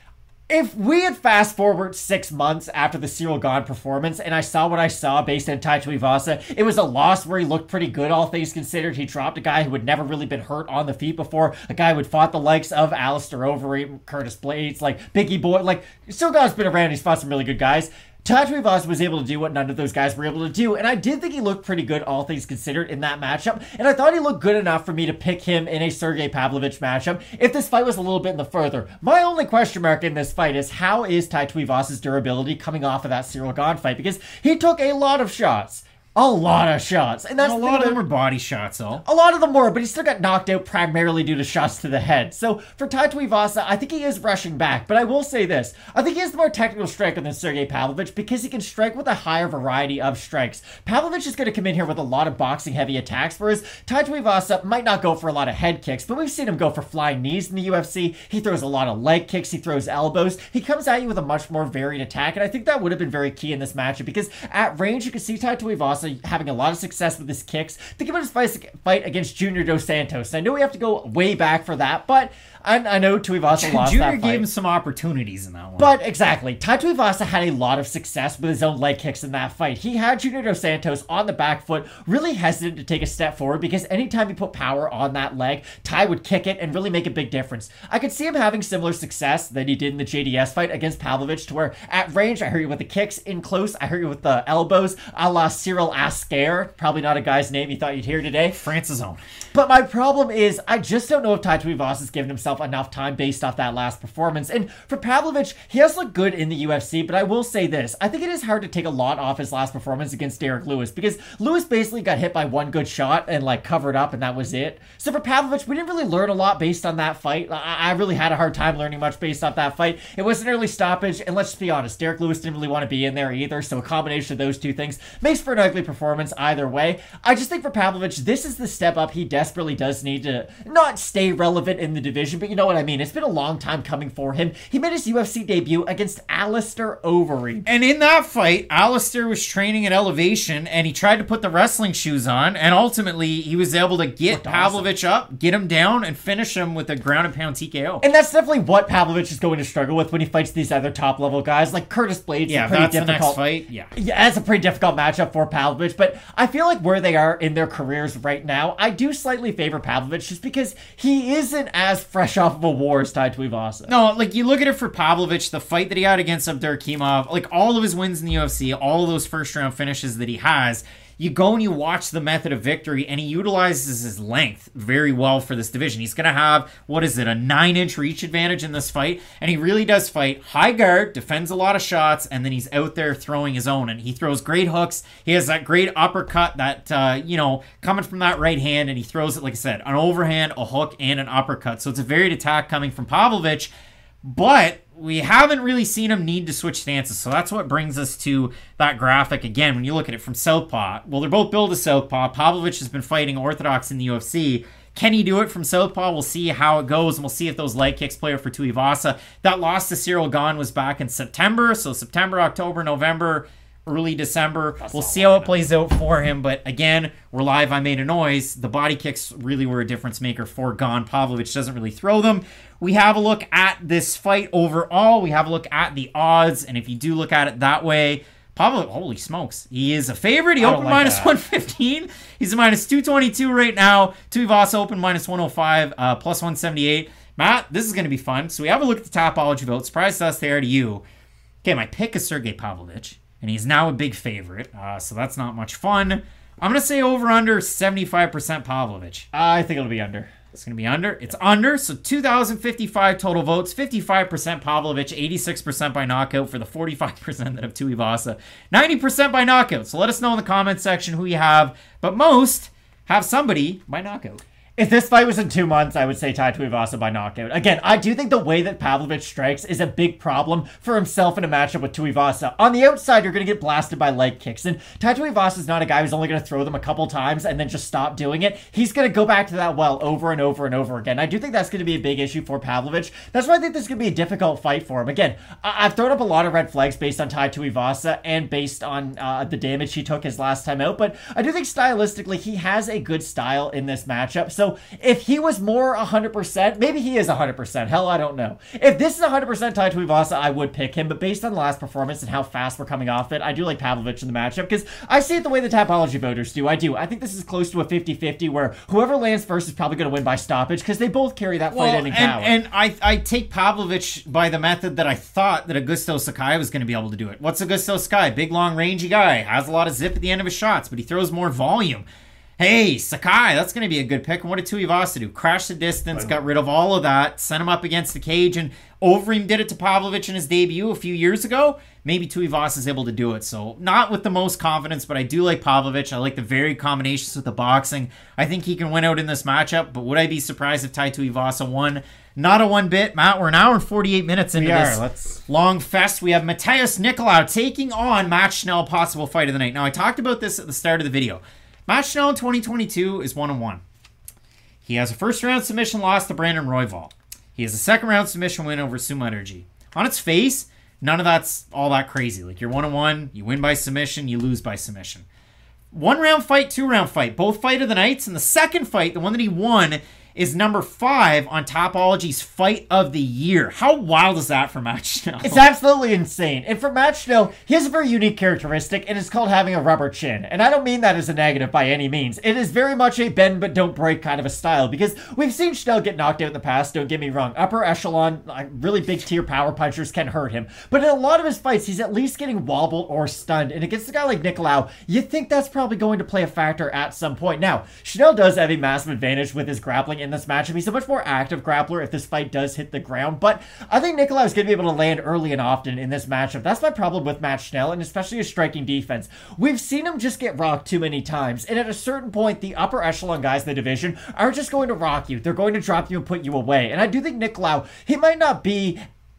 If we had fast forward 6 months after the Ciryl Gane performance and I saw what I saw based on Tai Tuivasa, it was a loss where he looked pretty good, all things considered. He dropped a guy who had never really been hurt on the feet before, a guy who had fought the likes of Alistair Overeem, Curtis Blades, like Biggie Boy. Like, Ciryl Gane's been around, he's fought some really good guys. Tai Tuivasa was able to do what none of those guys were able to do, and I did think he looked pretty good, all things considered, in that matchup, and I thought he looked good enough for me to pick him in a Sergey Pavlovich matchup if this fight was a little bit in the further. My only question mark in this fight is how is Tai Tuivasa's durability coming off of that Ciryl Gane fight, because he took a lot of shots. A lot of shots. And that's a lot of them were body shots, though. A lot of them were, but he still got knocked out primarily due to shots to the head. So for Tai Tuivasa, I think he is rushing back. But I will say this. I think he has the more technical striker than Sergey Pavlovich because he can strike with a higher variety of strikes. Pavlovich is going to come in here with a lot of boxing-heavy attacks, whereas Tai Tuivasa might not go for a lot of head kicks, but we've seen him go for flying knees in the UFC. He throws a lot of leg kicks. He throws elbows. He comes at you with a much more varied attack, and I think that would have been very key in this matchup because at range, you can see Tai Tuivasa having a lot of success with his kicks. Think about his fight against Junior Dos Santos. I know we have to go way back for that, but I know Tuivasa lost Junior that fight. gave him some opportunities in that one. But exactly, Tai Tuivasa had a lot of success with his own leg kicks in that fight. He had Junior Dos Santos on the back foot, really hesitant to take a step forward because anytime he put power on that leg, Tai would kick it and really make a big difference. I could see him having similar success that he did in the JDS fight against Pavlovich, to where at range, I hurt you with the kicks, in close, I hurt you with the elbows, a la Cyril Asker. Probably not a guy's name you thought you'd hear today. France's own. But my problem is, I just don't know if Tai Tuivasa's given himself enough time based off that last performance. And for Pavlovich, he has looked good in the UFC, but I will say this. I think it is hard to take a lot off his last performance against Derek Lewis, because Lewis basically got hit by one good shot and like covered up, and that was it. So for Pavlovich, we didn't really learn a lot based on that fight. I really had a hard time learning much based off that fight. It was an early stoppage, and let's just be honest, Derek Lewis didn't really want to be in there either, so a combination of those two things makes for an ugly performance either way. I just think for Pavlovich, this is the step up he desperately does need to not stay relevant in the division, but you know what I mean. It's been a long time coming for him. He made his UFC debut against Alistair Overeem. And in that fight, Alistair was training at Elevation, and he tried to put the wrestling shoes on, and ultimately he was able to get Pavlovich up, get him down, and finish him with a ground and pound TKO. And that's definitely what Pavlovich is going to struggle with when he fights these other top level guys, like Curtis Blades. Yeah, pretty that's difficult. the next fight. Yeah, that's a pretty difficult matchup for Pavlovich, but I feel like where they are in their careers right now, I do slightly favor Pavlovich just because he isn't as fresh off of a war as Tai Tuivasa. No, like you look at it for Pavlovich, the fight that he had against Abdurakhimov, like all of his wins in the UFC, all of those first round finishes that he has, you go and you watch the method of victory, and he utilizes his length very well for this division. He's going to have, a 9-inch reach advantage in this fight, and he really does fight high guard, defends a lot of shots, and then he's out there throwing his own, and he throws great hooks. He has that great uppercut that, coming from that right hand, and he throws it, like I said, an overhand, a hook, and an uppercut. So it's a varied attack coming from Pavlovich, but we haven't really seen him need to switch stances. So that's what brings us to that graphic again. When you look at it from southpaw, well, they're both billed as southpaw. Pavlovich has been fighting orthodox in the UFC. Can he do it from southpaw? We'll see how it goes, and we'll see if those leg kicks play out for Tuivasa. That loss to Ciryl Gane was back in September. So September, October, November, early December. We'll see how it plays out for him. But again, we're live. I made a noise. The body kicks really were a difference maker for Gane. Pavlovich doesn't really throw them. We have a look at this fight overall. We have a look at the odds. And if you do look at it that way, Pavlovich, holy smokes, he is a favorite. He opened minus 115. He's a minus 222 right now. Tuivasa opened minus 105, plus 178. Matt, this is going to be fun. So we have a look at the Tapology vote. Surprise to us, they are to you. Okay, my pick is Sergey Pavlovich, and he's now a big favorite. So that's not much fun. I'm going to say over under 75% Pavlovich. I think it'll be under. It's going to be under. It's under. So 2,055 total votes. 55% Pavlovich. 86% by knockout for the 45% that have Tuivasa. 90% by knockout. So let us know in the comments section who you have. But most have somebody by knockout. If this fight was in 2 months, I would say Tai Tuivasa by knockout. Again, I do think the way that Pavlovich strikes is a big problem for himself in a matchup with Tuivasa. On the outside, you're going to get blasted by leg kicks, and Tai Tuivasa is not a guy who's only going to throw them a couple times and then just stop doing it. He's going to go back to that well over and over and over again. I do think that's going to be a big issue for Pavlovich. That's why I think this is going to be a difficult fight for him. Again, I've thrown up a lot of red flags based on Tai Tuivasa and based on the damage he took his last time out, but I do think stylistically he has a good style in this matchup. So So if he was more 100%, maybe he is 100%. Hell, I don't know. If this is 100% Tai Tuivasa, I would pick him. But based on the last performance and how fast we're coming off it, I do like Pavlovich in the matchup because I see it the way the Tapology voters do. I do. I think this is close to a 50-50 where whoever lands first is probably going to win by stoppage because they both carry that fight-ending power. And I take Pavlovich by the method that I thought that Augusto Sakai was going to be able to do it. What's Augusto Sakai? Big, long, rangy guy. Has a lot of zip at the end of his shots, but he throws more volume. Hey, Sakai, that's going to be a good pick. And what did Tuivasa do? Crash the distance, got rid of all of that, sent him up against the cage, and Overeem did it to Pavlovich in his debut a few years ago. Maybe Tuivasa is able to do it. So not with the most confidence, but I do like Pavlovich. I like the varied combinations with the boxing. I think he can win out in this matchup, but would I be surprised if Tai Tuivasa won? Not a one bit. Matt, we're an hour and 48 minutes into this long fest. We have Matheus Nicolau taking on Matt Schnell, possible fight of the night. Now, I talked about this at the start of the video. Matt Schnell in 2022 is 1-1. He has a first-round submission loss to Brandon Royval. He has a second-round submission win over Sumaterji. On its face, none of that's all that crazy. Like, you're 1-1, you win by submission, you lose by submission. One-round fight, two-round fight, both fight of the nights. And the second fight, the one that he won, is number 5 on Topology's Fight of the Year. How wild is that for Matt Schnell? It's absolutely insane. And for Matt Schnell, he has a very unique characteristic, and it's called having a rubber chin. And I don't mean that as a negative by any means. It is very much a bend but don't break kind of a style, because we've seen Schnell get knocked out in the past, don't get me wrong. Upper echelon, really big tier power punchers can hurt him. But in a lot of his fights, he's at least getting wobbled or stunned. And against a guy like Nicolau, you think that's probably going to play a factor at some point. Now, Schnell does have a massive advantage with his grappling in this matchup. He's a much more active grappler if this fight does hit the ground, but I think Nicolau is going to be able to land early and often in this matchup. That's my problem with Matt Schnell, and especially his striking defense. We've seen him just get rocked too many times, and at a certain point, the upper echelon guys in the division are just going to rock you. They're going to drop you and put you away, and I do think Nicolau, he might not be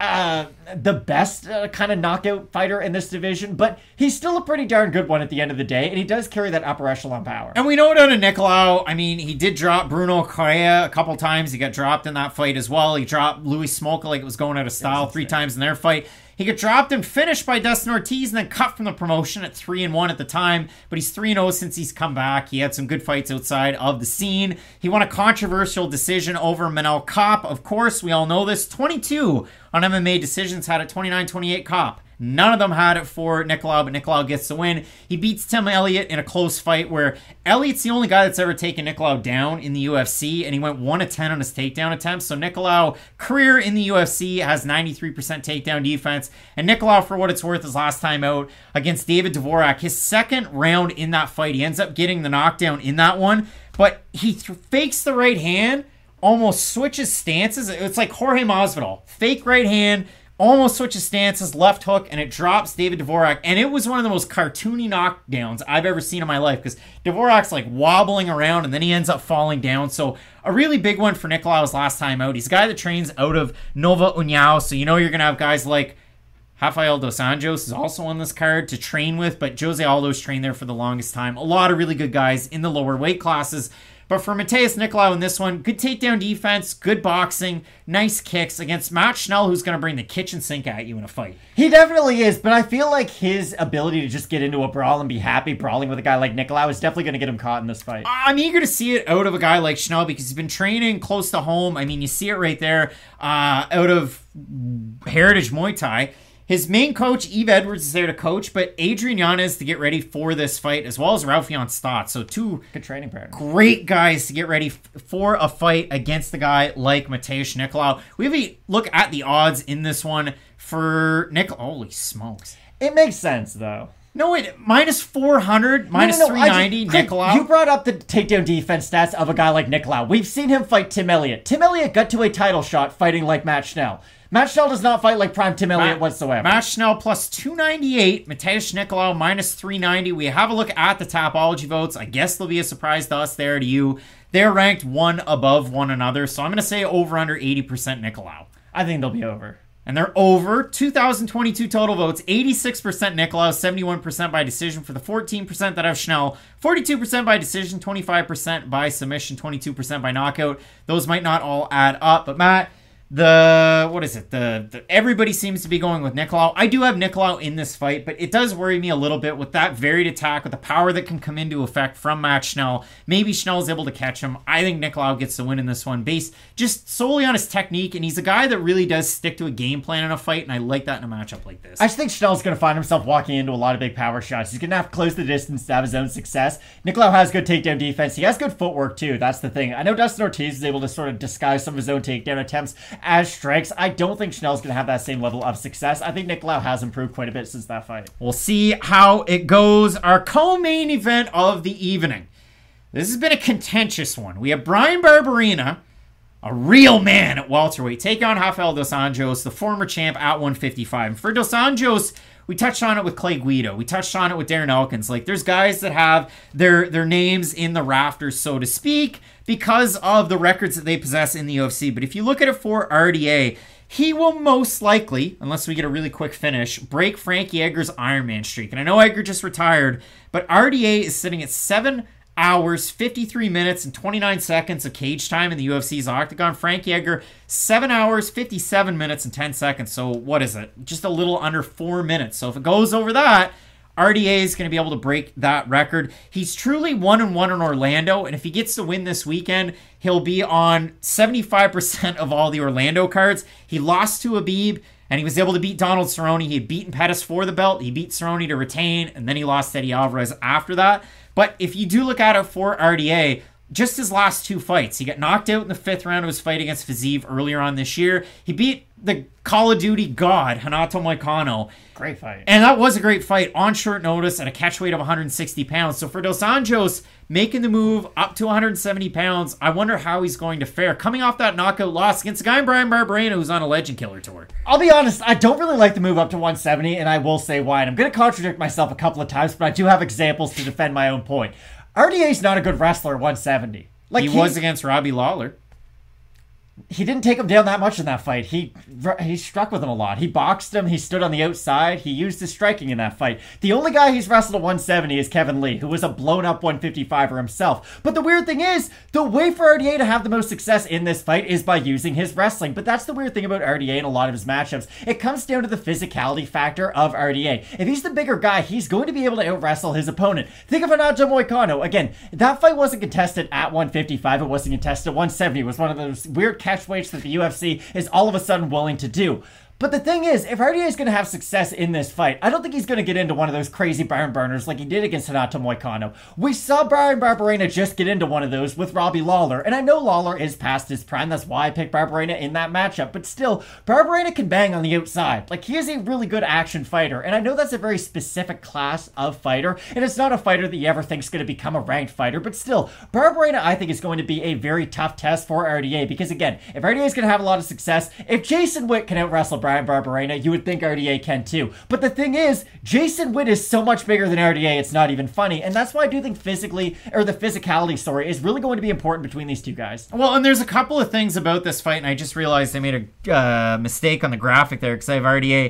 the best kind of knockout fighter in this division, but he's still a pretty darn good one at the end of the day, and he does carry that upper echelon power. And we know it out of Nicolau. I mean, he did drop Bruno Correa a couple times. He got dropped in that fight as well. He dropped Louis Smolka like it was going out of style 3 times in their fight. He got dropped and finished by Dustin Ortiz and then cut from the promotion at 3-1 at the time. But he's 3-0 since he's come back. He had some good fights outside of the scene. He won a controversial decision over Manel Kape. Of course, we all know this. 22 on MMA decisions, had a 29-28 Kape. None of them had it for Nicolau, but Nicolau gets the win. He beats Tim Elliott in a close fight where Elliott's the only guy that's ever taken Nicolau down in the UFC, and he went 1-10 on his takedown attempts. So Nicolau, career in the UFC, has 93% takedown defense. And Nicolau, for what it's worth, his last time out against David Dvorak, his second round in that fight, he ends up getting the knockdown in that one, but he fakes the right hand, almost switches stances. It's like Jorge Masvidal. Fake right hand, almost switches stances, left hook, and it drops David Dvorak. And it was one of the most cartoony knockdowns I've ever seen in my life because Dvorak's like wobbling around and then he ends up falling down. So a really big one for Nicolau's last time out. He's a guy that trains out of Nova União, so you know you're going to have guys like Rafael Dos Anjos is also on this card to train with, but Jose Aldo's trained there for the longest time. A lot of really good guys in the lower weight classes. But for Matheus Nicolau in this one, good takedown defense, good boxing, nice kicks against Matt Schnell, who's going to bring the kitchen sink at you in a fight. He definitely is, but I feel like his ability to just get into a brawl and be happy brawling with a guy like Nicolau is definitely going to get him caught in this fight. I'm eager to see it out of a guy like Schnell because he's been training close to home. I mean, you see it right there out of Heritage Muay Thai. His main coach, Yves Edwards, is there to coach, but Adrian Yanez to get ready for this fight, as well as Raufeon Stott. So two good training partners. Great guys to get ready for a fight against a guy like Matheus Nicolau. We have a look at the odds in this one for Nicolau. Holy smokes. It makes sense, though. No, it minus 400, minus 390, Nicolau. You brought up the takedown defense stats of a guy like Nicolau. We've seen him fight Tim Elliott. Tim Elliott got to a title shot fighting like Matt Schnell. Matt Schnell does not fight like prime Tim Elliott whatsoever. Matt Schnell plus 298, Matheus Nicolau minus 390. We have a look at the Tapology votes. I guess there'll be a surprise to us there, to you. They're ranked one above one another, so I'm going to say over under 80% Nicolau. I think they'll be over. And they're over. 2022 total votes, 86% Nicolau, 71% by decision for the 14% that have Schnell, 42% by decision, 25% by submission, 22% by knockout. Those might not all add up, but Matt, what is it? Everybody seems to be going with Nicolau. I do have Nicolau in this fight, but it does worry me a little bit with that varied attack, with the power that can come into effect from Matt Schnell. Maybe Schnell's able to catch him. I think Nicolau gets the win in this one based just solely on his technique, and he's a guy that really does stick to a game plan in a fight, and I like that in a matchup like this. I just think Schnell's going to find himself walking into a lot of big power shots. He's going to have to close the distance to have his own success. Nicolau has good takedown defense. He has good footwork, too. That's the thing. I know Dustin Ortiz is able to sort of disguise some of his own takedown attempts as strikes. I don't think Schnell's going to have that same level of success. I think Nicolau has improved quite a bit since that fight. We'll see how it goes. Our co-main event of the evening. This has been a contentious one. We have Bryan Barberena, a real man at welterweight, take on Rafael Dos Anjos, the former champ at 155. And for Dos Anjos, we touched on it with Clay Guida. We touched on it with Darren Elkins. Like, there's guys that have their names in the rafters, so to speak, because of the records that they possess in the UFC. But if you look at it for RDA, he will most likely, unless we get a really quick finish, break Frankie Edgar's Ironman streak. And I know Edgar just retired, but RDA is sitting at 7 hours, 53 minutes, and 29 seconds of cage time in the UFC's Octagon. Frankie Edgar, 7 hours, 57 minutes, and 10 seconds. So what is it? Just a little under 4 minutes. So if it goes over that, RDA is going to be able to break that record. He's truly 1-1 in Orlando, and if he gets to win this weekend, he'll be on 75% of all the Orlando cards. He lost to Habib, and he was able to beat Donald Cerrone. He had beaten Pettis for the belt. He beat Cerrone to retain, and then he lost Eddie Alvarez after that. But if you do look at it for RDA, just his last 2 fights, he got knocked out in the 5th round of his fight against Fiziev earlier on this year. He beat the Call of Duty god, Renato Moicano. Great fight. And that was a great fight on short notice at a catch weight of 160 pounds. So for Dos Anjos, making the move up to 170 pounds, I wonder how he's going to fare. Coming off that knockout loss against a guy in Bryan Barberena who's on a Legend Killer tour. I'll be honest, I don't really like the move up to 170, and I will say why. And I'm going to contradict myself a couple of times, but I do have examples to defend my own point. RDA's not a good wrestler at 170. He was against Robbie Lawler. He didn't take him down that much in that fight. He struck with him a lot. He boxed him. He stood on the outside. He used his striking in that fight. The only guy he's wrestled at 170 is Kevin Lee, who was a blown-up 155er himself. But the weird thing is, the way for RDA to have the most success in this fight is by using his wrestling. But that's the weird thing about RDA in a lot of his matchups. It comes down to the physicality factor of RDA. If he's the bigger guy, he's going to be able to out-wrestle his opponent. Think of Renato Moicano. Again, that fight wasn't contested at 155. It wasn't contested at 170. It was one of those weird catch weights that the UFC is all of a sudden willing to do. But the thing is, if RDA is going to have success in this fight, I don't think he's going to get into one of those crazy barn burners like he did against Renato Moicano. We saw Bryan Barberena just get into one of those with Robbie Lawler, and I know Lawler is past his prime. That's why I picked Barberena in that matchup. But still, Barberena can bang on the outside. Like, he is a really good action fighter, and I know that's a very specific class of fighter, and it's not a fighter that you ever think is going to become a ranked fighter, but still, Barberena, I think, is going to be a very tough test for RDA, because again, if RDA is going to have a lot of success, if Jason Witt can out-wrestle Bryan Barberena, you would think RDA can too. But the thing is, Jason Witt is so much bigger than RDA, it's not even funny. And that's why I do think the physicality story is really going to be important between these two guys. Well, and there's a couple of things about this fight, and I just realized I made a mistake on the graphic there because I have RDA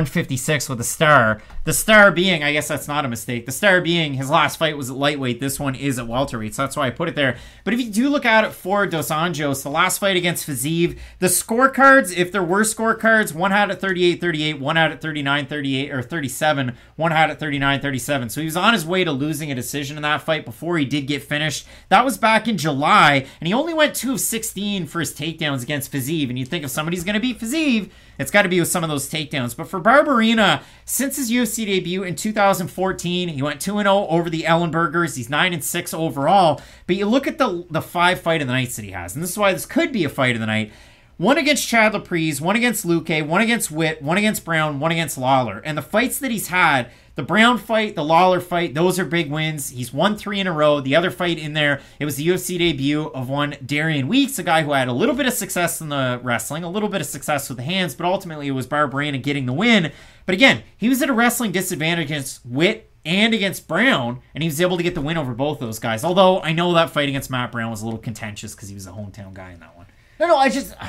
156 with a star. The star being, I guess that's not a mistake, the star being his last fight was at lightweight, this one is at welterweight, so that's why I put it there. But if you do look at it for Dos Anjos, the last fight against Fiziev, the scorecards, if there were scorecards, one had it 38-38, one had it 39-38, or 37, one had it 39-37. So he was on his way to losing a decision in that fight before he did get finished. That was back in July, and he only went 2 of 16 for his takedowns against Fiziev. And you'd think if somebody's going to beat Fiziev, it's got to be with some of those takedowns. But for Barberena, since his UFC debut in 2014, he went 2-0 over the Ellenbergers. He's 9-6 overall. But you look at the 5 fight of the nights that he has, and this is why this could be a fight of the night. One against Chad Laprise, one against Luque, one against Witt, one against Brown, one against Lawler. And the fights that he's had, the Brown fight, the Lawler fight, those are big wins. He's won 3 in a row. The other fight in there, it was the UFC debut of one Darian Weeks, a guy who had a little bit of success in the wrestling, a little bit of success with the hands, but ultimately it was Barberena getting the win. But again, he was at a wrestling disadvantage against Witt and against Brown, and he was able to get the win over both those guys. Although I know that fight against Matt Brown was a little contentious because he was a hometown guy in that one. No,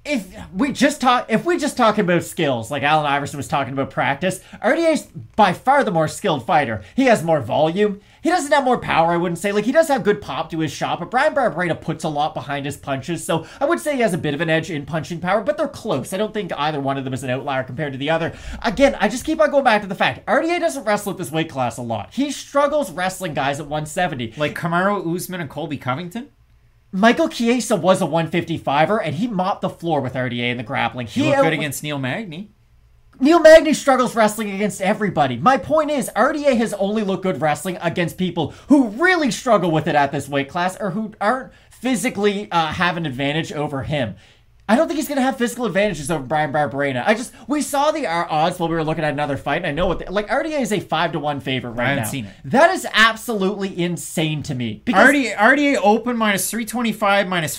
if we just talk about skills, like Allen Iverson was talking about practice, RDA's by far the more skilled fighter. He has more volume. He doesn't have more power, I wouldn't say. Like, he does have good pop to his shot, but Bryan Barberena puts a lot behind his punches, so I would say he has a bit of an edge in punching power, but they're close. I don't think either one of them is an outlier compared to the other. Again, I just keep on going back to the fact, RDA doesn't wrestle at this weight class a lot. He struggles wrestling guys at 170. Like Kamaru Usman and Colby Covington? Michael Chiesa was a 155er, and he mopped the floor with RDA in the grappling. He looked good against Neil Magny. Neil Magny struggles wrestling against everybody. My point is, RDA has only looked good wrestling against people who really struggle with it at this weight class or who aren't physically have an advantage over him. I don't think he's going to have physical advantages over Bryan Barberena. We saw the odds while we were looking at another fight, and I know RDA is a 5-1 favorite right now. I haven't seen it. That is absolutely insane to me. RDA open minus 325, minus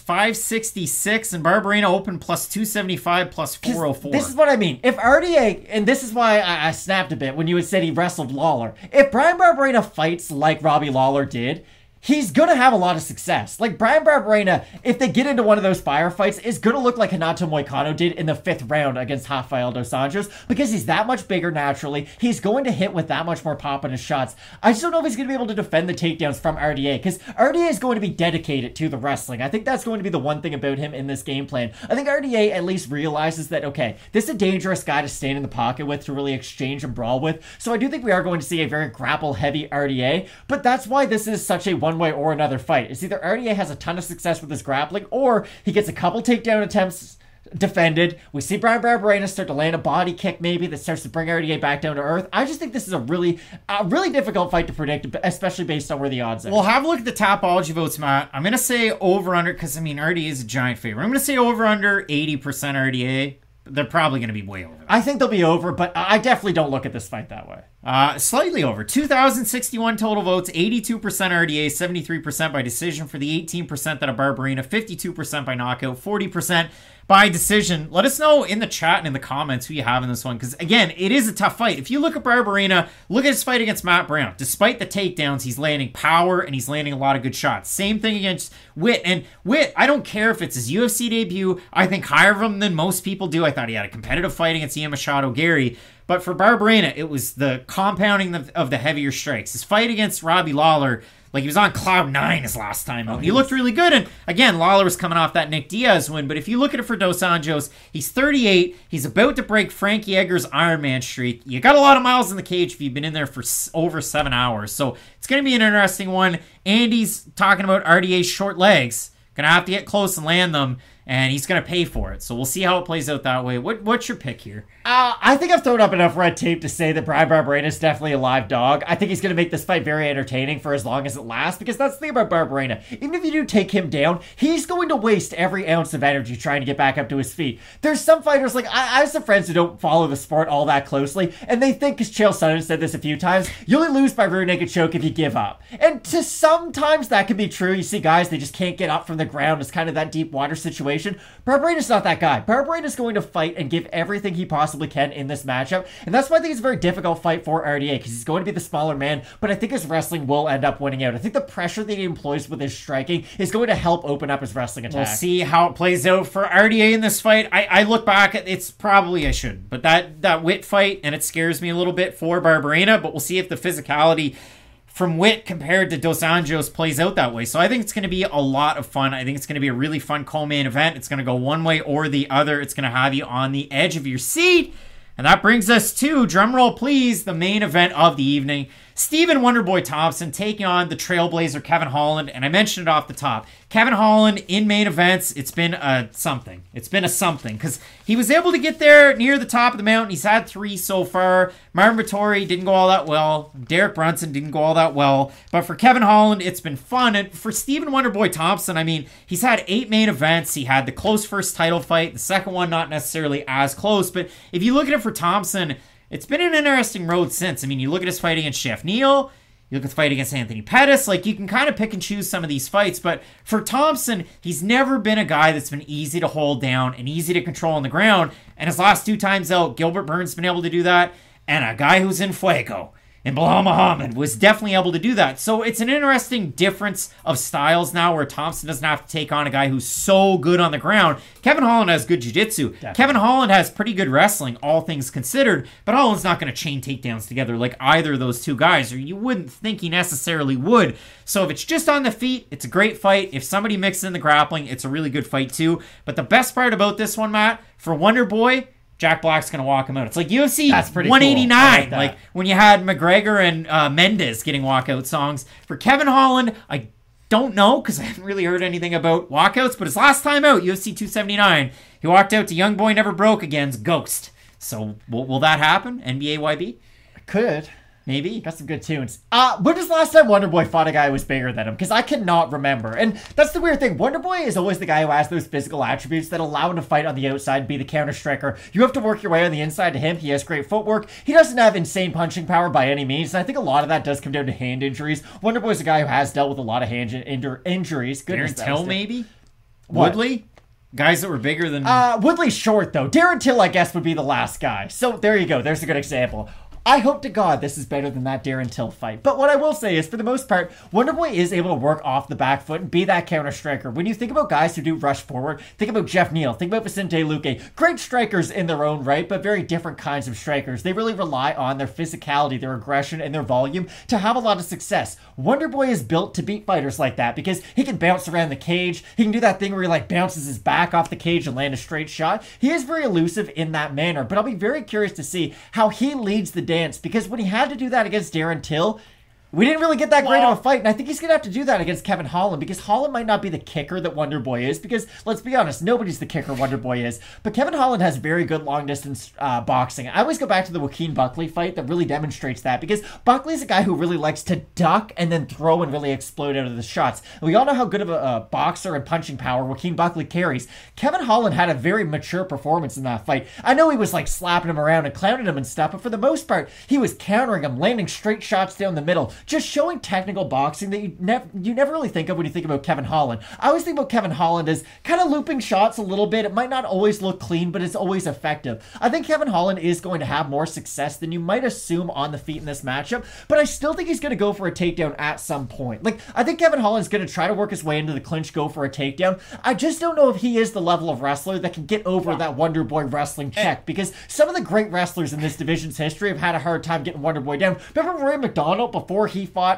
566, and Barberena open plus 275, plus 404. This is what I mean. If RDA, and this is why I snapped a bit when you had said he wrestled Lawler. If Bryan Barberena fights like Robbie Lawler did, he's going to have a lot of success. Like, Bryan Barberena, if they get into one of those firefights, is going to look like Renato Moicano did in the 5th round against Rafael dos Anjos, because he's that much bigger naturally. He's going to hit with that much more pop in his shots. I just don't know if he's going to be able to defend the takedowns from RDA, because RDA is going to be dedicated to the wrestling. I think that's going to be the one thing about him in this game plan. I think RDA at least realizes that, okay, this is a dangerous guy to stand in the pocket with, to really exchange and brawl with. So I do think we are going to see a very grapple-heavy RDA, but that's why this is such a one way or another fight. It's either RDA has a ton of success with his grappling, or he gets a couple takedown attempts defended. We see Bryan Barberena start to land a body kick maybe that starts to bring RDA back down to earth. I just think this is a really difficult fight to predict, especially based on where the odds are. Well, have a look at the Tapology votes, Matt. I'm going to say over-under, because, RDA is a giant favorite. I'm going to say over-under 80% RDA. They're probably going to be way over that. I think they'll be over, but I definitely don't look at this fight that way. Slightly over. 2,061 total votes, 82% RDA, 73% by decision for the 18% that are Barberena, 52% by knockout, 40% by decision. Let us know in the chat and in the comments who you have in this one, because, again, it is a tough fight. If you look at Barberena, look at his fight against Matt Brown. Despite the takedowns, he's landing power and he's landing a lot of good shots. Same thing against Witt. And Witt, I don't care if it's his UFC debut. I think higher of him than most people do. I thought he had a competitive fight against Ian Machado Gary. But for Barberena, it was the compounding of the heavier strikes. His fight against Robbie Lawler, like, he was on cloud 9 his last time out. He looked really good. And again, Lawler was coming off that Nick Diaz win. But if you look at it for Dos Anjos, he's 38. He's about to break Frankie Edgar's Ironman streak. You got a lot of miles in the cage if you've been in there for over 7 hours. So it's going to be an interesting one. Andy's talking about RDA's short legs. Going to have to get close and land them. And he's going to pay for it. So we'll see how it plays out that way. What's your pick here? I think I've thrown up enough red tape to say that Bryan Barberena is definitely a live dog. I think he's going to make this fight very entertaining for as long as it lasts, because that's the thing about Barberena. Even if you do take him down, he's going to waste every ounce of energy trying to get back up to his feet. There's some fighters, like, I have some friends who don't follow the sport all that closely, and they think, because Chael Sonnen said this a few times, you only lose by rear naked choke if you give up. And to sometimes that can be true. You see guys, they just can't get up from the ground. It's kind of that deep water situation. Barberena's not that guy. Barberena's going to fight and give everything he possibly can in this matchup, and that's why I think it's a very difficult fight for RDA, because he's going to be the smaller man, but I think his wrestling will end up winning out. I think the pressure that he employs with his striking is going to help open up his wrestling attack. We'll see how it plays out for RDA in this fight. I look back at it's probably I should, but that Witt fight, and it scares me a little bit for Barberena, but we'll see if the physicality from Witt compared to Dos Anjos plays out that way. So I think it's going to be a lot of fun. I think it's going to be a really fun co-main event. It's going to go one way or the other. It's going to have you on the edge of your seat. And that brings us to, drumroll please, the main event of the evening. Stephen Wonderboy Thompson taking on the Trailblazer Kevin Holland. And I mentioned it off the top. Kevin Holland in main events, it's been a something. It's been a something. Because he was able to get there near the top of the mountain. He's had 3 so far. Marvin Vettori didn't go all that well. Derek Brunson didn't go all that well. But for Kevin Holland, it's been fun. And for Stephen Wonderboy Thompson, he's had 8 main events. He had the close first title fight. The second one not necessarily as close. But if you look at it for Thompson, it's been an interesting road since. You look at his fight against Chef Neal. You look at the fight against Anthony Pettis. Like, you can kind of pick and choose some of these fights. But for Thompson, he's never been a guy that's been easy to hold down and easy to control on the ground. And his last 2 times out, Gilbert Burns has been able to do that. And a guy who's in Fuego. And Bilal Muhammad was definitely able to do that. So it's an interesting difference of styles now where Thompson doesn't have to take on a guy who's so good on the ground. Kevin Holland has good jiu-jitsu. Definitely. Kevin Holland has pretty good wrestling, all things considered, but Holland's not going to chain takedowns together like either of those two guys, or you wouldn't think he necessarily would. So if it's just on the feet, it's a great fight. If somebody mixes in the grappling, it's a really good fight too. But the best part about this one, Matt, for Wonder Boy, Jack Black's going to walk him out. It's like UFC 189. Cool. Like when you had McGregor and Mendes getting walkout songs. For Kevin Holland, I don't know because I haven't really heard anything about walkouts, but his last time out, UFC 279, he walked out to Young Boy Never Broke Again's Ghost. So will that happen? NBA YB? Could. Maybe. Got some good tunes. When was the last time Wonder Boy fought a guy who was bigger than him? Because I cannot remember. And that's the weird thing. Wonder Boy is always the guy who has those physical attributes that allow him to fight on the outside and be the counter striker. You have to work your way on the inside to him. He has great footwork. He doesn't have insane punching power by any means. And I think a lot of that does come down to hand injuries. Wonder Boy's a guy who has dealt with a lot of hand injuries. Darren Till, maybe? What? Woodley? Guys that were bigger than... Woodley's short, though. Darren Till, I guess, would be the last guy. So there you go. There's a good example. I hope to God this is better than that Darren Till fight. But what I will say is, for the most part, Wonder Boy is able to work off the back foot and be that counter striker. When you think about guys who do rush forward, think about Jeff Neal, think about Vicente Luque. Great strikers in their own right, but very different kinds of strikers. They really rely on their physicality, their aggression, and their volume to have a lot of success. Wonder Boy is built to beat fighters like that because he can bounce around the cage. He can do that thing where he bounces his back off the cage and land a straight shot. He is very elusive in that manner, but I'll be very curious to see how he leads the dance because when he had to do that against Darren Till, we didn't really get that great of a fight, and I think he's going to have to do that against Kevin Holland, because Holland might not be the kicker that Wonder Boy is, because, let's be honest, nobody's the kicker Wonder Boy is, but Kevin Holland has very good long-distance boxing. I always go back to the Joaquin Buckley fight that really demonstrates that, because Buckley's a guy who really likes to duck and then throw and really explode out of the shots. And we all know how good of a boxer and punching power Joaquin Buckley carries. Kevin Holland had a very mature performance in that fight. I know he was slapping him around and clowning him and stuff, but for the most part, he was countering him, landing straight shots down the middle, just showing technical boxing that you never really think of when you think about Kevin Holland. I always think about Kevin Holland as kind of looping shots a little bit. It might not always look clean, but it's always effective. I think Kevin Holland is going to have more success than you might assume on the feet in this matchup, but I still think he's going to go for a takedown at some point. I think Kevin Holland's going to try to work his way into the clinch, go for a takedown. I just don't know if he is the level of wrestler that can get over that Wonder Boy wrestling check, because some of the great wrestlers in this division's history have had a hard time getting Wonder Boy down. Remember Rory McDonald before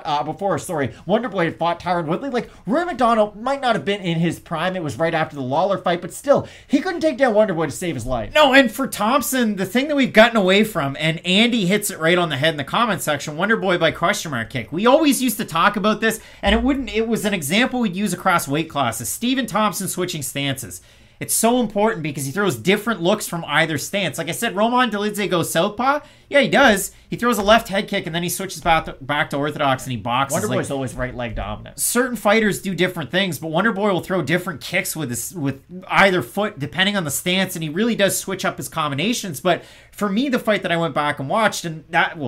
Wonder Boy had fought Tyron Woodley? Rory McDonald might not have been in his prime. It was right after the Lawler fight, but still, he couldn't take down Wonder Boy to save his life. No, and for Thompson, the thing that we've gotten away from, and Andy hits it right on the head in the comment section, Wonder Boy by question mark kick. We always used to talk about this, and it was an example we'd use across weight classes. Stephen Thompson switching stances. It's so important because he throws different looks from either stance. Like I said, Roman Dolidze goes southpaw. Yeah, he does. He throws a left head kick and then he switches back to orthodox and he boxes. Wonder Boy's always right leg dominant. Certain fighters do different things, but Wonder Boy will throw different kicks with either foot depending on the stance, and he really does switch up his combinations. But for me, the fight that I went back and watched, and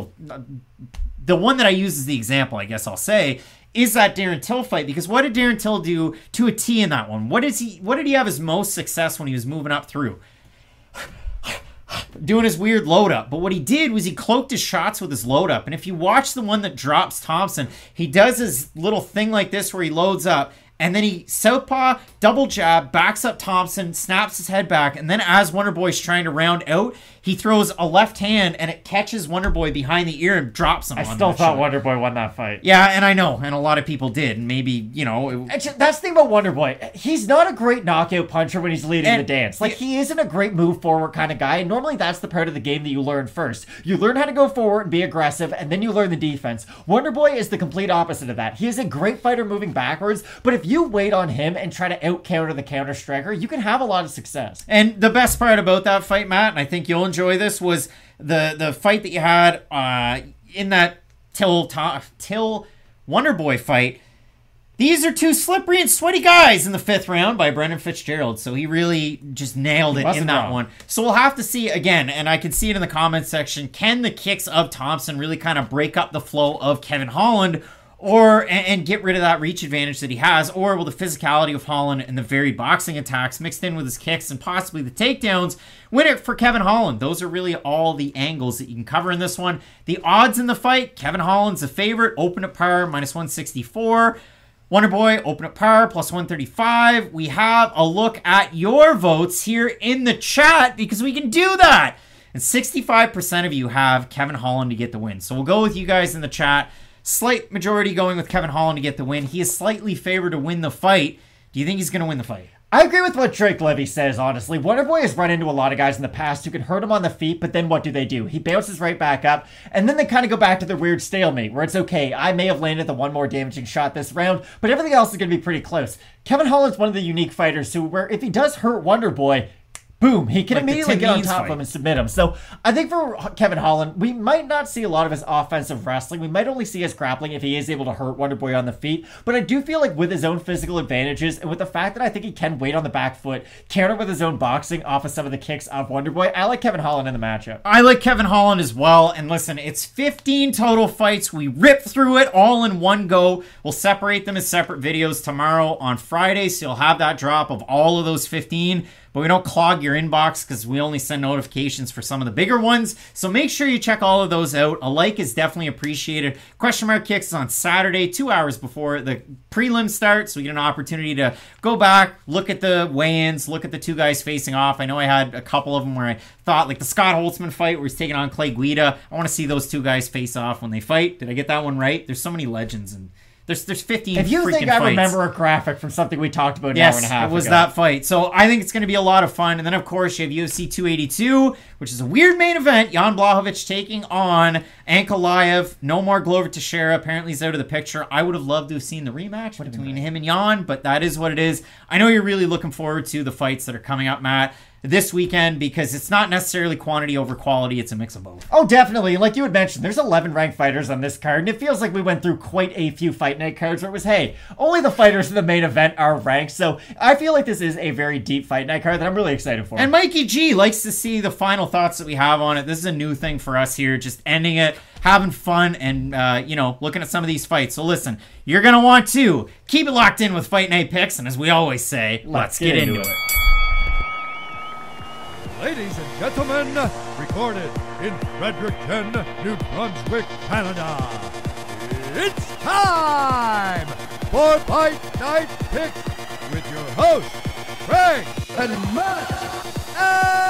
the one that I use as the example, I guess I'll say, is that Darren Till fight, because what did Darren Till do to a T in that one? What did he have his most success when he was moving up through? Doing his weird load up. But what he did was he cloaked his shots with his load up. And if you watch the one that drops Thompson, he does his little thing like this where he loads up, and then he southpaw, double jab, backs up Thompson, snaps his head back, and then as Wonder Boy's trying to round out, he throws a left hand and it catches Wonder Boy behind the ear and drops him. I still thought Wonder Boy won that fight. Yeah, and I know, and a lot of people did, and maybe, that's the thing about Wonder Boy. He's not a great knockout puncher when he's leading the dance. He isn't a great move forward kind of guy, and normally that's the part of the game that you learn first. You learn how to go forward and be aggressive, and then you learn the defense. Wonder Boy is the complete opposite of that. He is a great fighter moving backwards, but if you wait on him and try to out-counter the counter striker, you can have a lot of success. And the best part about that fight, Matt, and I think you'll enjoy this, was the fight that you had in that Till Wonder Boy fight. These are two slippery and sweaty guys in the 5th round by Brendan Fitzgerald. So he really just nailed it in that one. So we'll have to see again, and I can see it in the comments section. Can the kicks of Thompson really kind of break up the flow of Kevin Holland? and get rid of that reach advantage that he has, or will the physicality of Holland and the varied boxing attacks mixed in with his kicks and possibly the takedowns win it for Kevin Holland? Those are really all the angles that you can cover in this one. The odds in the fight, Kevin Holland's the favorite, open at par, -164. Wonderboy, open at par, +135. We have a look at your votes here in the chat because we can do that. And 65% of you have Kevin Holland to get the win. So we'll go with you guys in the chat. Slight majority going with Kevin Holland to get the win. He is slightly favored to win the fight. Do you think he's going to win the fight? I agree with what Drake Levy says, honestly. Wonderboy has run into a lot of guys in the past who can hurt him on the feet, but then what do? He bounces right back up, and then they kind of go back to the weird stalemate, where it's okay, I may have landed the one more damaging shot this round, but everything else is going to be pretty close. Kevin Holland's one of the unique fighters where if he does hurt Wonderboy, boom, he can immediately get on top of him and submit him. So I think for Kevin Holland, we might not see a lot of his offensive wrestling. We might only see his grappling if he is able to hurt Wonderboy on the feet. But I do feel like with his own physical advantages and with the fact that I think he can wait on the back foot, counter with his own boxing off of some of the kicks of Wonderboy, I like Kevin Holland in the matchup. I like Kevin Holland as well. And listen, it's 15 total fights. We rip through it all in one go. We'll separate them as separate videos tomorrow on Friday. So you'll have that drop of all of those 15. But we don't clog your inbox because we only send notifications for some of the bigger ones. So make sure you check all of those out. A like is definitely appreciated. Question Mark Kicks is on Saturday, 2 hours before the prelim starts. So we get an opportunity to go back, look at the weigh-ins, look at the two guys facing off. I know I had a couple of them where I thought, like the Scott Holtzman fight where he's taking on Clay Guida. I want to see those two guys face off when they fight. Did I get that one right? There's so many legends and There's 15 If you think I remember a graphic from something we talked about an hour and a half ago. It was that fight. So I think it's going to be a lot of fun. And then, of course, you have UFC 282, which is a weird main event. Jan Blachowicz taking on Ankalaev. No more Glover Teixeira. Apparently he's out of the picture. I would have loved to have seen the rematch between him and Jan, but that is what it is. I know you're really looking forward to the fights that are coming up, Matt, this weekend, because it's not necessarily quantity over quality. It's a mix of both. Oh, definitely. Like you had mentioned, there's 11 ranked fighters on this card, and it feels like we went through quite a few Fight Night cards where it was, hey, only the fighters in the main event are ranked. So I feel like this is a very deep Fight Night card that I'm really excited for. And Mikey G likes to see the final thoughts that we have on it. This is a new thing for us here, just ending it, having fun, and, looking at some of these fights. So listen, you're going to want to keep it locked in with Fight Night picks, and as we always say, let's get into it. Ladies and gentlemen, recorded in Fredericton, New Brunswick, Canada. It's time for Fight Night Picks with your hosts, Craig and Matt.